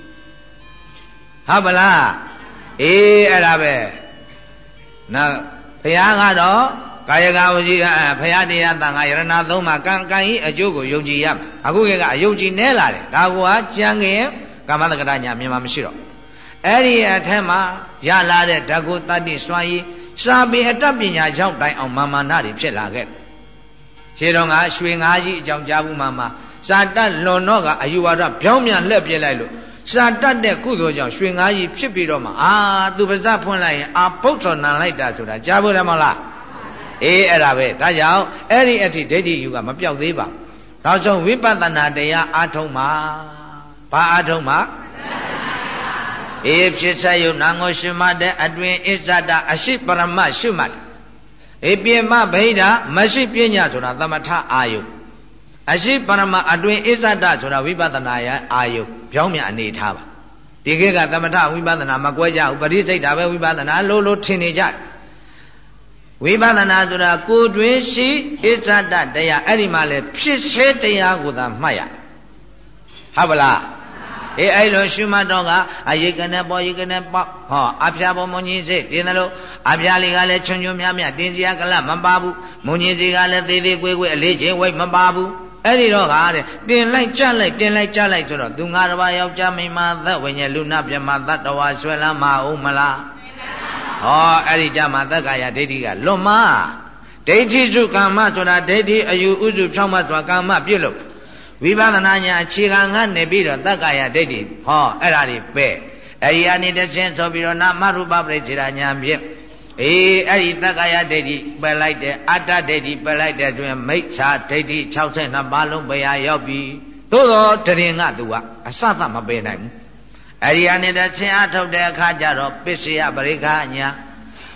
ဟုတ်ပါလားအေးအဲ့ဒါပဲနောက်ဘုရားကတော့ကာယကဝစီကဘုရားတရားသံဃာယရဏသုံးပါးကံဤအကျိုးကိုယုံကြည်ရမယ်အခုကအယုံကြည်နဲလာတယ်ဒါကကြံခင်ကာမတက္ကရာညာမြန်မာမရှိတော့အဲ့ဒီအထက်မှာရလာတဲ့ဓဂုတတ္တိစွမ်းရည်စာပေအတတ်ပညာရောက်တိုင်အောင်မာနတွေဖြစ်လာခဲ့ရှင်းတော့ကရွှေငါးကြီးအကြောင်းကြားဘူးမှာစာတတ်လွန်တော့ကအယူဝါဒဖြောင်းပြန်လှည့်ပြလိုက်လို့စာတတ်တဲ့ကုသိုလ်ကြောင့်ရွှေငါးကြီးဖြစ်ပြီးတော့မှသူပါးစပ်ဖွင့်လိုက်ရင်ပုတ်တော်နံလိုက်တာဆိုတာကြားဖို့တယ်မဟုတ်လားအေးအဲ့ဒါပဲဒါကြောင့်အဲ့ဒီအထိဒိဋ္ဌိယူကမပြောက်သေးပါနောက်ဆုံးဝိပဿနာတရားအားထုတ်မှာဘာအားထုတ်မှာအေးဖြစ်ဆက်ယုံနာငောရှုမှတ်တဲ့အတွင်အစ္ဆဒအရှိပရမရှုမှတ်အေးပြေမဗိဓာမရှိပညာဆိုတာသမထအာယုအရှိပရမအတွင်အစ္ဆဒဆိုတာဝိပဿနာရဲ့အာယုပြောင်းမြန်အနေထားပါဒီခေတ်ကသမထဝိပဿနာမကွဲကြဘူးပရိစိတ်တာပဲဝိပဿနာလို့ထင်နေကြတယ်ဝိပဿနာဆိုတာကိုယ်တွင်ရှိအစ္ဆဒတရားအဲ့ဒီမှာလဲဖြစ်စေတရားကိုသာမှတ်ရဟုတ်ပါလားအေးအဲ့လိုရှုမှတ်တော့ကအယိကနဲ့ပေါ်ယိကနဲ့ပေါ့ဟောအဖျားပေါ်မုံကြီးစိတင်းတယ်လို့အဖျားလေးကလည်းချွန်ချွန်များများတင်းစရာကလမပါဘူးမုံကြီးစီကလည်းသေးသေးကွေးကွေးအလေးချင်းဝိတ်မပါဘူးအဲ့ဒီတော့တဲ့တင်လိုက်ကြလိုက်တင်လိုက်ကြလိုက်ဆိုတော့သူငါတစ်ပါးယောက်ျားမိန်းမသက်ဝိညာဉ်လူနာပြမသတ္တဝါဆွဲလမ်းမအောင်မလားဟောအဲ့ဒီကြမှာသက္ကာယဒိဋ္ဌိကလွန်မဒိဋ္ဌိစုကာမဆိုတာဒိဋ္ဌိအယူဥစုဖြောင်းမစွာကာမပြုတ်လို့ဝိပဿနာညာအခြေခံကနေပြီးတော့သက္ကာယဒိဋ္ဌိဟောအဲ့ဒါတွေပဲအဲ့ဒီအနေနဲ့ချင်းဆိုပြီးတော့နာမရူပပရိစ္ဆေဒညာဖြင့်အေးအဲ့ဒီသက္ကာယဒိဋ္ဌိပယ်လိုက်တယ်အတ္တဒိဋ္ဌိပယ်လိုက်တဲ့အတွင်းမိစ္ဆာဒိဋ္ဌိ62ပါးလုံးပယ်ရရောက်ပြီသို့သောတရင်ကသူကအစသမပယ်နိုင်ဘူးအဲ့ဒီအနေနဲ့ချင်းအထုတ်တဲ့အခါကျတော့ပစ္စယပရိက္ခညာ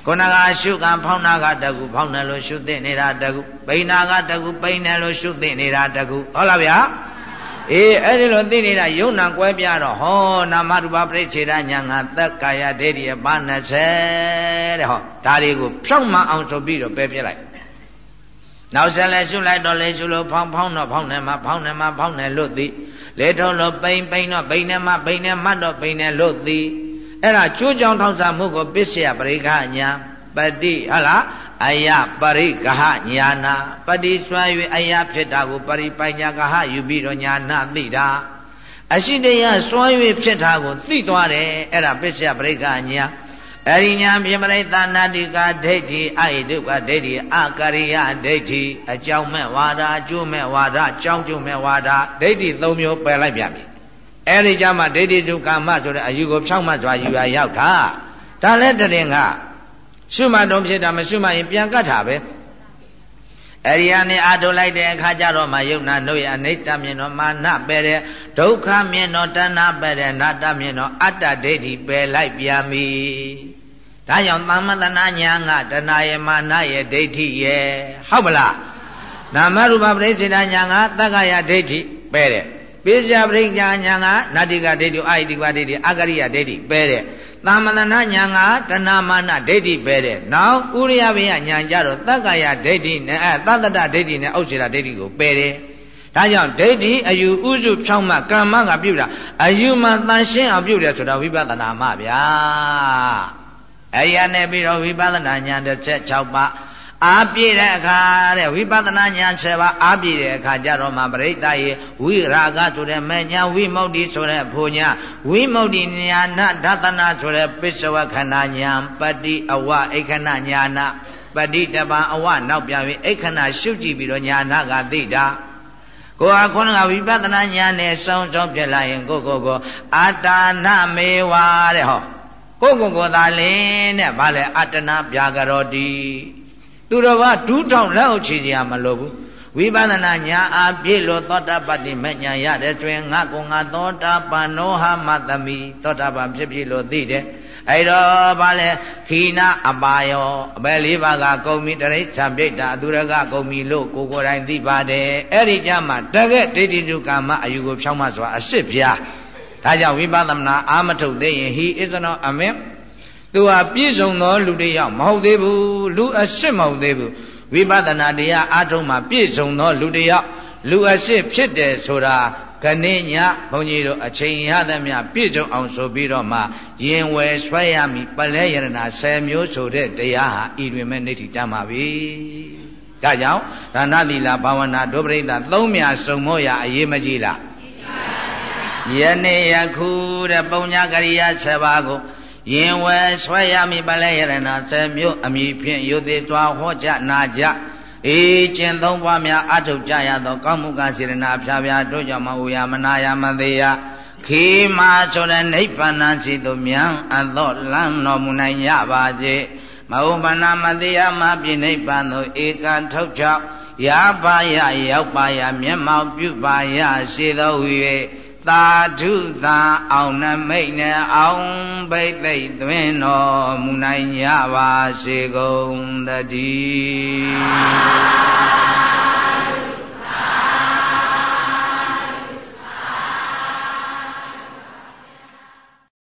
ခုနကရှုကဖောင်းနာကတကူဖောင်းတယ်လို့ရှုသိနေတာတကူပိန်နာကတကူပိန်တယ်လို့ရှုသိနေတာတကူဟုတ်လားဗျာအေးအဲ့ဒီလိုသိနေတာယုံနာကွဲပြားတော့ဟောနာမရူပပရိစ္ဆေဒညာငါသက်ကာယဒိဋ္ဌိအပါ20တဲ့ဟောဒါတွေကိုဖြောင့်မအောင်ဆိုပြီးတော့ပယ်ပြလိုက်နောက်ဆက်လဲရှုလိုက်တော့လေရှုလို့ဖောင်းတော့ဖောင်းတယ်မှာဖောင်းတယ်မှာဖောင်းတယ်လို့သိလေထုံးလို့ပိန်တော့ပိန်တယ်မှာပိန်တယ်မှတ်တော့ပိန်တယ်လို့သိအဲ့ဒါကျိုးကြောင့်ထောက်စားမှုကိုပစ္စယပရိက္ခညာပတိဟလားအယပရိက္ခညာနာပတိစွာ၍အယဖြစ်တာကိုပရိပညာကဟယူပြီးတော့ညာနာသိတာအရှိတရားစွာ၍ဖြစ်တာကိုသိသွားတယ်အဲ့ဒါပစ္စယပရိက္ခညာအရိညာပြမရိသနာတိကာဒိဋ္ဌိအာဟိတုကဒိဋ္ဌိအာကရိယဒိဋ္ဌိအကြောင်းမဲ့ဝါဒအကျိုးမဲ့ဝါဒအကြောင်းကျိုးမဲ့ဝါဒဒိဋ္ဌိ၃မျိုးပယ်လိုက်ပြန်ပြီအဲ့ဒီကြမှာဒိဋ္ဌိတုကာမဆိုတဲ့အယူကိုဖြောင့်မစွာယူရရောက်တာဒါလည်းတရင်ကရှုမှတ်တော့ဖြစ်တာမရှုမှတ်ရင်ပြန်ကတ်တာပဲအဲ့ဒီကနေအာထုတ်လိုက်တဲ့အခါကျတော့မှယုံနာတို့ရဲ့အနိစ္စမြင်တော့မာနပယ်တဲ့ဒုက္ခမြင်တော့တဏှာပယ်တဲ့နာတမြင်တော့အတ္တဒိဋ္ဌိပယ်လိုက်ပြန်ပြီဒါကြောင့်သမ္မတနာညာငါတဏှာရဲ့မာနရဲ့ဒိဋ္ဌိရဲ့ဟုတ်မလားနာမရူပပရိစ္ဆေဒညာငါသက္ကာယဒိဋ္ဌိပယ်တဲ့ပိစ္ဆယပရိက္ခညာငါနာတိကဒိဋ္ဌိအာဟိတိကဒိဋ္ဌိအာကရိယဒိဋ္ဌိပယ်တဲ့သမ္မတနာညာငါတဏှာမာနဒိဋ္ဌိပယ်တဲ့နောက်ဥရိယဘေယညာကြတော့သက္ကာယဒိဋ္ဌိနဲ့သတ္တတဒိဋ္ဌိနဲ့ဥစ္စေတဒိဋ္ဌိကိုပယ်တယ်ဒါကြောင့်ဒိဋ္ဌိအယူဥစုဖြောင်းမှကမ္မကပြုတာအယူမှတန်ရှင်းအောင်ပြုတယ်ဆိုတာဝိပဿနာမှဗျာအဲ့ရနဲ့ပြီးတော့ဝိပဿနာဉာဏ်16ပါးအားပြည့်တဲ့အခါတဲ့ဝိပဿနာဉာဏ်7ပါးအားပြည့်တဲ့အခါကျတော့မှပရိသတ်ရေဝိရာဂဆိုတဲ့မညာဝိမု ക്തി ဆိုတဲ့ဖို့ညာဝိမု ക്തി ဉာဏဒသနာဆိုတဲ့ပစ္စဝခဏဉာဏ်ပတိအဝအိခဏဉာဏပတိတပံအဝနောက်ပြန်ပြီးအိခဏရှုကြည့်ပြီးတော့ဉာဏကသိတာကိုယ်ခုနကဝိပဿနာဉာဏ်နဲ့စောင်းပြလာရင်ကိုအာတာနမေဝါတဲ့ဟောကိုသာလင်းတဲ့ဗာလဲအတ္တနာပြာကရောတိသူတော်ကဒူးထောင်လက်အုပ်ချကြမလို့ဘူးဝိပဿနာညာအားပြည့်လို့သောတာပတ္တိမညာရတဲ့တွင်ငါသောတာပန်နောဟမသမိသောတာပန်ဖြစ်ဖြစ်လို့သိတယ်အဲ့တော့ဗာလဲခိနာအပါယောအပဲ၄ပါးကကုံမီတရိစ္ဆာပြိတ္တာအသူရကကုံမီလို့ကိုယ်တိုင်သိပါတယ်အဲ့ဒီကြမှာတကယ်ဒိဋ္ဌိတုကာမအယူကိုဖြောင်းမစွာအစစ်ပြားဒါကြောင့်ဝိပဿနာအာမထုတ်သေးရင်ဟိဣသနောအမင်းသူဟာပြည့်စုံသောလူတစ်ယောက်မဟုတ်သေးဘူးလူအစစ်မဟုတ်သေးဘူးဝိပဿနာတရားအားထုတ်မှပြည့်စုံသောလူတစ်ယောက်လူအစစ်ဖြစ်တယ်ဆိုတာခဏညဘုန်းကြီးတို့အချိန်ရသမျှပြည့်စုံအောင်ဆိုပြီးတော့မှရင်ဝယ်ဆွဲရမည်ပလဲယရဏ10မျိုးဆိုတဲ့တရားဟာဤတွင်မဲ့နေတိတတ်မှာပြီဒါကြောင့်ဒါနသီလဘာဝနာဒုပရိသသုံးမြစုံမောရအရေးမကြီးလားယနေ့ယခုတဲ့ပုံညာကရိယာ7ပါးကိုရင်ဝယ်ဆွဲရမည်ပလဲယရဏ10မျိုးအမည်ဖြင့်ယုသေးစွာဟောကြားနာကြအေးကျင့်သုံးပါးများအထုတ်ကြရသောကောင်းမှုကစေရနာဖြာဖြာတို့ကြောင့်မဝေယမနာယမသေးယခေမာဆိုတဲ့နိဗ္ဗာန်ရှိသို့မြန်အသောလမ်းတော်မူနိုင်ရပါစေမဟုမနာမသေးယမပြိနိဗ္ဗာန်သို့ဧကံထုတ်ချောက်ရပါရရောက်ပါရမျက်မှောက်ပြုပါရရှိသောဟူ၍သာဓုသာအောင်နမိတ်နဲ့အောင်ဘိသိက်သွင်းတော်မူနိုင်ကြပါစေကုန်သတည်း